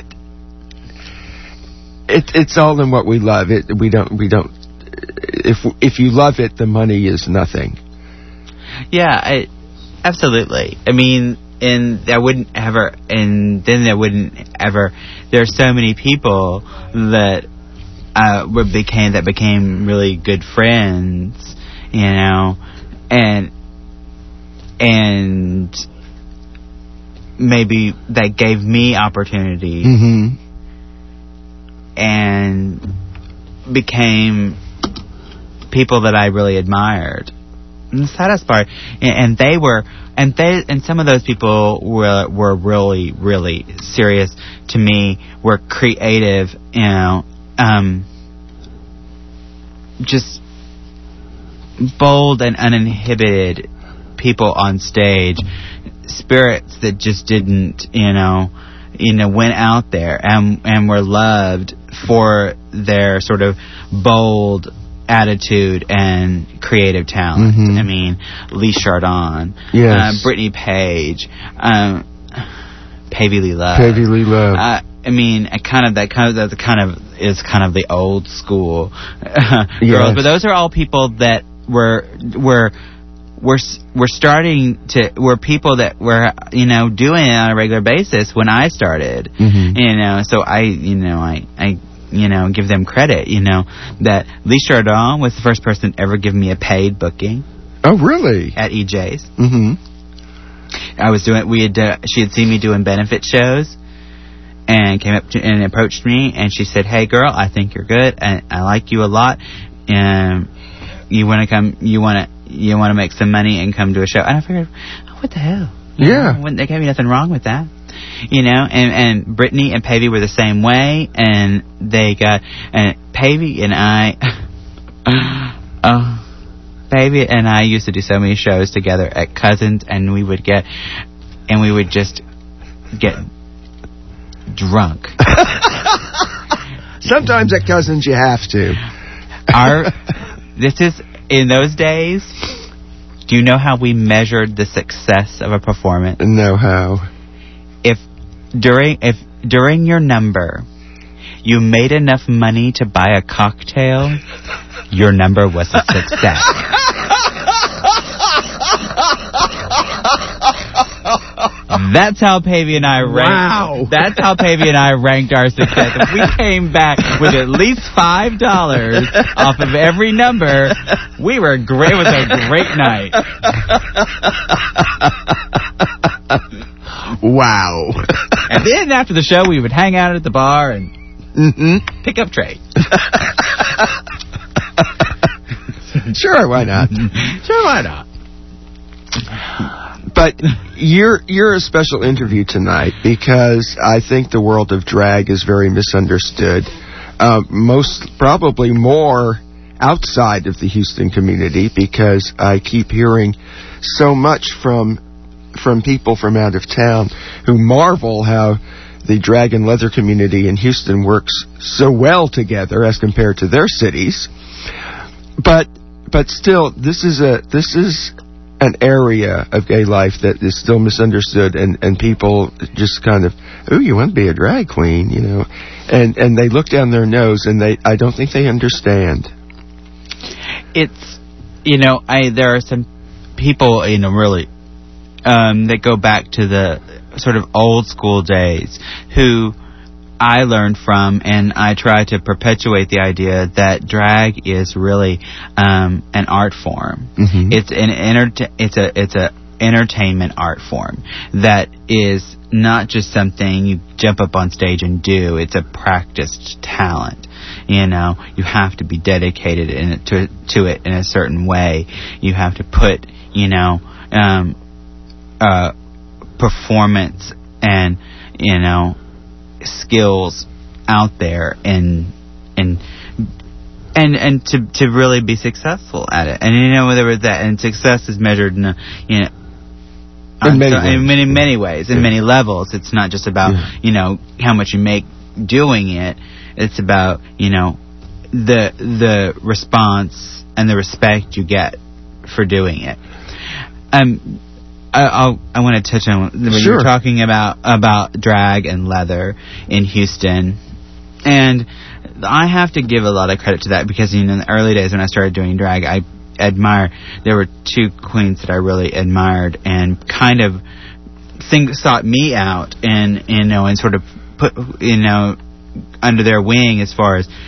it, it's all in what we love. It we don't we don't. If if you love it, the money is nothing.
Yeah, I, absolutely. I mean, and I wouldn't ever, and then there wouldn't ever. There are so many people that uh, were became that became really good friends, you know, and and maybe that gave me opportunity,
mm-hmm.
and became people that I really admired. And the saddest part, and, and they were, and they, and some of those people were were really, really serious to me. Were creative, you know, um, just bold and uninhibited people on stage, spirits that just didn't, you know, you know, went out there and and were loved for their sort of bold attitude and creative talent.
Mm-hmm.
I mean, Lee Chardon,
yes.
uh, Brittany Page, um, Pavey Lee Love.
Pavey Lee Love.
Uh, I mean, I kind of that kind of that kind of is kind of the old school girls,
yes.
but those are all people that were were. We're we're starting to we're people that were you know doing it on a regular basis when I started,
mm-hmm.
you know. So I you know I I you know give them credit, you know, that Lee Chardon was the first person to ever give me a paid booking.
Oh, really?
At E J's.
Mm-hmm.
I was doing we had uh, she had seen me doing benefit shows, and came up to and approached me, and she said, "Hey, girl, I think you're good, and I like you a lot, and you want to come you want to." You want to make some money and come to a show." And I figured, oh, what the hell? You
yeah.
know, there can't be nothing wrong with that. You know, and, and Brittany and Pavey were the same way, and they got, and Pavey and I, oh, Pavey and I used to do so many shows together at Cousins, and we would get, and we would just get drunk.
Sometimes at Cousins you have to.
Our, this is, in those days, do you know how we measured the success of a performance?
No, how?
If during if during your number you made enough money to buy a cocktail, your number was a success. That's how Pavey and I ranked.
Wow.
That's how Pavey and I ranked our success. If we came back with at least five dollars off of every number, we were great. It was a great night.
Wow.
And then after the show, we would hang out at the bar and
mm-hmm.
pick up trade.
Sure, why not?
Sure, why not?
But you're you're a special interview tonight because I think the world of drag is very misunderstood. Uh, most probably more outside of the Houston community, because I keep hearing so much from from people from out of town who marvel how the drag and leather community in Houston works so well together as compared to their cities. But but still, this is a this is. an area of gay life that is still misunderstood, and, and people just kind of, ooh, you want to be a drag queen, you know, and and they look down their nose, and they I don't think they understand.
It's, you know, I there are some people, you know, really um, that go back to the sort of old school days who I learned from, and I try to perpetuate the idea that drag is really um, an art form.
Mm-hmm.
It's an enter- It's a it's a entertainment art form that is not just something you jump up on stage and do. It's a practiced talent. You know, you have to be dedicated in it to to it in a certain way. You have to put, you know, um, uh, performance and, you know, skills out there, and and and and to to really be successful at it. And you know, there was that, and success is measured in a, you know,
in many,
so,
ways.
in many many ways, in
yeah.
many levels. It's not just about
yeah.
you know how much you make doing it. It's about you know the the response and the respect you get for doing it. Um, I I'll, I want to touch on when
sure.
you were talking about about drag and leather in Houston, and I have to give a lot of credit to that because you know, in the early days when I started doing drag, I admire there were two queens that I really admired and kind of think, sought me out and you know and sort of put you know under their wing as far as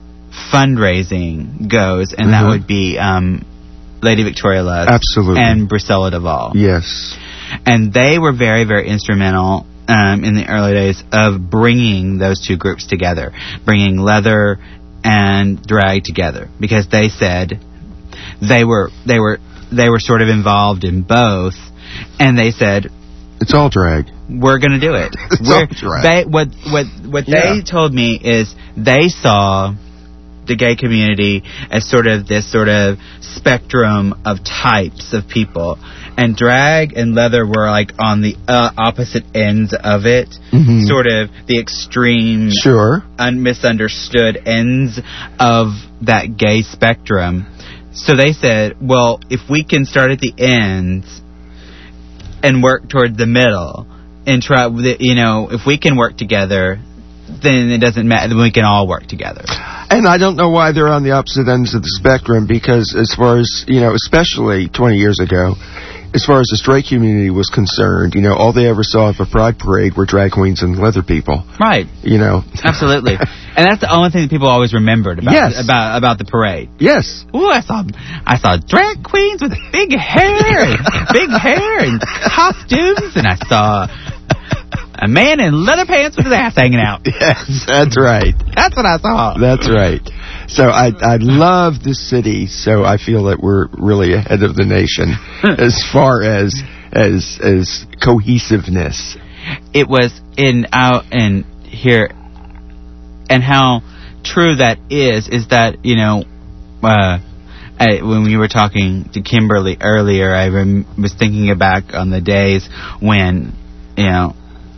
fundraising goes, and mm-hmm. that would be um, Lady Victoria Lutz
absolutely
and Priscilla Duvall.
Yes,
and they were very very instrumental um, in the early days of bringing those two groups together, bringing leather and drag together, because they said they were they were they were sort of involved in both, and they said
it's all drag.
We're going to do it.
It's
we're,
all drag.
They, what what what
yeah.
they told me is they saw the gay community as sort of this sort of spectrum of types of people, and drag and leather were like on the uh, opposite ends of it,
mm-hmm.
sort of the extreme,
sure,
un- misunderstood ends of that gay spectrum. So they said, well, if we can start at the ends and work toward the middle, and try, you know, if we can work together, then it doesn't matter. Then we can all work together.
And I don't know why they're on the opposite ends of the spectrum, because as far as, you know, especially twenty years ago, as far as the straight community was concerned, you know, all they ever saw of a pride parade were drag queens and leather people.
Right.
You know.
Absolutely. And that's the only thing that people always remembered about
yes.
about about the parade.
Yes.
Ooh, I saw I saw drag queens with big hair, big hair and costumes, and I saw a man in leather pants with his ass hanging out.
Yes, that's right.
That's what I saw.
That's right. So I I love this city, so I feel that we're really ahead of the nation as far as as as cohesiveness.
It was in out and here, and how true that is is that, you know, uh, I, when we were talking to Kimberly earlier, I rem- was thinking back on the days when, you know,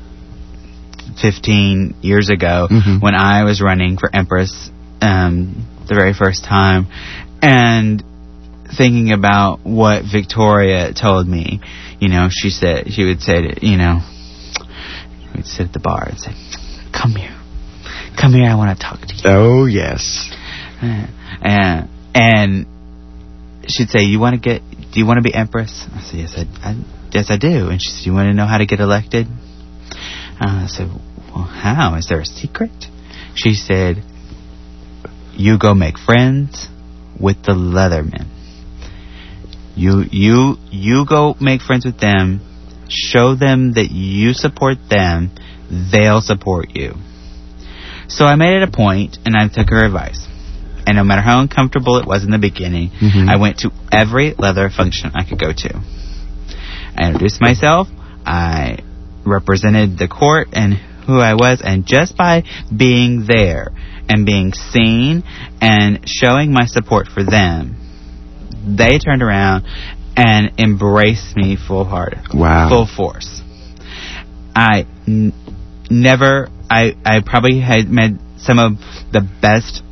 fifteen years ago,
mm-hmm.
when I was running for Empress um, the very first time, and thinking about what Victoria told me. You know, she said, she would say, to, you know, we'd sit at the bar and say, come here. Come here, I want to talk to you.
Oh, yes.
Uh, and, and she'd say, you want to get, do you want to be Empress? I said, yes, I, I, yes, I do. And she said, you want to know how to get elected? Uh, I said, well, how? Is there a secret? She said, you go make friends with the Leathermen. You, you, you go make friends with them, show them that you support them, they'll support you. So I made it a point, and I took her advice. And no matter how uncomfortable it was in the beginning,
mm-hmm.
I went to every leather function I could go to. I introduced myself, I represented the court and who I was, and just by being there and being seen and showing my support for them, they turned around and embraced me full-hearted.
Wow.
Full force. I n- never, I, I probably had met some of the best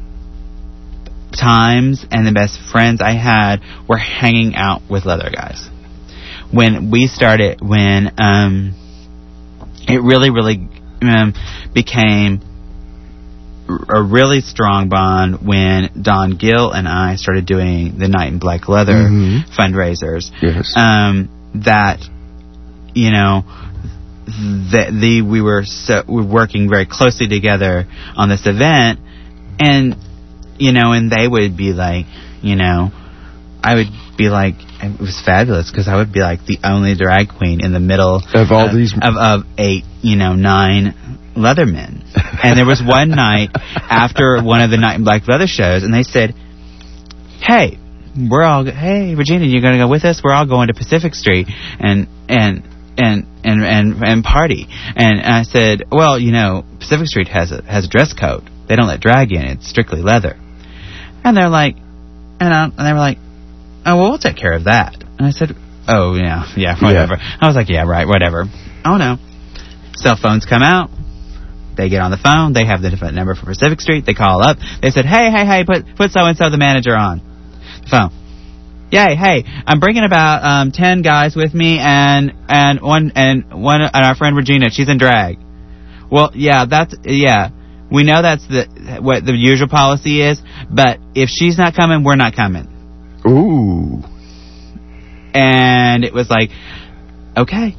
times and the best friends I had were hanging out with leather guys. When we started, when um, it really, really um, became a really strong bond when Don Gill and I started doing the Night in Black Leather
mm-hmm.
fundraisers.
Yes.
Um, that, you know, that the we were so we were working very closely together on this event, and you know, and they would be like, you know, I would be like, it was fabulous because I would be like the only drag queen in the middle
of all
of,
these
of, of eight, you know, nine Leathermen. And there was one night after one of the Night in Black Leather shows, and they said, hey, we're all, hey, Regina, you're going to go with us? We're all going to Pacific Street and, and, and, and, and, and party. And I said, well, you know, Pacific Street has a, has a dress code. They don't let drag in. It's strictly leather. And they're like, and, I, and they were like, oh, well, we'll take care of that. And I said, oh, yeah, yeah, whatever. Yeah. I was like, yeah, right, whatever. Oh, no. Cell phones come out. They get on the phone. They have the different number for Pacific Street. They call up. They said, hey, hey, hey, put put so-and-so, the manager, on the phone. Yay, hey, I'm bringing about um, ten guys with me, and and one and one and our friend Regina, she's in drag. Well, yeah, that's yeah. We know that's the what the usual policy is, but if she's not coming, we're not coming.
Ooh.
And it was like, okay.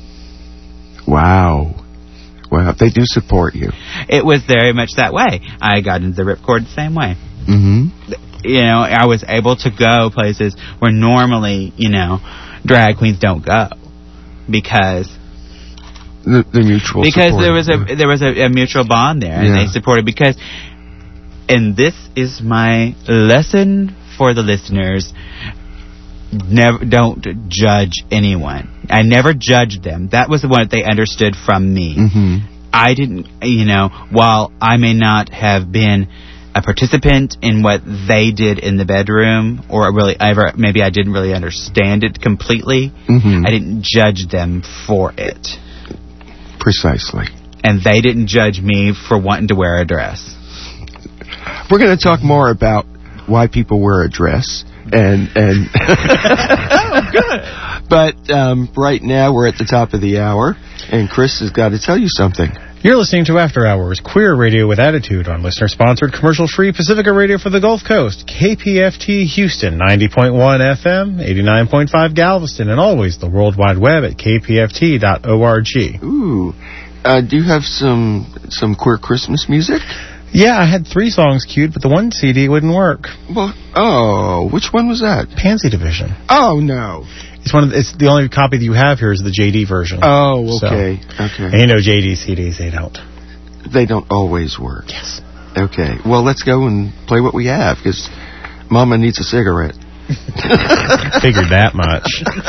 Wow. Wow, they do support you.
It was very much that way. I got into the ripcord the same way.
Mm-hmm.
You know, I was able to go places where normally, you know, drag queens don't go because
the, the mutual
because
support.
there was a there was a, a mutual bond there, and
yeah.
they supported because. And this is my lesson for the listeners. Never, don't judge anyone. I never judged them. That was the one that they understood from me.
Mm-hmm.
I didn't, you know, while I may not have been a participant in what they did in the bedroom, or really ever, maybe I didn't really understand it completely,
mm-hmm.
I didn't judge them for it.
Precisely.
And they didn't judge me for wanting to wear a dress.
We're going to talk more about why people wear a dress. And and
oh, good.
But um, right now we're at the top of the hour, and Chris has got to tell you something.
You're listening to After Hours, queer radio with attitude on listener-sponsored, commercial-free Pacifica Radio for the Gulf Coast, K P F T Houston, ninety point one F M, eighty-nine point five Galveston, and always the World Wide Web at k p f t dot org.
Ooh, uh, do you have some some queer Christmas music?
Yeah, I had three songs queued, but the one C D wouldn't work.
Well, oh, which one was that?
Pansy Division.
Oh, no.
It's one of the, it's the only copy that you have here is the J D version.
Oh, okay,
so,
okay.
And you know J D C Ds, they don't.
They don't always work.
Yes.
Okay, well, let's go and play what we have, because Mama needs a cigarette.
Figured that much.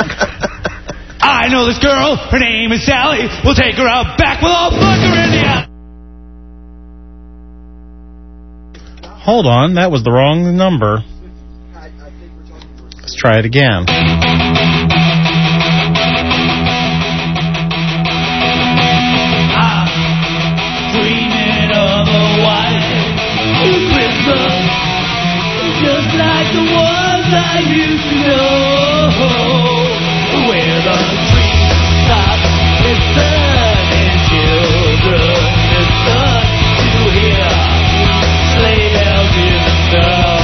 I know this girl, her name is Sally. We'll take her out back, we'll all fuck her in the eye.
Hold on, that was the wrong number. Let's try it again.
I'm dreaming of a white Christmas, just like the ones I used to know, where the treetops listen and children listen to hear sleigh bells in the snow.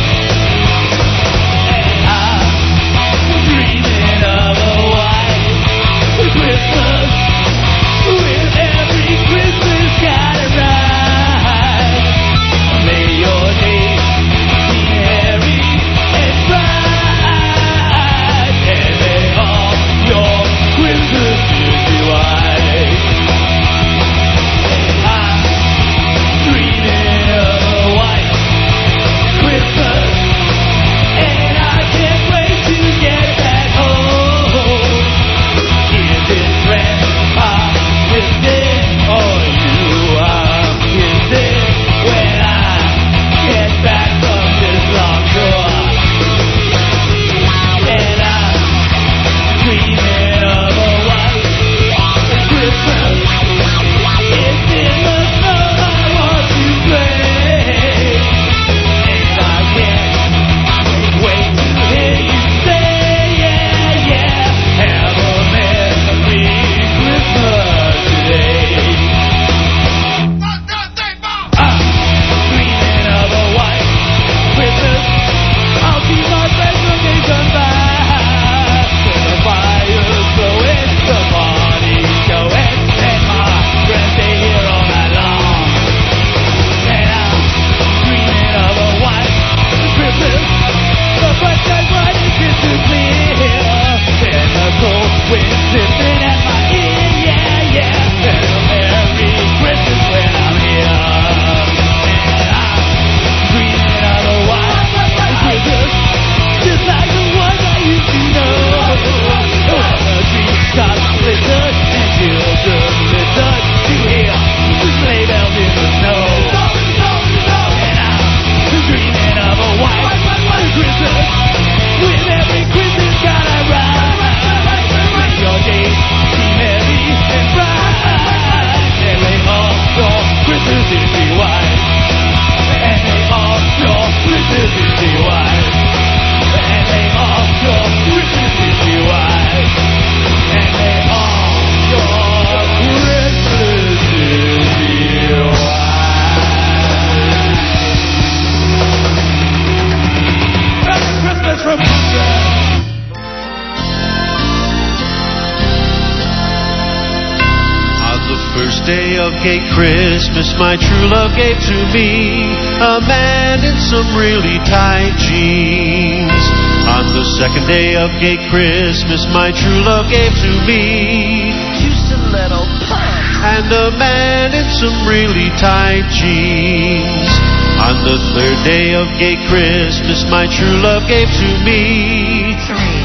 And I'm dreaming of a white Christmas, with every Christmas got it right. May your days be merry and bright, and may all your
gay Christmas my true love gave to me a man in some really tight jeans. On the second day of gay Christmas my true love gave to me just a little pump and a man in some really tight jeans. On the third day of gay Christmas my true love gave to me three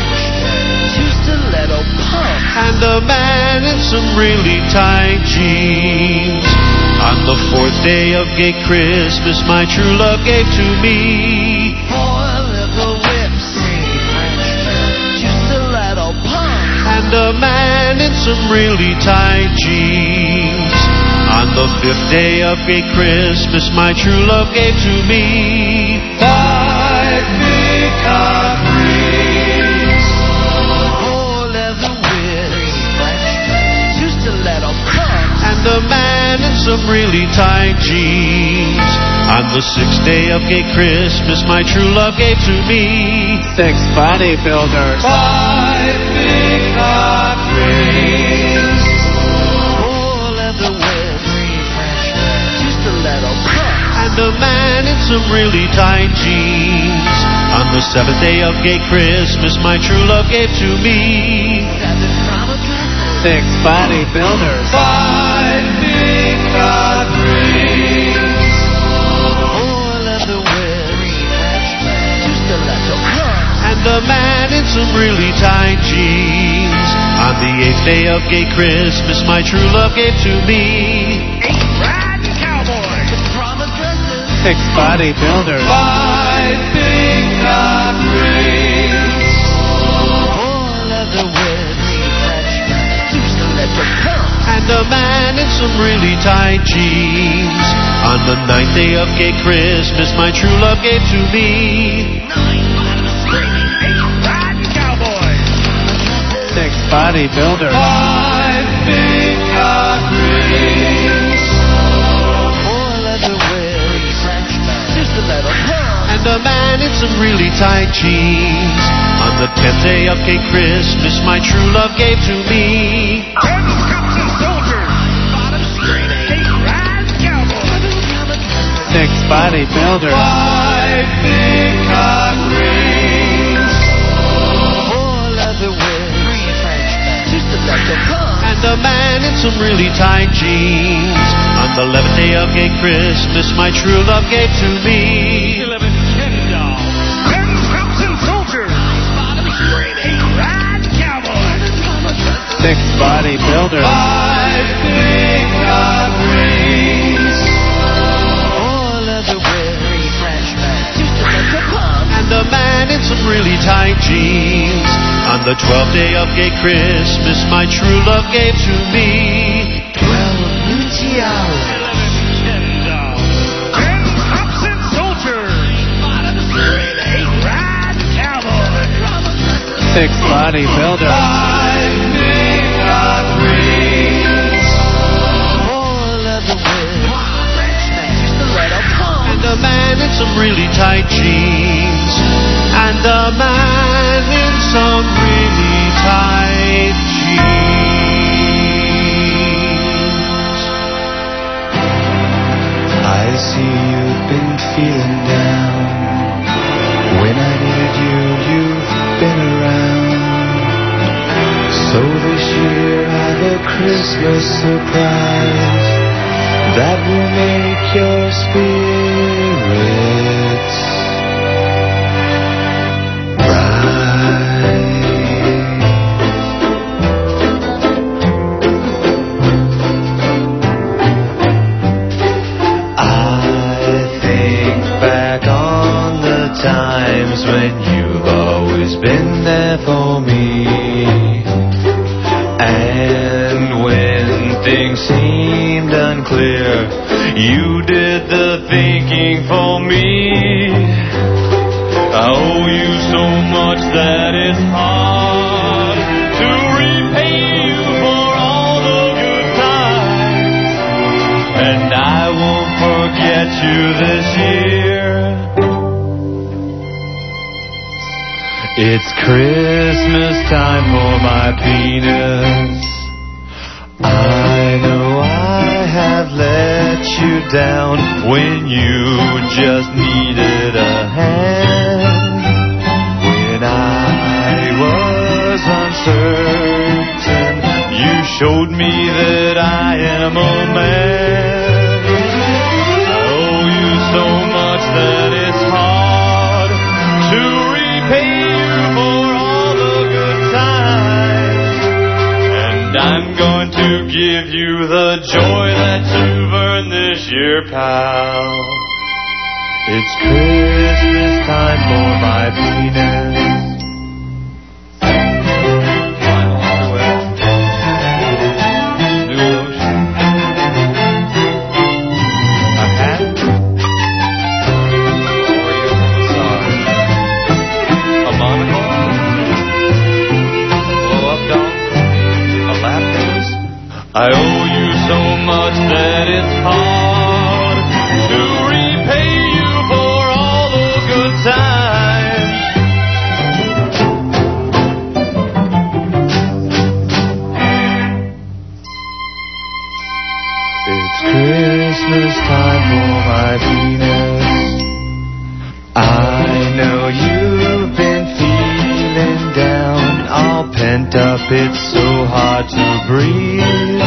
just a little pump and a man in some really tight jeans. On the fourth day of gay Christmas my true love gave to me four little whips, three Frenchmen, just a little pump and a man in some really tight jeans. On the fifth day of gay Christmas my true love gave to me five peacock rings, four leather whips, three Frenchmen, just a little pump and a man in some really tight jeans. On the sixth day of gay Christmas my true love gave to me six bodybuilders, five peacock rings, four leather whips, three Frenchmen, just a little pump and a man in some really tight jeans. On the seventh day of gay Christmas my true love gave to me seven promise dresses, six bodybuilders, five peacock rings, four leather whips, three Frenchmen, just a little pump and a man in some really tight jeans. On the eighth day of gay Christmas my true love gave to me eight riding cowboys, promise dresses, six bodybuilders, five peacock rings, four leather whips, three Frenchmen, just a little pump and a man in some really tight jeans. On the ninth day of gay Christmas my true love gave to me nine bottom screaming, eight riding cowboys, six bodybuilders, five peacock rings, four leather whips, three Frenchmen, just a little pump and a man in some really tight jeans. On the tenth day of gay Christmas my true love gave to me ten cops and soldiers, bottom screaming, eight riding cowboys, six bodybuilders, five peacock rings, four leather whips, three Frenchmen, just a little pump and a man in some really tight jeans. On the eleventh day of gay Christmas my true love gave to me eleven Ken dolls, ten cops and soldiers, bottom screaming, eight riding cowboys, six bodybuilders, five peacock rings, four leather whips, three Frenchmen, just a little pump and a man in some really tight jeans. On the twelfth day of gay Christmas my true love gave to me twelve new tiaras, eleven Ken dolls, ten cops and soldiers, bottom screaming, eight riding cowboys, six bodybuilders, five peacock rings, four leather whips, one Frenchman, just a little pump and a man in some really tight jeans. And a man in some really tight jeans.
I see you've been feeling down. When I needed you, you've been around. So this year I've a Christmas surprise that will make your spirits times when you've always been there for me, and when things seemed unclear, you did the thinking for me. I owe you so much that it's hard to repay you for all the good times, and I won't forget you this year. It's Christmas time for my penis. I know I have let you down when you just needed a hand. When I was uncertain, you showed me that I am a man. I owe you so much that it's hard to repay you for all the good times. And I'm going to give you the joy that you've earned this year, pal. It's Christmas time for my penis. I owe you so much that it's hard to repay you for all the good times. It's Christmas time for my penis. I know you've been feeling down, all pent up, it's so hard to breathe.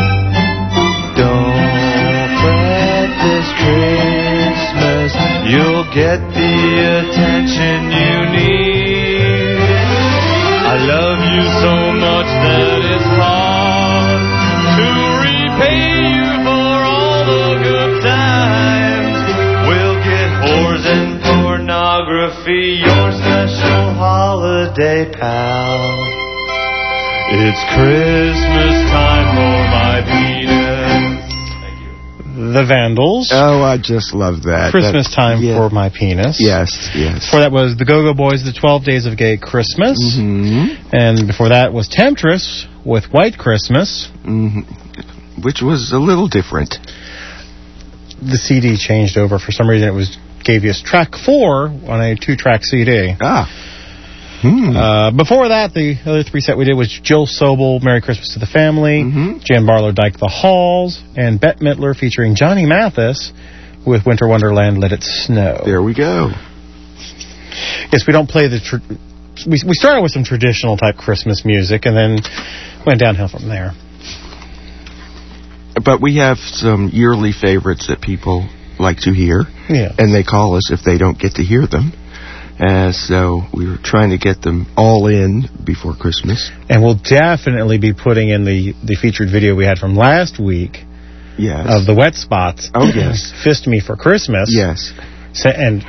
Don't fret this Christmas, you'll get the attention you need. I love you so much that it's hard to repay you for all the good times. We'll get whores and pornography, your special holiday pal. It's Christmas time for my penis.
The Vandals.
Oh, I just love that.
Christmas
that,
time
yeah.
for my penis.
Yes, yes.
Before that was the Go-Go Boys, the twelve Days of Gay Christmas.
Mm-hmm.
And before that was Temptress with White Christmas.
Mm-hmm. Which was a little different.
The C D changed over. For some reason, it was gave you track four on a two-track C D.
Ah. Hmm.
Uh, before that, the other three set we did was Jill Sobel, Merry Christmas to the Family,
mm-hmm.
Jan Barlow, Dyke the Halls, and Bette Midler featuring Johnny Mathis with Winter Wonderland, Let It Snow.
There we go.
Yes, we don't play the... Tr we, we started with some traditional type Christmas music and then went downhill from there.
But we have some yearly favorites that people like to hear.
Yeah.
And they call us if they don't get to hear them. Uh, so we were trying to get them all in before Christmas.
And we'll definitely be putting in the, the featured video we had from last week.
Yes.
Of the Wet Spots.
Oh, yes.
Fist Me for Christmas.
Yes.
So, and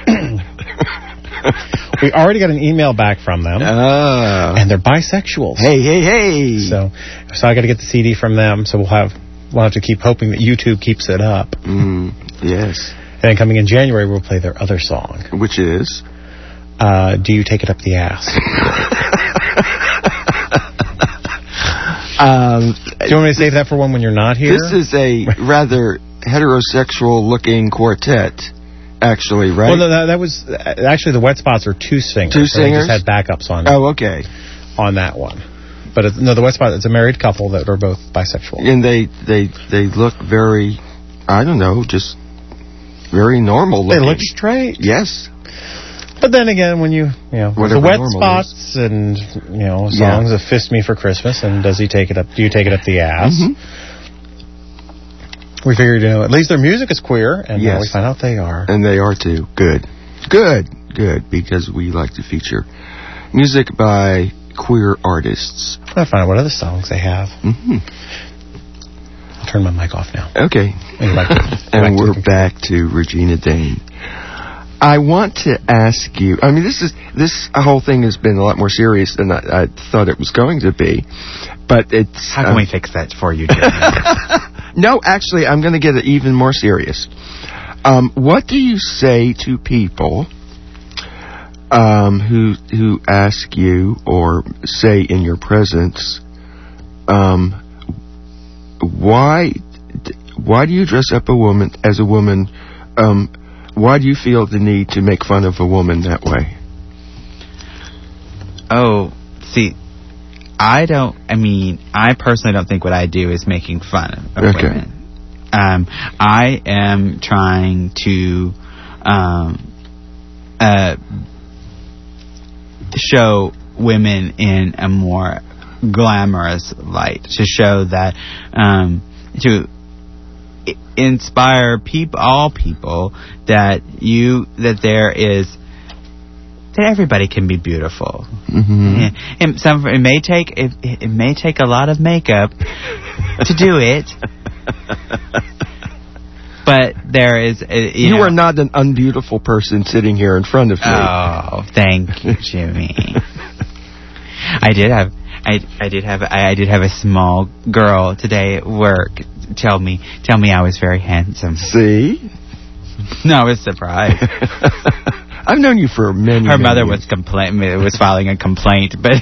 we already got an email back from them.
Oh.
And they're bisexuals.
Hey, hey, hey.
So, so I got to get the C D from them. So we'll have we'll have to keep hoping that YouTube keeps it up.
Mm, yes.
And then coming in January, we'll play their other song.
Which is?
Uh, Do You Take It Up the Ass?
um,
Do you want me to save that for one when you're not here?
This is a rather heterosexual-looking quartet, actually, right?
Well, no, that, that was... Actually, the Wet Spots are two singers.
Two
so
singers?
They just had backups on
Oh, okay.
On that one. But, it's, no, the Wet Spots, it's a married couple that are both bisexual.
And they, they, they look very, I don't know, just very normal looking.
They look straight.
Yes.
But then again, when you, you know,
Whatever
the Wet
normal
Spots
is.
and, you know, songs
Yeah.
of Fist Me for Christmas and Does He Take It Up, Do You Take It Up the Ass?
Mm-hmm.
We figured, you know, at least their music is queer, and
Yes.
now we find out they are.
And they are too. Good. Good. Good. Because we like to feature music by queer artists.
I'll find out what other songs they have.
Mm-hmm.
I'll turn my mic off now.
Okay.
And, back to,
and
back
we're
to
back to Regina Dane. I want to ask you, I mean, this is this whole thing has been a lot more serious than I, I thought it was going to be, but it's...
How can
um,
we fix that for you, Jeremy?
No, actually, I'm going to get it even more serious. Um, what do you say to people um, who who ask you or say in your presence, um, why why do you dress up a woman as a woman? Um, why do you feel the need to make fun of a woman that way?
Oh, see, I don't, I mean, I personally don't think what I do is making fun of
Okay.
women. Um, I am trying to um, uh, show women in a more glamorous light, to show that, um, to I- inspire people, all people, that you, that there is, that everybody can be beautiful.
Mm-hmm.
And some, it may take, it, it may take a lot of makeup to do it. But there is, uh, you,
You
know,
are not an unbeautiful person sitting here in front of me.
Oh, thank you, Jimmy. I did have, I, I did have, I, I did have a small girl today at work tell me, tell me I was very handsome.
See?
No, I was surprised.
I've known you for many.
Her
many
mother
years.
was complain, was filing a complaint, but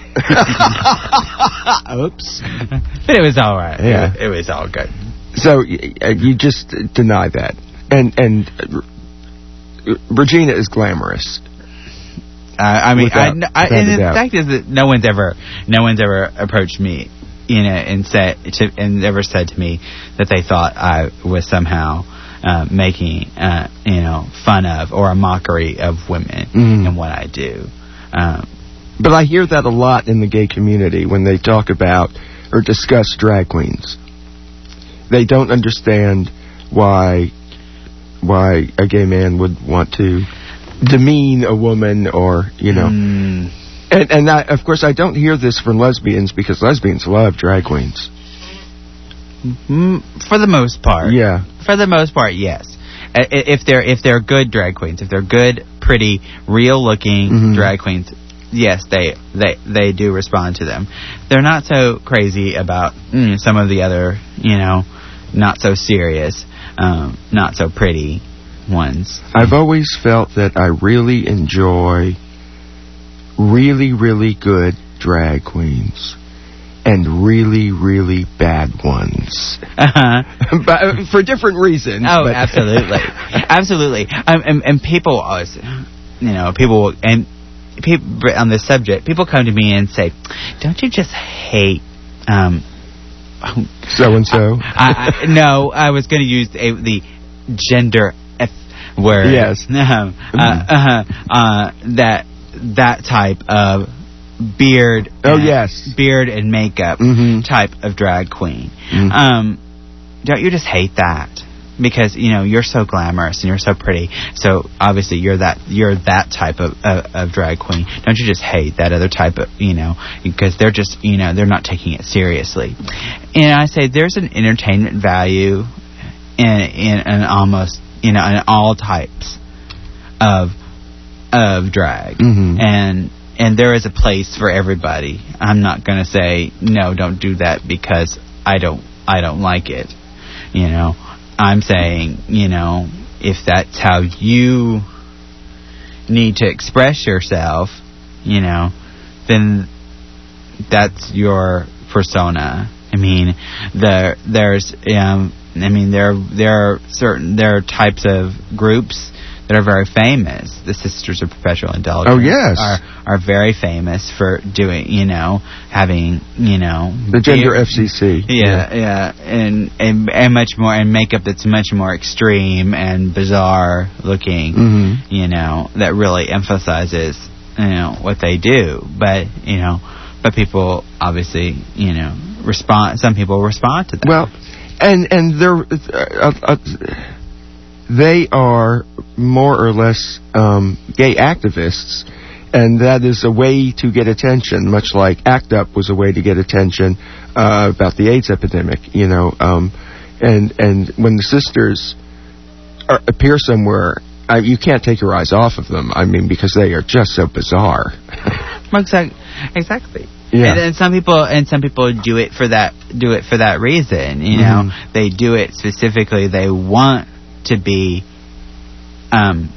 oops.
But it was all right.
Yeah.
it, it was all good.
So y- uh, you just deny that, and and uh, Regina is glamorous.
Uh, I mean,
Without-
I, kn- I,
without
and
a
the
doubt.
fact is that no one's ever, no one's ever approached me, you know, and said to, and ever said to me that they thought I was somehow uh, making, uh, you know, fun of or a mockery of women
Mm.
and what I do. Um,
But I hear that a lot in the gay community when they talk about or discuss drag queens. They don't understand why why a gay man would want to demean a woman, or you know.
Mm.
And and I, of course I don't hear this from lesbians, because lesbians love drag queens.
mm, for the most part,
Yeah.
For the most part, yes. I- i- If they're if they're good drag queens, if they're good, pretty, real-looking
Mhm.
drag queens, yes, they, they they do respond to them. They're not so crazy about mm, some of the other, you know, not so serious, um, not so pretty ones.
I've always felt that I really enjoy really, really good drag queens and really, really bad ones.
Uh-huh.
But uh, for different reasons.
Oh,
but
absolutely, absolutely. Um, and, and people always, you know, people and people on this subject, people come to me and say, "Don't you just hate?" Um,
so and so.
I, I, no, I was going to use a, the gender F word.
Yes.
Um, uh, uh, uh, that that type of beard.
Oh,
and-
yes.
beard and makeup
Mhm.
type of drag queen.
Mhm.
Um, don't you just hate that? Because you know you're so glamorous and you're so pretty, so obviously you're that you're that type of, of of drag queen. Don't you just hate that other type of, you know, because they're just, you know, they're not taking it seriously. And I say there's an entertainment value in in an almost, you know, in all types of of drag,
Mhm.
and and there is a place for everybody. I'm not going to say no, don't do that because I don't I don't like it, you know. I'm saying, you know, if that's how you need to express yourself, you know, then that's your persona. I mean, there there's um I mean there there are certain there are types of groups that are very famous. The Sisters of Perpetual Indulgence
Oh, yes.
are are very famous for doing, you know, having, you know,
The gender
beer-
F C C.
yeah, yeah, and, and and much more, and makeup that's much more extreme and bizarre looking,
Mhm.
you know, that really emphasizes, you know, what they do. But you know, but people obviously, you know, respond. Some people respond to that.
Well, and and they're uh, uh, they are more or less um, gay activists, and that is a way to get attention, much like ACT UP was a way to get attention uh, about the AIDS epidemic, you know. Um, and and when the sisters are, appear somewhere, I, you can't take your eyes off of them. I mean, because they are just so bizarre.
Exactly. Exactly.
Yeah.
And, and some people and some people do it for that do it for that reason. You know,
Mhm.
they do it specifically. They want to be, um,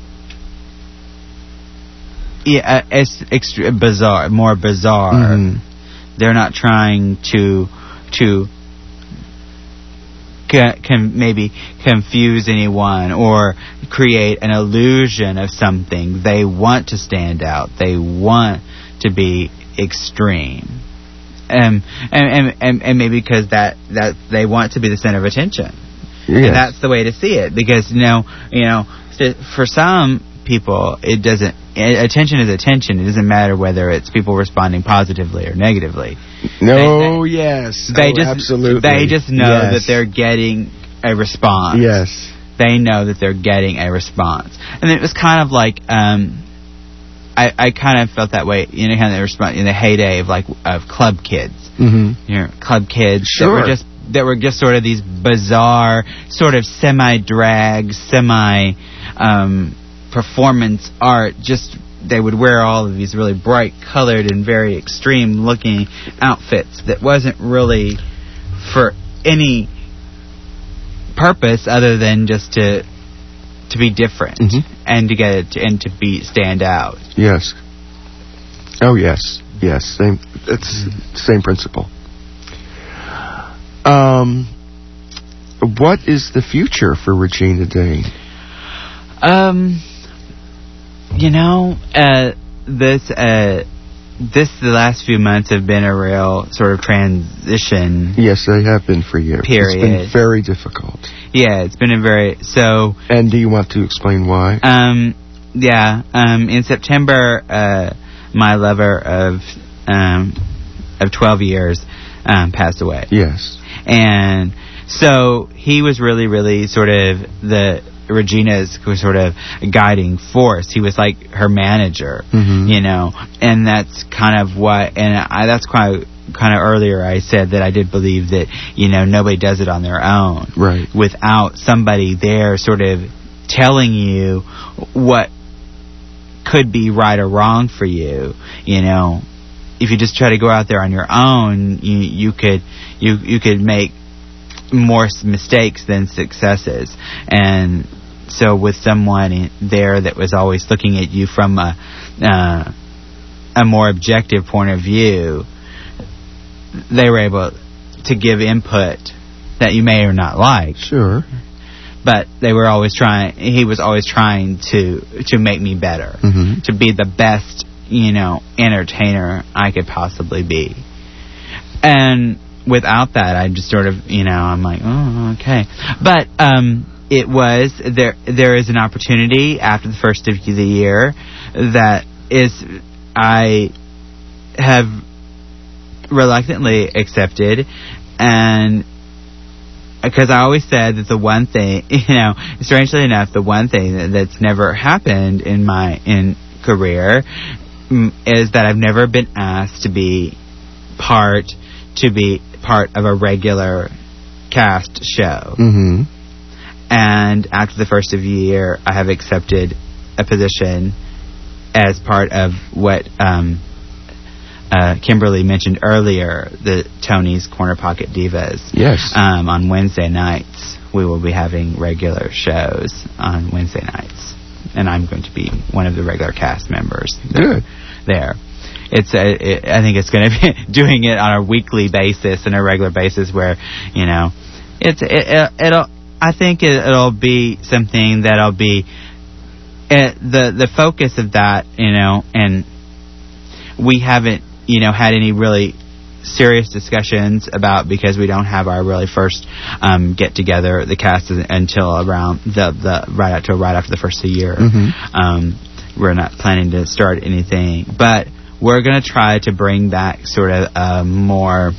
yeah, it's extra bizarre, more bizarre.
Mhm.
They're not trying to to ca- can maybe confuse anyone or create an illusion of something. They want to stand out. They want to be extreme, um, and, and and and maybe because that that they want to be the center of attention.
Yes.
And that's the way to see it, because, you know, you know, for some people, it doesn't, attention is attention. It doesn't matter whether it's people responding positively or negatively.
No, they, they, yes.
They
oh,
just,
absolutely.
They just know
yes.
that they're getting a response.
Yes.
They know that they're getting a response. And it was kind of like, um, I, I kind of felt that way, you know, kind of response in the heyday of like of club kids.
Mm-hmm.
You know, club kids
sure.
that were just that were just sort of these bizarre, sort of semi-drag, semi um, performance art. Just they would wear all of these really bright colored and very extreme looking outfits that wasn't really for any purpose other than just to to be different
mm-hmm.
and to get it and to be stand out.
Yes. Oh yes, yes. Same. It's mm-hmm. same principle. Um, what is the future for Regina Day?
Um, you know, uh, this uh, this the last few months have been a real sort of transition.
Yes, they have been for you.
Period.
It's been very difficult.
Yeah, it's been a very so.
And do you want to explain why?
Um, yeah. Um, in September, uh, my lover of um of twelve years um passed away.
Yes.
And so he was really, really sort of the Regina's sort of guiding force. He was like her manager,
mm-hmm.
you know, and that's kind of what, and I, that's quite kind of earlier I said that I did believe that, you know, nobody does it on their own.
Right.
Without somebody there sort of telling you what could be right or wrong for you, you know. If you just try to go out there on your own, you you could you you could make more mistakes than successes. And so, with someone there that was always looking at you from a uh, a more objective point of view, they were able to give input that you may or not like.
Sure.
But they were always trying. He was always trying to to make me better,
mm-hmm.
to be the best, you know, entertainer I could possibly be. And without that, I just sort of, you know, I'm like, oh, okay. But um, it was, there. there is an opportunity after the first of the year that is, I have reluctantly accepted, and because I always said that the one thing, you know, strangely enough, the one thing that, that's never happened in my in career is that I've never been asked to be part to be part of a regular cast show.
Mm-hmm.
And after the first of the year, I have accepted a position as part of what um, uh, Kimberly mentioned earlier, the Tony's Corner Pocket Divas.
Yes.
Um, on Wednesday nights, we will be having regular shows on Wednesday nights. And I'm going to be one of the regular cast members.
Good.
There. It's a, it, I think it's going to be doing it on a weekly basis and a regular basis where, you know, it's it, it, it'll. I think it, it'll be something that'll be it, the the focus of that, you know, and we haven't, you know, had any really serious discussions about, because we don't have our really first um, get together, the cast, until around the the right after right after the first of the year.
Mm-hmm.
Um, we're not planning to start anything, but we're going to try to bring back sort of a more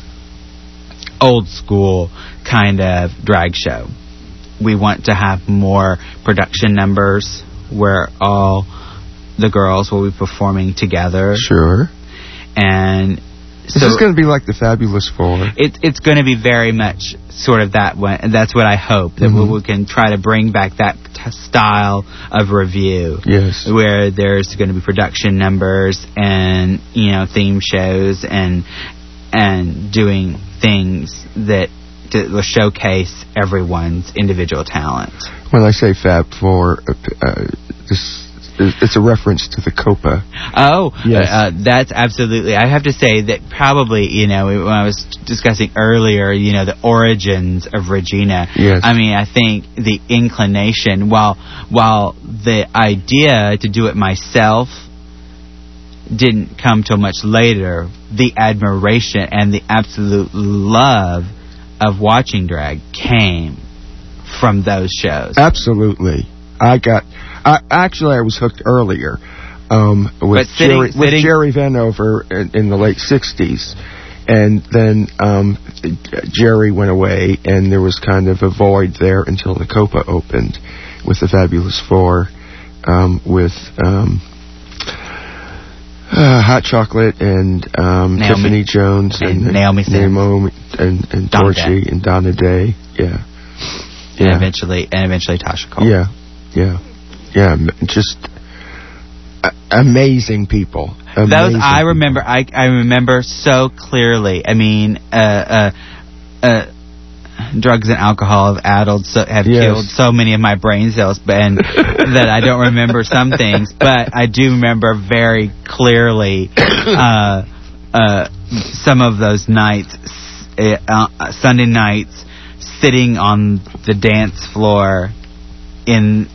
old school kind of drag show. We want to have more production numbers where all the girls will be performing together.
Sure.
And
this
so
is going to be like the Fabulous Four.
It, it's going to be very much sort of that one, and that's what I hope, that
mm-hmm.
we, we can try to bring back that t- style of review.
Yes.
Where there's going to be production numbers and, you know, theme shows and and doing things that to, will showcase everyone's individual talent.
When I say Fab Four, uh, uh, this it's a reference to the Copa.
Oh,
yes.
uh, that's absolutely. I have to say that probably, you know, when I was discussing earlier, you know, the origins of Regina.
Yes.
I mean, I think the inclination, while while the idea to do it myself didn't come till much later, the admiration and the absolute love of watching drag came from those shows.
Absolutely. I got, I, actually I was hooked earlier um, with,
sitting,
Jerry, with
sitting,
Jerry Vanover in, in the late sixties. And then um, Jerry went away, and there was kind of a void there until the Copa opened with the Fabulous Four, um, with um, uh, Hot Chocolate and um, Tiffany Jones and,
and Naomi
Naomi and, and
Donna
Torchy
Day.
and Donna Day. Yeah.
And
Yeah.
eventually, and eventually Tasha Cole.
Yeah. Yeah. Yeah. m- Just uh, amazing people.
Those
Amazing
I remember. I I remember so clearly. I mean, uh, uh, uh, drugs and alcohol have addled, so, have
Yes.
killed so many of my brain cells, but and that I don't remember some things. But I do remember very clearly uh, uh, some of those nights, uh, Sunday nights, sitting on the dance floor in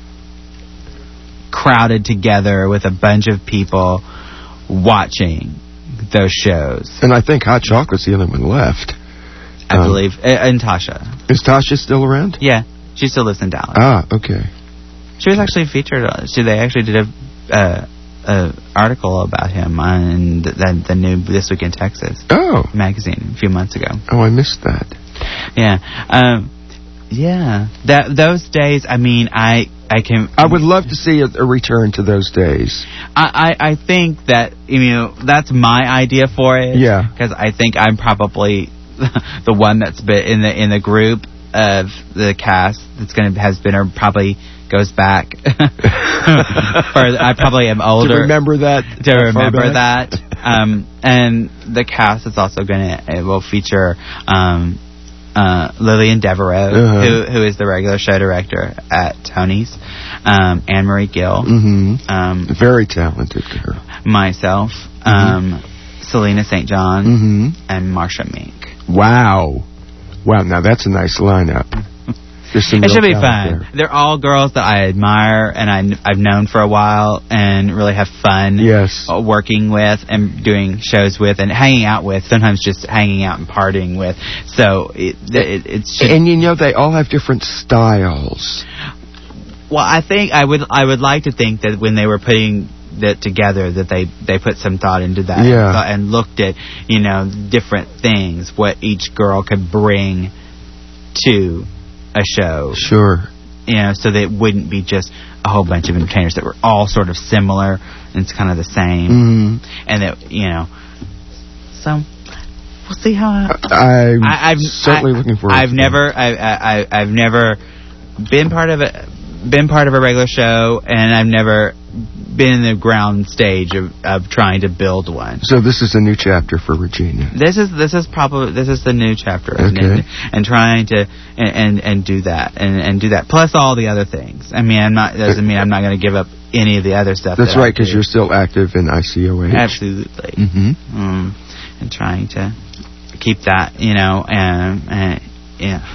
crowded together with a bunch of people watching those shows.
And I think Hot Chocolate's the only one left.
I
Um,
believe. Uh, and Tasha.
Is Tasha still around?
Yeah. She still lives in Dallas.
Ah, okay.
She was actually featured. Uh, so they actually did a uh, a article about him on the, the new This Week in Texas
Oh.
magazine a few months ago.
Oh, I missed that.
Yeah. Um, yeah. That those days, I mean, I I can...
I would love to see a, a return to those days.
I, I, I think that, you know, that's my idea for it.
Yeah.
Because I think I'm probably the one that's been in the in the group of the cast that's going to has been or probably goes back. or I probably am older.
To remember that.
To remember that. Um, and the cast is also going to, it will feature um, uh, Lillian Devereaux,
Uh-huh.
who who is the regular show director at Tony's, um, Anne Marie Gill,
Mm-hmm.
um,
Very talented girl.
myself, um, Selena Saint John,
Mm-hmm.
and Marsha Mink.
Wow. Wow, now that's a nice lineup. There's some
It
real
should be
talent
fun.
there.
They're all girls that I admire and I, I've known for a while and really have fun
Yes.
uh, working with and doing shows with and hanging out with, sometimes just hanging out and partying with. So it, it, it's just,
And you know, they all have different styles.
well, I think I would I would like to think that when they were putting that together that they, they put some thought into that
Yeah.
thought and looked at, you know, different things, what each girl could bring to a show.
Sure.
You know, so that it wouldn't be just a whole bunch of entertainers that were all sort of similar and it's kind of the same.
Mm-hmm.
And that, you know, so we'll see how I,
I'm
I, I've
certainly
I,
looking forward
I've
to
never I, I I- I've never been part of a been part of a regular show and I've never been in the ground stage of, of trying to build one.
So this is a new chapter for Regina.
This is this is probably this is the new chapter, and,
Okay.
and, and trying to and, and and do that and and do that plus all the other things. I mean, I'm not doesn't mean I'm not going to give up any of the other stuff.
That's
that I
right, because
do.
you're still active in I C O H.
Absolutely.
Mm-hmm.
Um, and trying to keep that, you know, and, and yeah,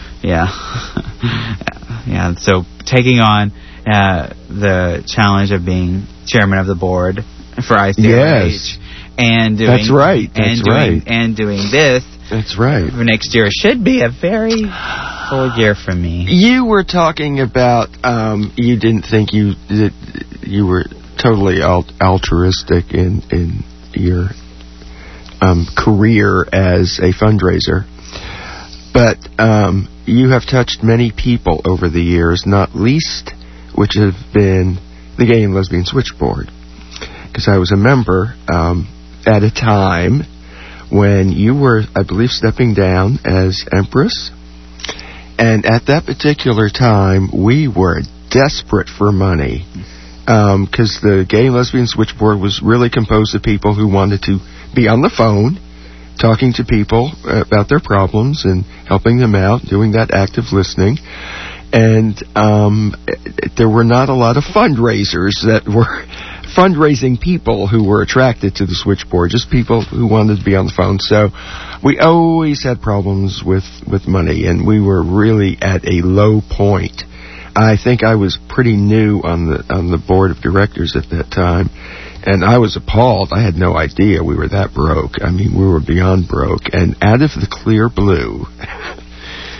yeah, yeah. So taking on uh, the challenge of being chairman of the board for I C O H,
Yes.
and doing
That's right,
and
that's
doing
right.
and doing this.
That's right.
For next year should be a very full year for me.
You were talking about um, you didn't think you that you were totally alt- altruistic in in your um, career as a fundraiser, but um, you have touched many people over the years, not least which have been the Gay and Lesbian Switchboard, because I was a member um, at a time when you were, I believe, stepping down as Empress. And at that particular time, we were desperate for money because um, the Gay and Lesbian Switchboard was really composed of people who wanted to be on the phone, talking to people about their problems and helping them out, doing that active listening. And um, there were not a lot of fundraisers that were fundraising people who were attracted to the switchboard, just people who wanted to be on the phone. So we always had problems with, with money, and we were really at a low point. I think I was pretty new on the on the board of directors at that time, and I was appalled. I had no idea we were that broke. I mean, we were beyond broke. And out of the clear blue,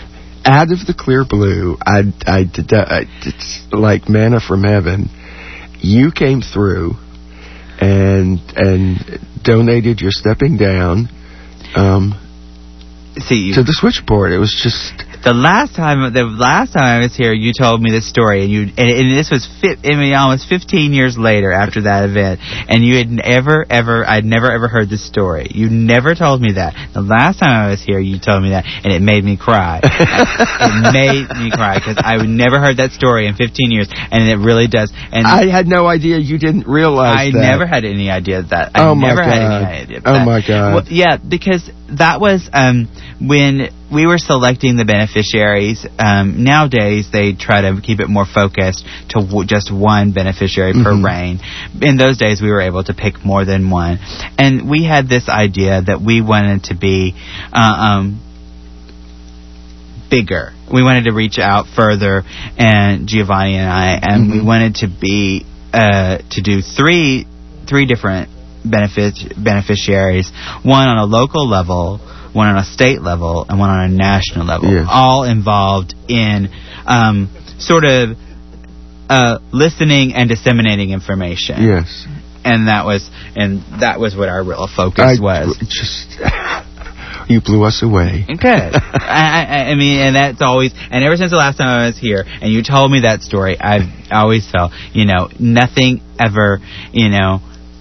out of the clear blue, I, I did, I, it's like manna from heaven. You came through and and donated your stepping down um,
See,
to the switchboard. It was just...
The last time, the last time I was here, you told me this story, and you, and, and this was, fi- I mean, almost fifteen years later after that event, and you had never, ever, I'd never, ever heard this story. You never told me that. The last time I was here, you told me that, and it made me cry. It made me cry because I would never heard that story in fifteen years, and it really does. And
I had no idea you didn't realize
I
that.
never had any idea of that. I
Oh, my
never had
God.
any idea of
Oh,
that.
my God.
Well, yeah, because that was um, when we were selecting the beneficiaries. Um, nowadays, they try to keep it more focused to w- just one beneficiary per
Mhm.
reign. In those days, we were able to pick more than one. And we had this idea that we wanted to be uh, um, bigger. We wanted to reach out further, and Giovanni and I, and we wanted to be uh, to do three three different benefit beneficiaries, one on a local level, one on a state level, and one on a national level,
Yes.
all involved in um, sort of uh, listening and disseminating information.
Yes.
And that was and that was what our real focus
I
was.
Just, you blew us away.
Good. I, I, I mean, and that's always, and ever since the last time I was here, and you told me that story, I've always felt, you know, nothing ever, you know,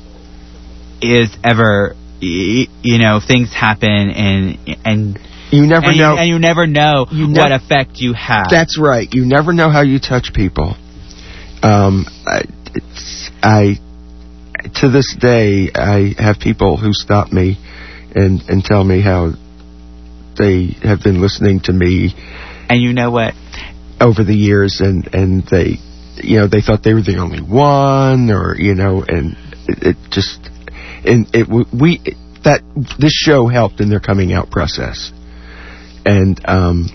is ever, y- you know, things happen, and and
You never
and
know.
you, and you never know
You
what
nev-
effect you have.
That's right. You never know how you touch people. Um, I, it's, I, to this day, I have people who stop me and, and tell me how they have been listening to me.
And you know what?
Over the years, and, and they, you know, they thought they were the only one, or, you know, and it, it just, and it, we, that, this show helped in their coming out process. And, um,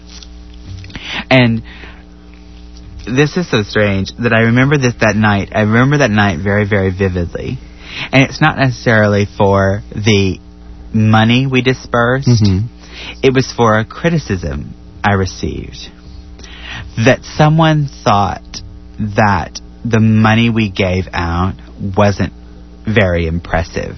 and this is so strange that I remember this that night. I remember that night very, very vividly. And it's not necessarily for the money we dispersed.
Mhm.
It was for a criticism I received. That someone thought that the money we gave out wasn't very impressive.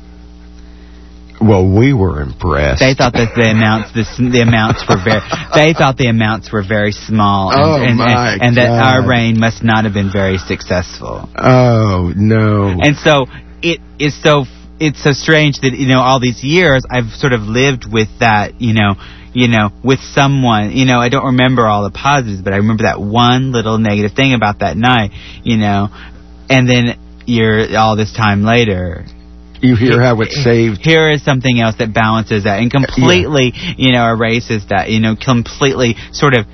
well, we were impressed.
They thought that the amounts, the, s- the amounts were very. They thought the amounts were very small, and,
Oh,
and,
my
and, and that
God.
our reign must not have been very successful.
Oh, no.
And so it is so. It's so strange that, you know, all these years I've sort of lived with that, you know, you know, with someone, you know, I don't remember all the positives, but I remember that one little negative thing about that night, you know, and then you're all this time later.
You hear how it's saved.
Here is something else that balances that and completely, you know, erases that, you know, completely sort of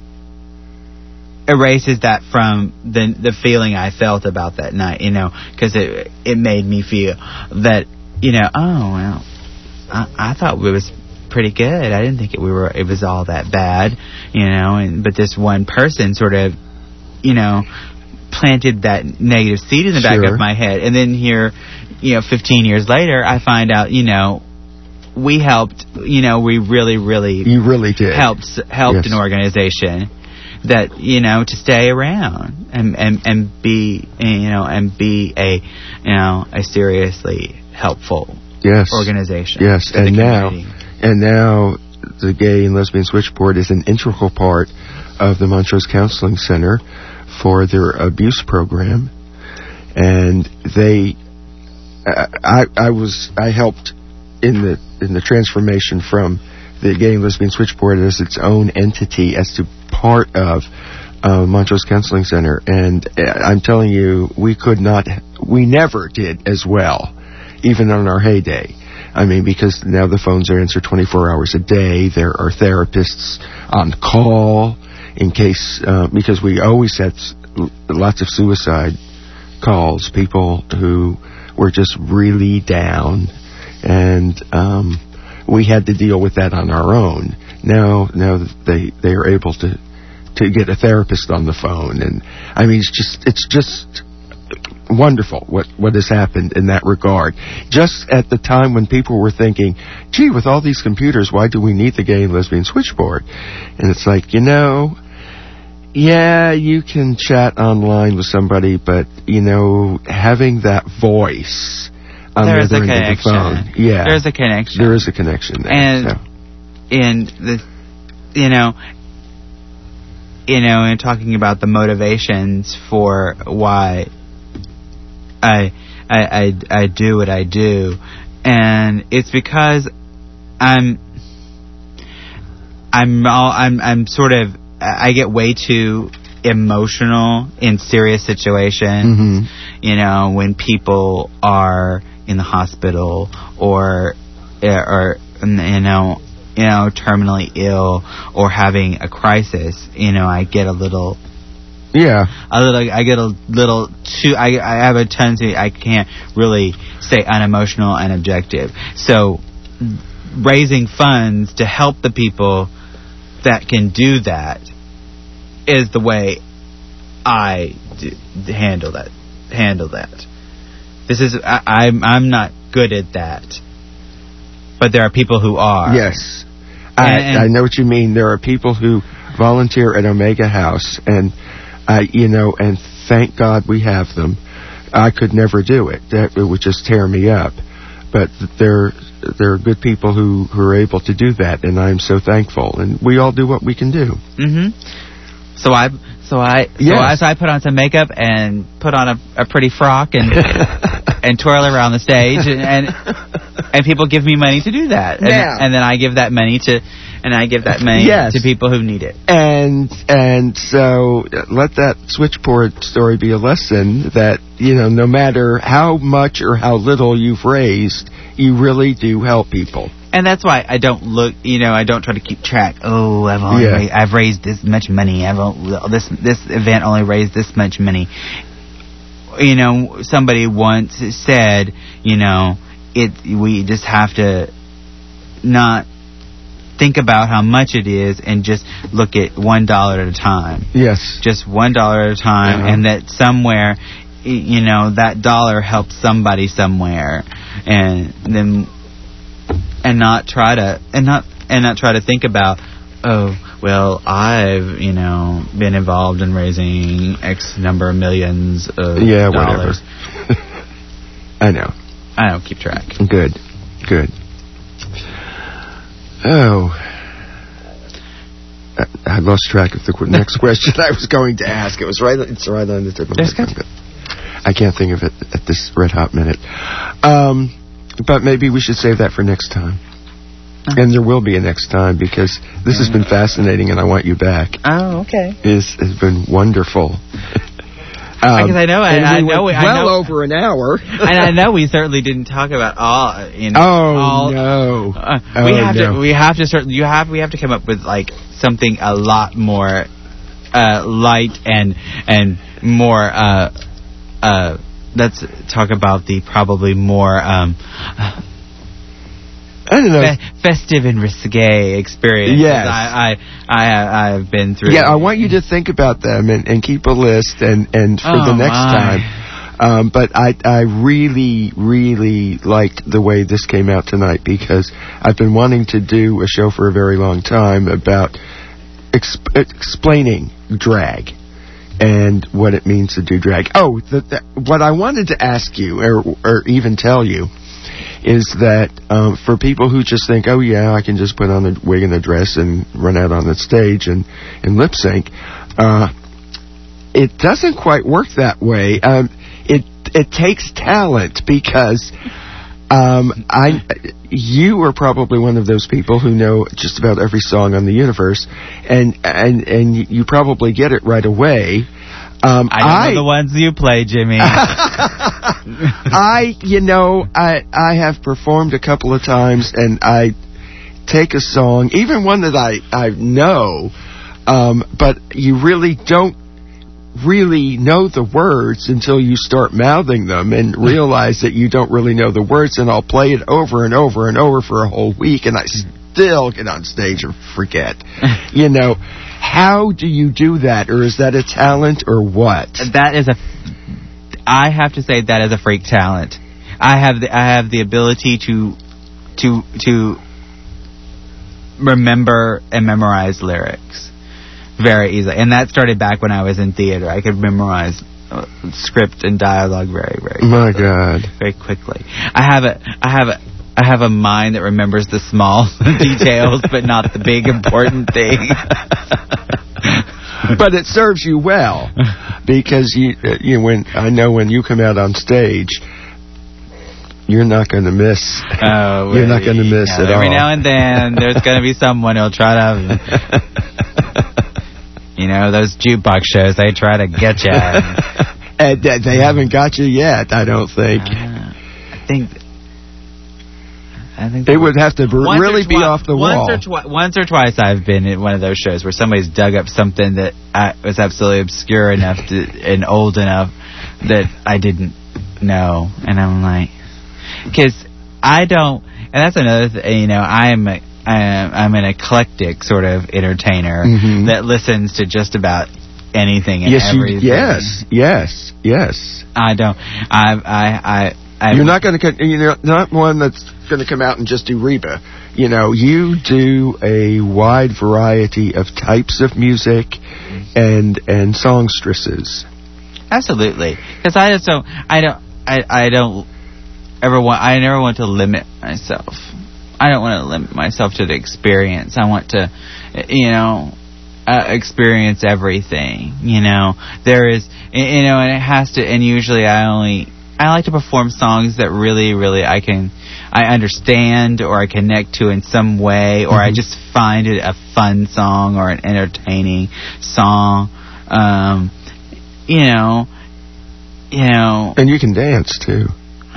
erases that from the the feeling I felt about that night, you know, because it it made me feel that, you know, oh well, I, I thought it was pretty good. I didn't think it we were it was all that bad, you know, and but this one person sort of, you know, planted that negative seed in the back
Sure.
of my head, and then here, you know, fifteen years later, I find out, you know, we helped, you know, we really, really,
You really did.
helped helped
Yes.
an organization that, you know, to stay around and and and be, you know, and be a, you know, a seriously helpful
Yes.
organization.
Yes,
to the
and now,
community.
and now the Gay and Lesbian Switchboard is an integral part of the Montrose Counseling Center for their abuse program, and they, I, I was, I helped in the in the transformation from the Gay and Lesbian Switchboard as its own entity, as to part of uh, Montrose Counseling Center, and uh, I'm telling you, we could not, we never did as well, even on our heyday. I mean, because now the phones are answered twenty-four hours a day. There are therapists on call in case, uh, because we always had s- lots of suicide calls, people who were just really down, and um, we had to deal with that on our own. Now, now they they are able to to get a therapist on the phone, and I mean, it's just it's just wonderful what, what has happened in that regard. Just at the time when people were thinking, gee, with all these computers, why do we need the gay and lesbian switchboard? And it's like, you know, yeah, you can chat online with somebody, but, you know, having that voice on
There's
the
a
other end of the
connection.
phone. Yeah.
There's a connection.
There is a connection there.
And,
so.
and the, you know, you know, and talking about the motivations for why I, I, I, I do what I do, and it's because I'm, I'm, all, I'm, I'm sort of, I get way too emotional in serious situations.
Mm-hmm.
You know, when people are in the hospital or, or you know, you know, terminally ill or having a crisis. You know, I get a little.
Yeah.
A little. I get a little too. I I have a tendency. I can't really stay unemotional and objective. So, raising funds to help the people that can do that is the way I do, handle that. Handle that. This is I, I'm I'm not good at that, but there are people who are.
Yes, I
And- and-
I know what you mean. There are people who volunteer at Omega House, and I you know, and thank God we have them. I could never do it. That it would just tear me up. But there there are good people who who are able to do that, and I'm so thankful. And we all do what we can do.
Mm-hmm. So I, so I,
Yes.
so I, so I put on some makeup and put on a, a pretty frock and and twirl around the stage, and, and and people give me money to do that, and,
Yeah.
and then I give that money to, and I give that money
Yes.
to people who need it.
And and so let that switchboard story be a lesson that, you know, no matter how much or how little you've raised, you really do help people.
And that's why I don't look, you know, I don't try to keep track. Oh, I've only
Yeah.
raised, I've raised this much money. I've o- this this event only raised this much money. You know, somebody once said, you know, it we just have to not think about how much it is and just look at one dollar at a time.
Yes.
Just one dollar at a time,
Uh-huh.
and that somewhere, y- you know, that dollar helps somebody somewhere, and then. And not try to, and not, and not try to think about, oh, well, I've, you know, been involved in raising X number of millions of
Yeah,
dollars.
whatever. I know.
I don't keep track.
Good. Good. Oh. I, I lost track of the qu- next question I was going to ask. It was right. It's right on the tip of my tongue. but I can't think of it at this red hot minute. Um. But maybe we should save that for next time. Uh-huh. And there will be a next time, because this has been fascinating and I want you back.
Oh, okay.
It's, it's been wonderful.
Because I know, I,
and
I
we
know,
went
I
well
know,
over an hour.
and I know we certainly didn't talk about all, you know.
Oh
all,
no!
Uh,
oh,
we have
no.
to, we have to start. You have, we have to come up with like something a lot more uh, light and and more. Uh, uh, let's talk about the probably more. Um,
I don't know.
Fe- festive and risque experience.
Yes.
I, I, I, I've been through.
Yeah, I want you to think about them and, and keep a list and, and for
Oh,
the next
my.
time. Um, but I I really, really liked the way this came out tonight, because I've been wanting to do a show for a very long time about exp- explaining drag and what it means to do drag. Oh, the, the, what I wanted to ask you, or, or even tell you, is that um, for people who just think, oh yeah, I can just put on a wig and a dress and run out on the stage and, and lip sync, uh, it doesn't quite work that way. Um, it it takes talent, because um, I you are probably one of those people who know just about every song on the universe, and and and you probably get it right away. Um,
I don't
I,
know the ones you play, Jimmy.
I, you know, I I have performed a couple of times, and I take a song, even one that I, I know, um, but you really don't really know the words until you start mouthing them and realize that you don't really know the words, and I'll play it over and over and over for a whole week, and I still get on stage and forget. You know, how do you do that? Or is that a talent or what?
That is a... I have to say that is a freak talent. I have the I have the ability to to to remember and memorize lyrics very easily, and that started back when I was in theater. I could memorize uh, script and dialogue very very quickly,
My God,
very quickly. I have a I have a I have a mind that remembers the small details, but not the big important thing.
But it serves you well, because you, uh, you when I know when you come out on stage, you're not going to miss.
Oh,
you're not going to miss
yeah,
at
every
all.
now and then, there's going to be someone who'll try to, you know, those jukebox shows, they try to get you.
And they they haven't got you yet, I don't think.
Uh, I think... I think
it would have to br- really be off the
once
wall.
Or twi- once or twice I've been in one of those shows where somebody's dug up something that I, was absolutely obscure enough to, and old enough that I didn't know. And I'm like... Because I don't... And that's another thing, you know, I am a, I'm an eclectic sort of entertainer
Mm-hmm.
that listens to just about anything and
yes,
everything.
You, yes, yes, yes.
I don't... I... I, I I
You're not going to, you're not one that's going to come out and just do Reba. You know, you do a wide variety of types of music and and songstresses.
Absolutely, because I just don't, I don't, I, I don't ever want, I never want to limit myself. I don't want to limit myself to the experience. I want to, you know, uh, experience everything. You know, there is, you know, and it has to, and usually I only. I like to perform songs that really, really I can, I understand or I connect to in some way, or mm-hmm. I just find it a fun song or an entertaining song. Um, you know, you know.
And you can dance too.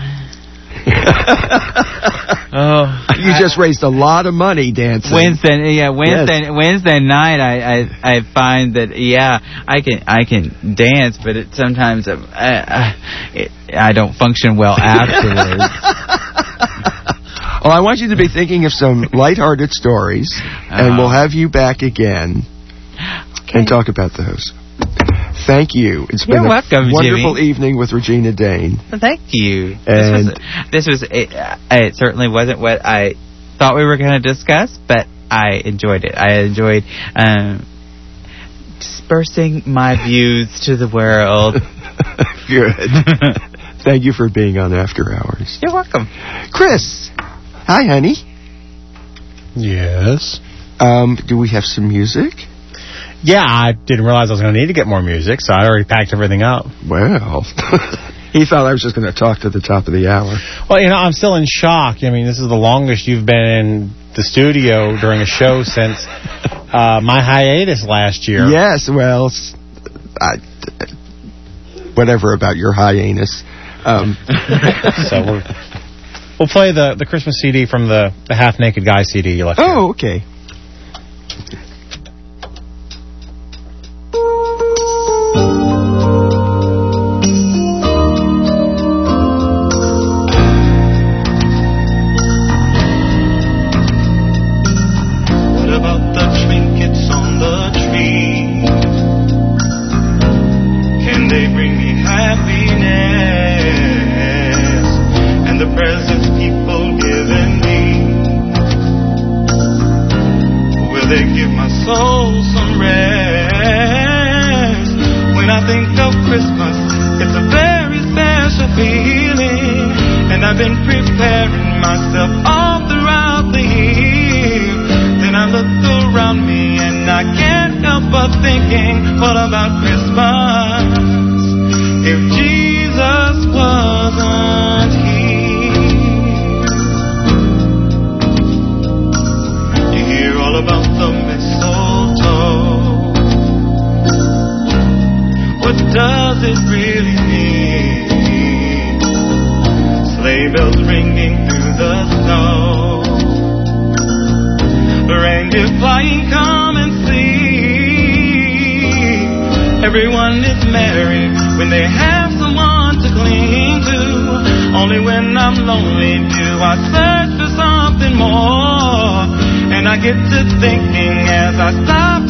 Oh,
you just raised a lot of money dancing.
Wednesday, yeah, Wednesday,
yes.
Wednesday night. I, I, I find that yeah, I can, I can dance, but it sometimes uh, uh, it, I don't function well afterwards.
Well, I want you to be thinking of some lighthearted stories, and we'll have you back again
okay.
and talk about those. Thank you. It's
You're
been a
welcome,
wonderful
Jimmy.
evening with Regina Dane.
Well, thank you.
And
this was, this was it, it certainly wasn't what I thought we were going to discuss, but I enjoyed it. I enjoyed um, dispersing my views to the world.
Good. Thank you for being on After Hours.
You're welcome.
Chris. Hi, honey.
Yes.
Um, do we have some music?
Yeah, I didn't realize I was going to need to get more music, so I already packed everything up.
Well, he thought I was just going to talk to the top of the hour.
Well, you know, I'm still in shock. I mean, this is the longest you've been in the studio during a show since uh, my hiatus last year.
Yes, well, I, whatever about your hiatus. Um.
So we're, we'll play the, the Christmas C D from the, the Half Naked Guy C D you left.
Oh, okay.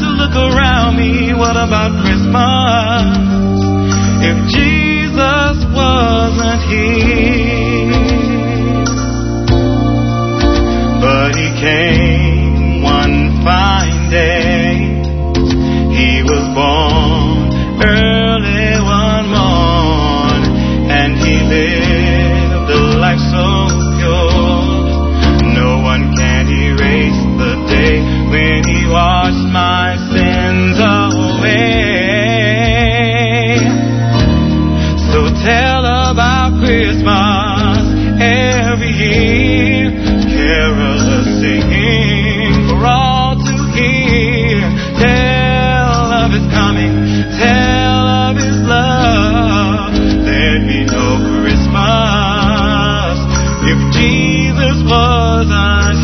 If Jesus Christmas every year. Carolers singing for all to hear. Tell of His coming, tell of His love. There'd be no Christmas if Jesus wasn't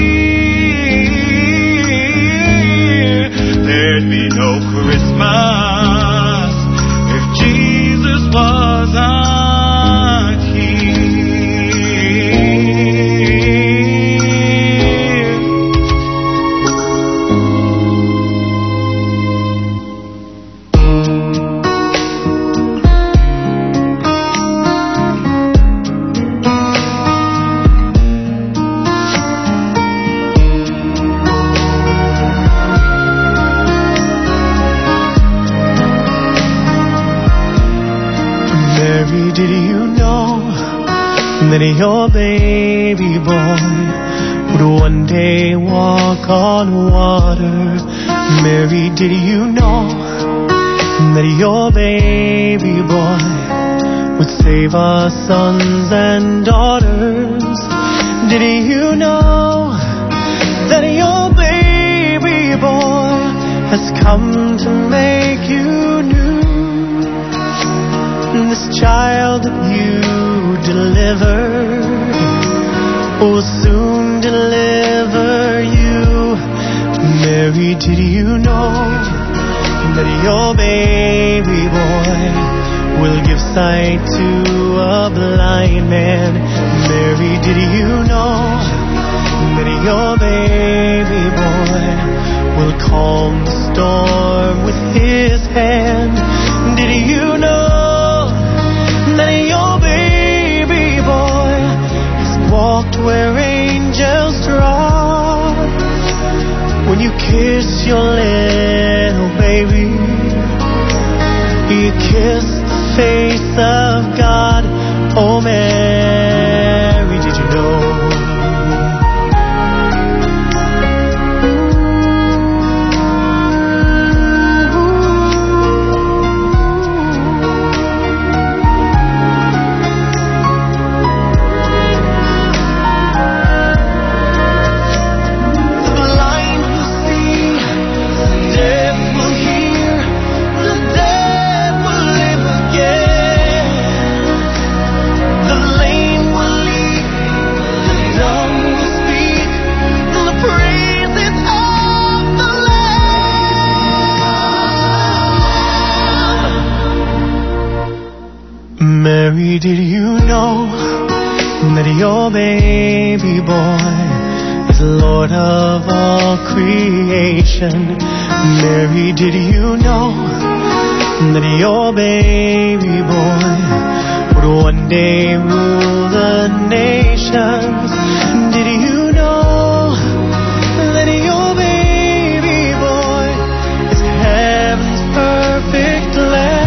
here. There'd be no Christmas if Jesus wasn't here. Mary, did you know that your baby boy would one day walk on water? Mary, did you know that your baby boy would save our sons and daughters? Did you know that your baby boy has come to make you new? This child that you delivered will soon deliver you. Mary, did you know that your baby boy will give sight to a blind man? Mary, did you know that your baby boy will calm the storm with His hand? Did you know that your baby boy has walked where angels trod? When you kiss your little baby, you kiss the face of God. Oh, Mary, did you know? Mary, did you know that your baby boy is Lord of all creation? Mary, did you know that your baby boy would one day rule the nations? Did you know that your baby boy is heaven's perfect lamb?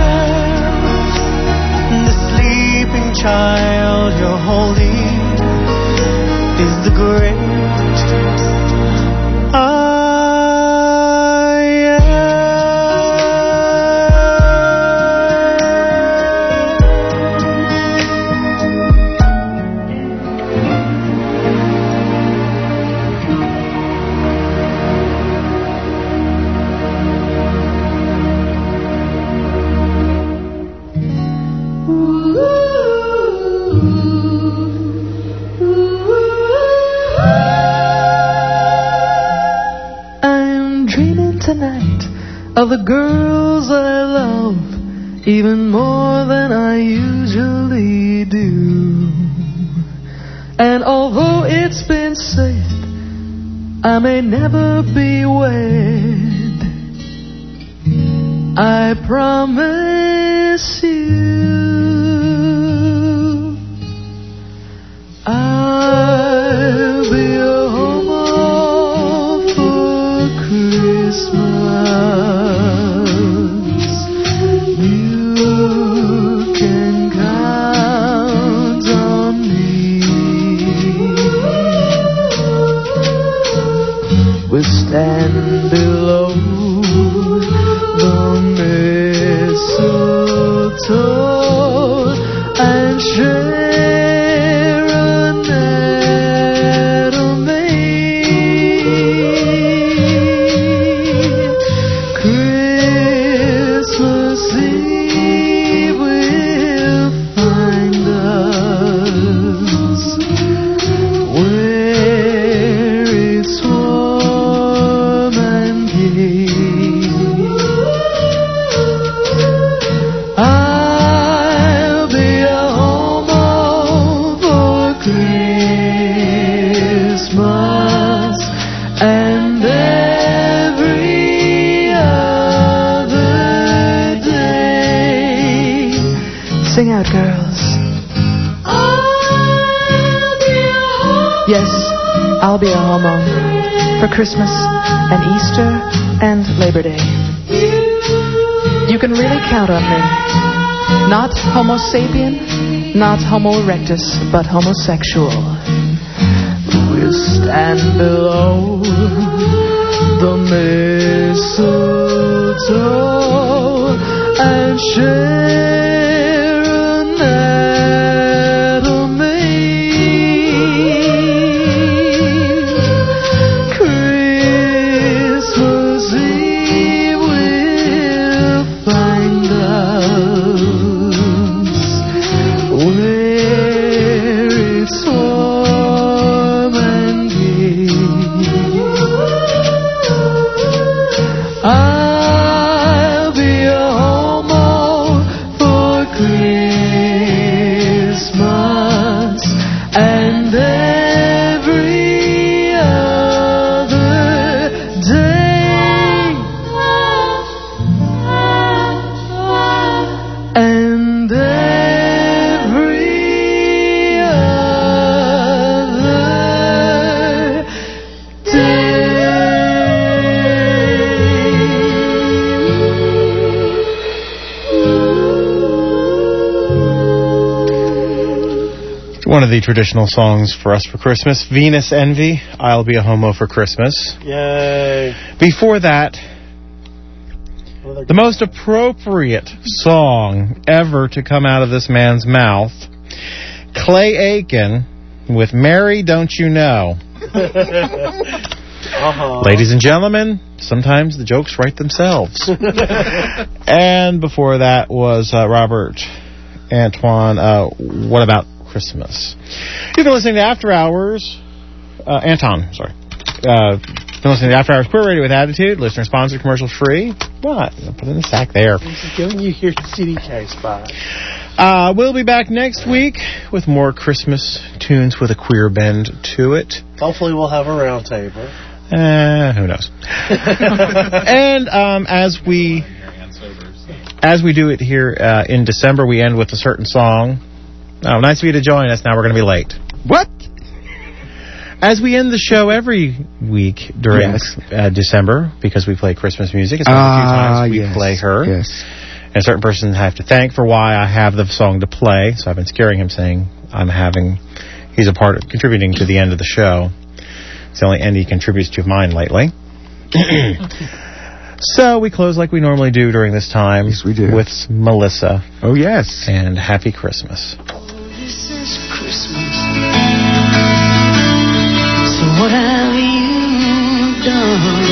Child you're holding is the great I of the girls I love even more than I usually do. And although it's been said I may never be wed, I promise you I'll be your home for Christmas. Stand below the mistletoe.
Sing out, girls. Yes, I'll be a homo for Christmas and Easter and Labor Day. You can really count on me. Not Homo sapien, not Homo erectus, but homosexual. We'll stand below the mistletoe and share anatomy. Christmas Eve will find us where it's warm and gay. I'll be a homo for Christmas and every other day. And every other
One of the traditional songs for us for Christmas, Venus Envy, I'll Be a Homo for Christmas.
Yay.
Before that, the most appropriate song ever to come out of this man's mouth, Clay Aiken with Mary Don't You Know.
uh-huh.
Ladies and gentlemen, sometimes the jokes write themselves. And before that was uh, Robert Antoine, uh, What About Christmas? You've been listening to After Hours. Uh, Anton, sorry. Uh, you've been listening to After Hours Queer Radio with Attitude, listener-sponsored, commercial-free. What? I'll put it in the sack there.
This is giving you your C D K spot.
Uh, we'll be back next week with more Christmas tunes with a queer bend to it.
Hopefully we'll have a round table.
Uh, who knows? And um, as we as we do it here uh, in December, we end with a certain song. Oh, nice of you to join us. Now we're going to be late.
What?
As we end the show every week during
Yes.
uh, December, because we play Christmas music, it's one of the few
Ah,
times we
yes,
play her.
yes.
And a certain person I have to thank for why I have the song to play. So I've been scaring him, saying I'm having. He's a part of contributing to the end of the show. It's the only end he contributes to mine lately. So we close like we normally do during this time.
Yes, we do.
With Melissa.
Oh, yes.
And Happy Christmas.
This is Christmas. So what have you done?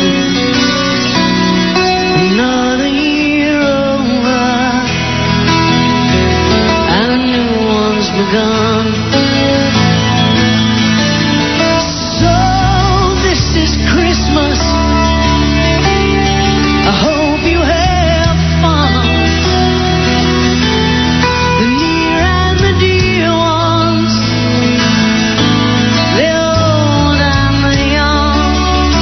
Another year over, and a new one's begun. So this is Christmas. I hope you have fun. The near and the dear ones, the old and the young.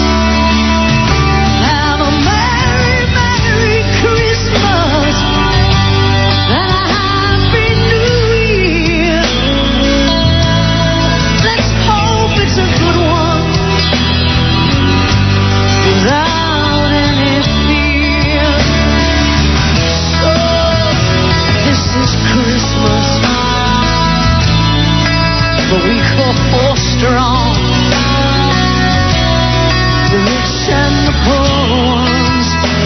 Have a merry, merry Christmas and a happy New Year. Let's hope it's a good one without any fear. So this is Christmas, but we call for strong. The rich and the poor ones,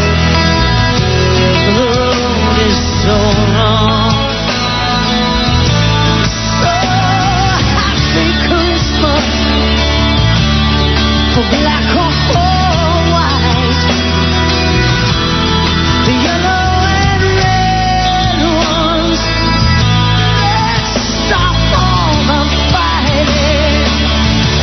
the road is so long. So happy Christmas for black or for white, the yellow and red ones. Let's stop all the fighting.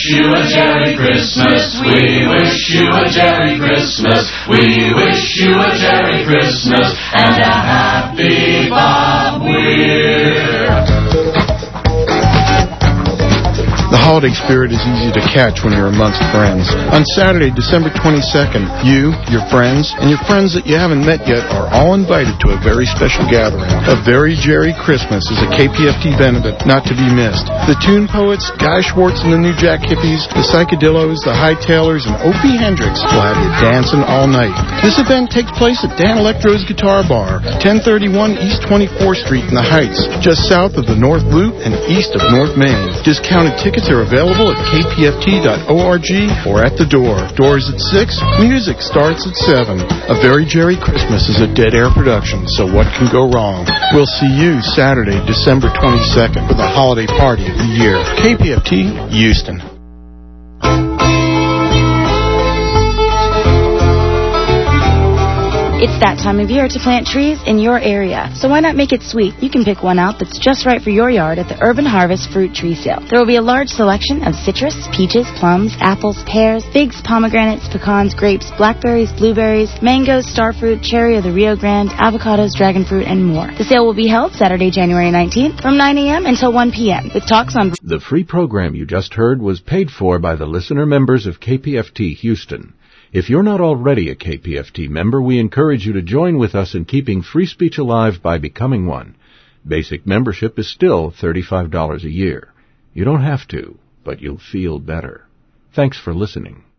you a Jerry Christmas. We wish you a Jerry Christmas. We wish you a Jerry Christmas and a happy Bob Weir.
The holiday spirit is easy to catch when you're amongst friends. On Saturday, December twenty-second, you, your friends, and your friends that you haven't met yet are all invited to a very special gathering. A Very Jerry Christmas is a K P F T benefit not to be missed. The Tune Poets, Guy Schwartz and the New Jack Hippies, the Psychedillos, the Hightailers, and Opie Hendrix will have you dancing all night. This event takes place at Dan Electro's Guitar Bar, ten thirty-one East twenty-fourth Street in the Heights, just south of the North Loop and east of North Main. Discounted tickets are available at k p f t dot org or at the door. Doors at six, music starts at seven. A Very Jerry Christmas is a Dead Air production, so what can go wrong? We'll see you Saturday, December twenty-second for the holiday party of the year. K P F T, Houston.
It's that time of year to plant trees in your area, so why not make it sweet? You can pick one out that's just right for your yard at the Urban Harvest Fruit Tree Sale. There will be a large selection of citrus, peaches, plums, apples, pears, figs, pomegranates, pecans, grapes, blackberries, blueberries, mangoes, starfruit, cherry of the Rio Grande, avocados, dragon fruit, and more. The sale will be held Saturday, January nineteenth from nine a.m. until one p.m. with talks on...
The free program you just heard was paid for by the listener members of K P F T Houston. If you're not already a K P F T member, we encourage you to join with us in keeping free speech alive by becoming one. Basic membership is still thirty-five dollars a year. You don't have to, but you'll feel better. Thanks for listening.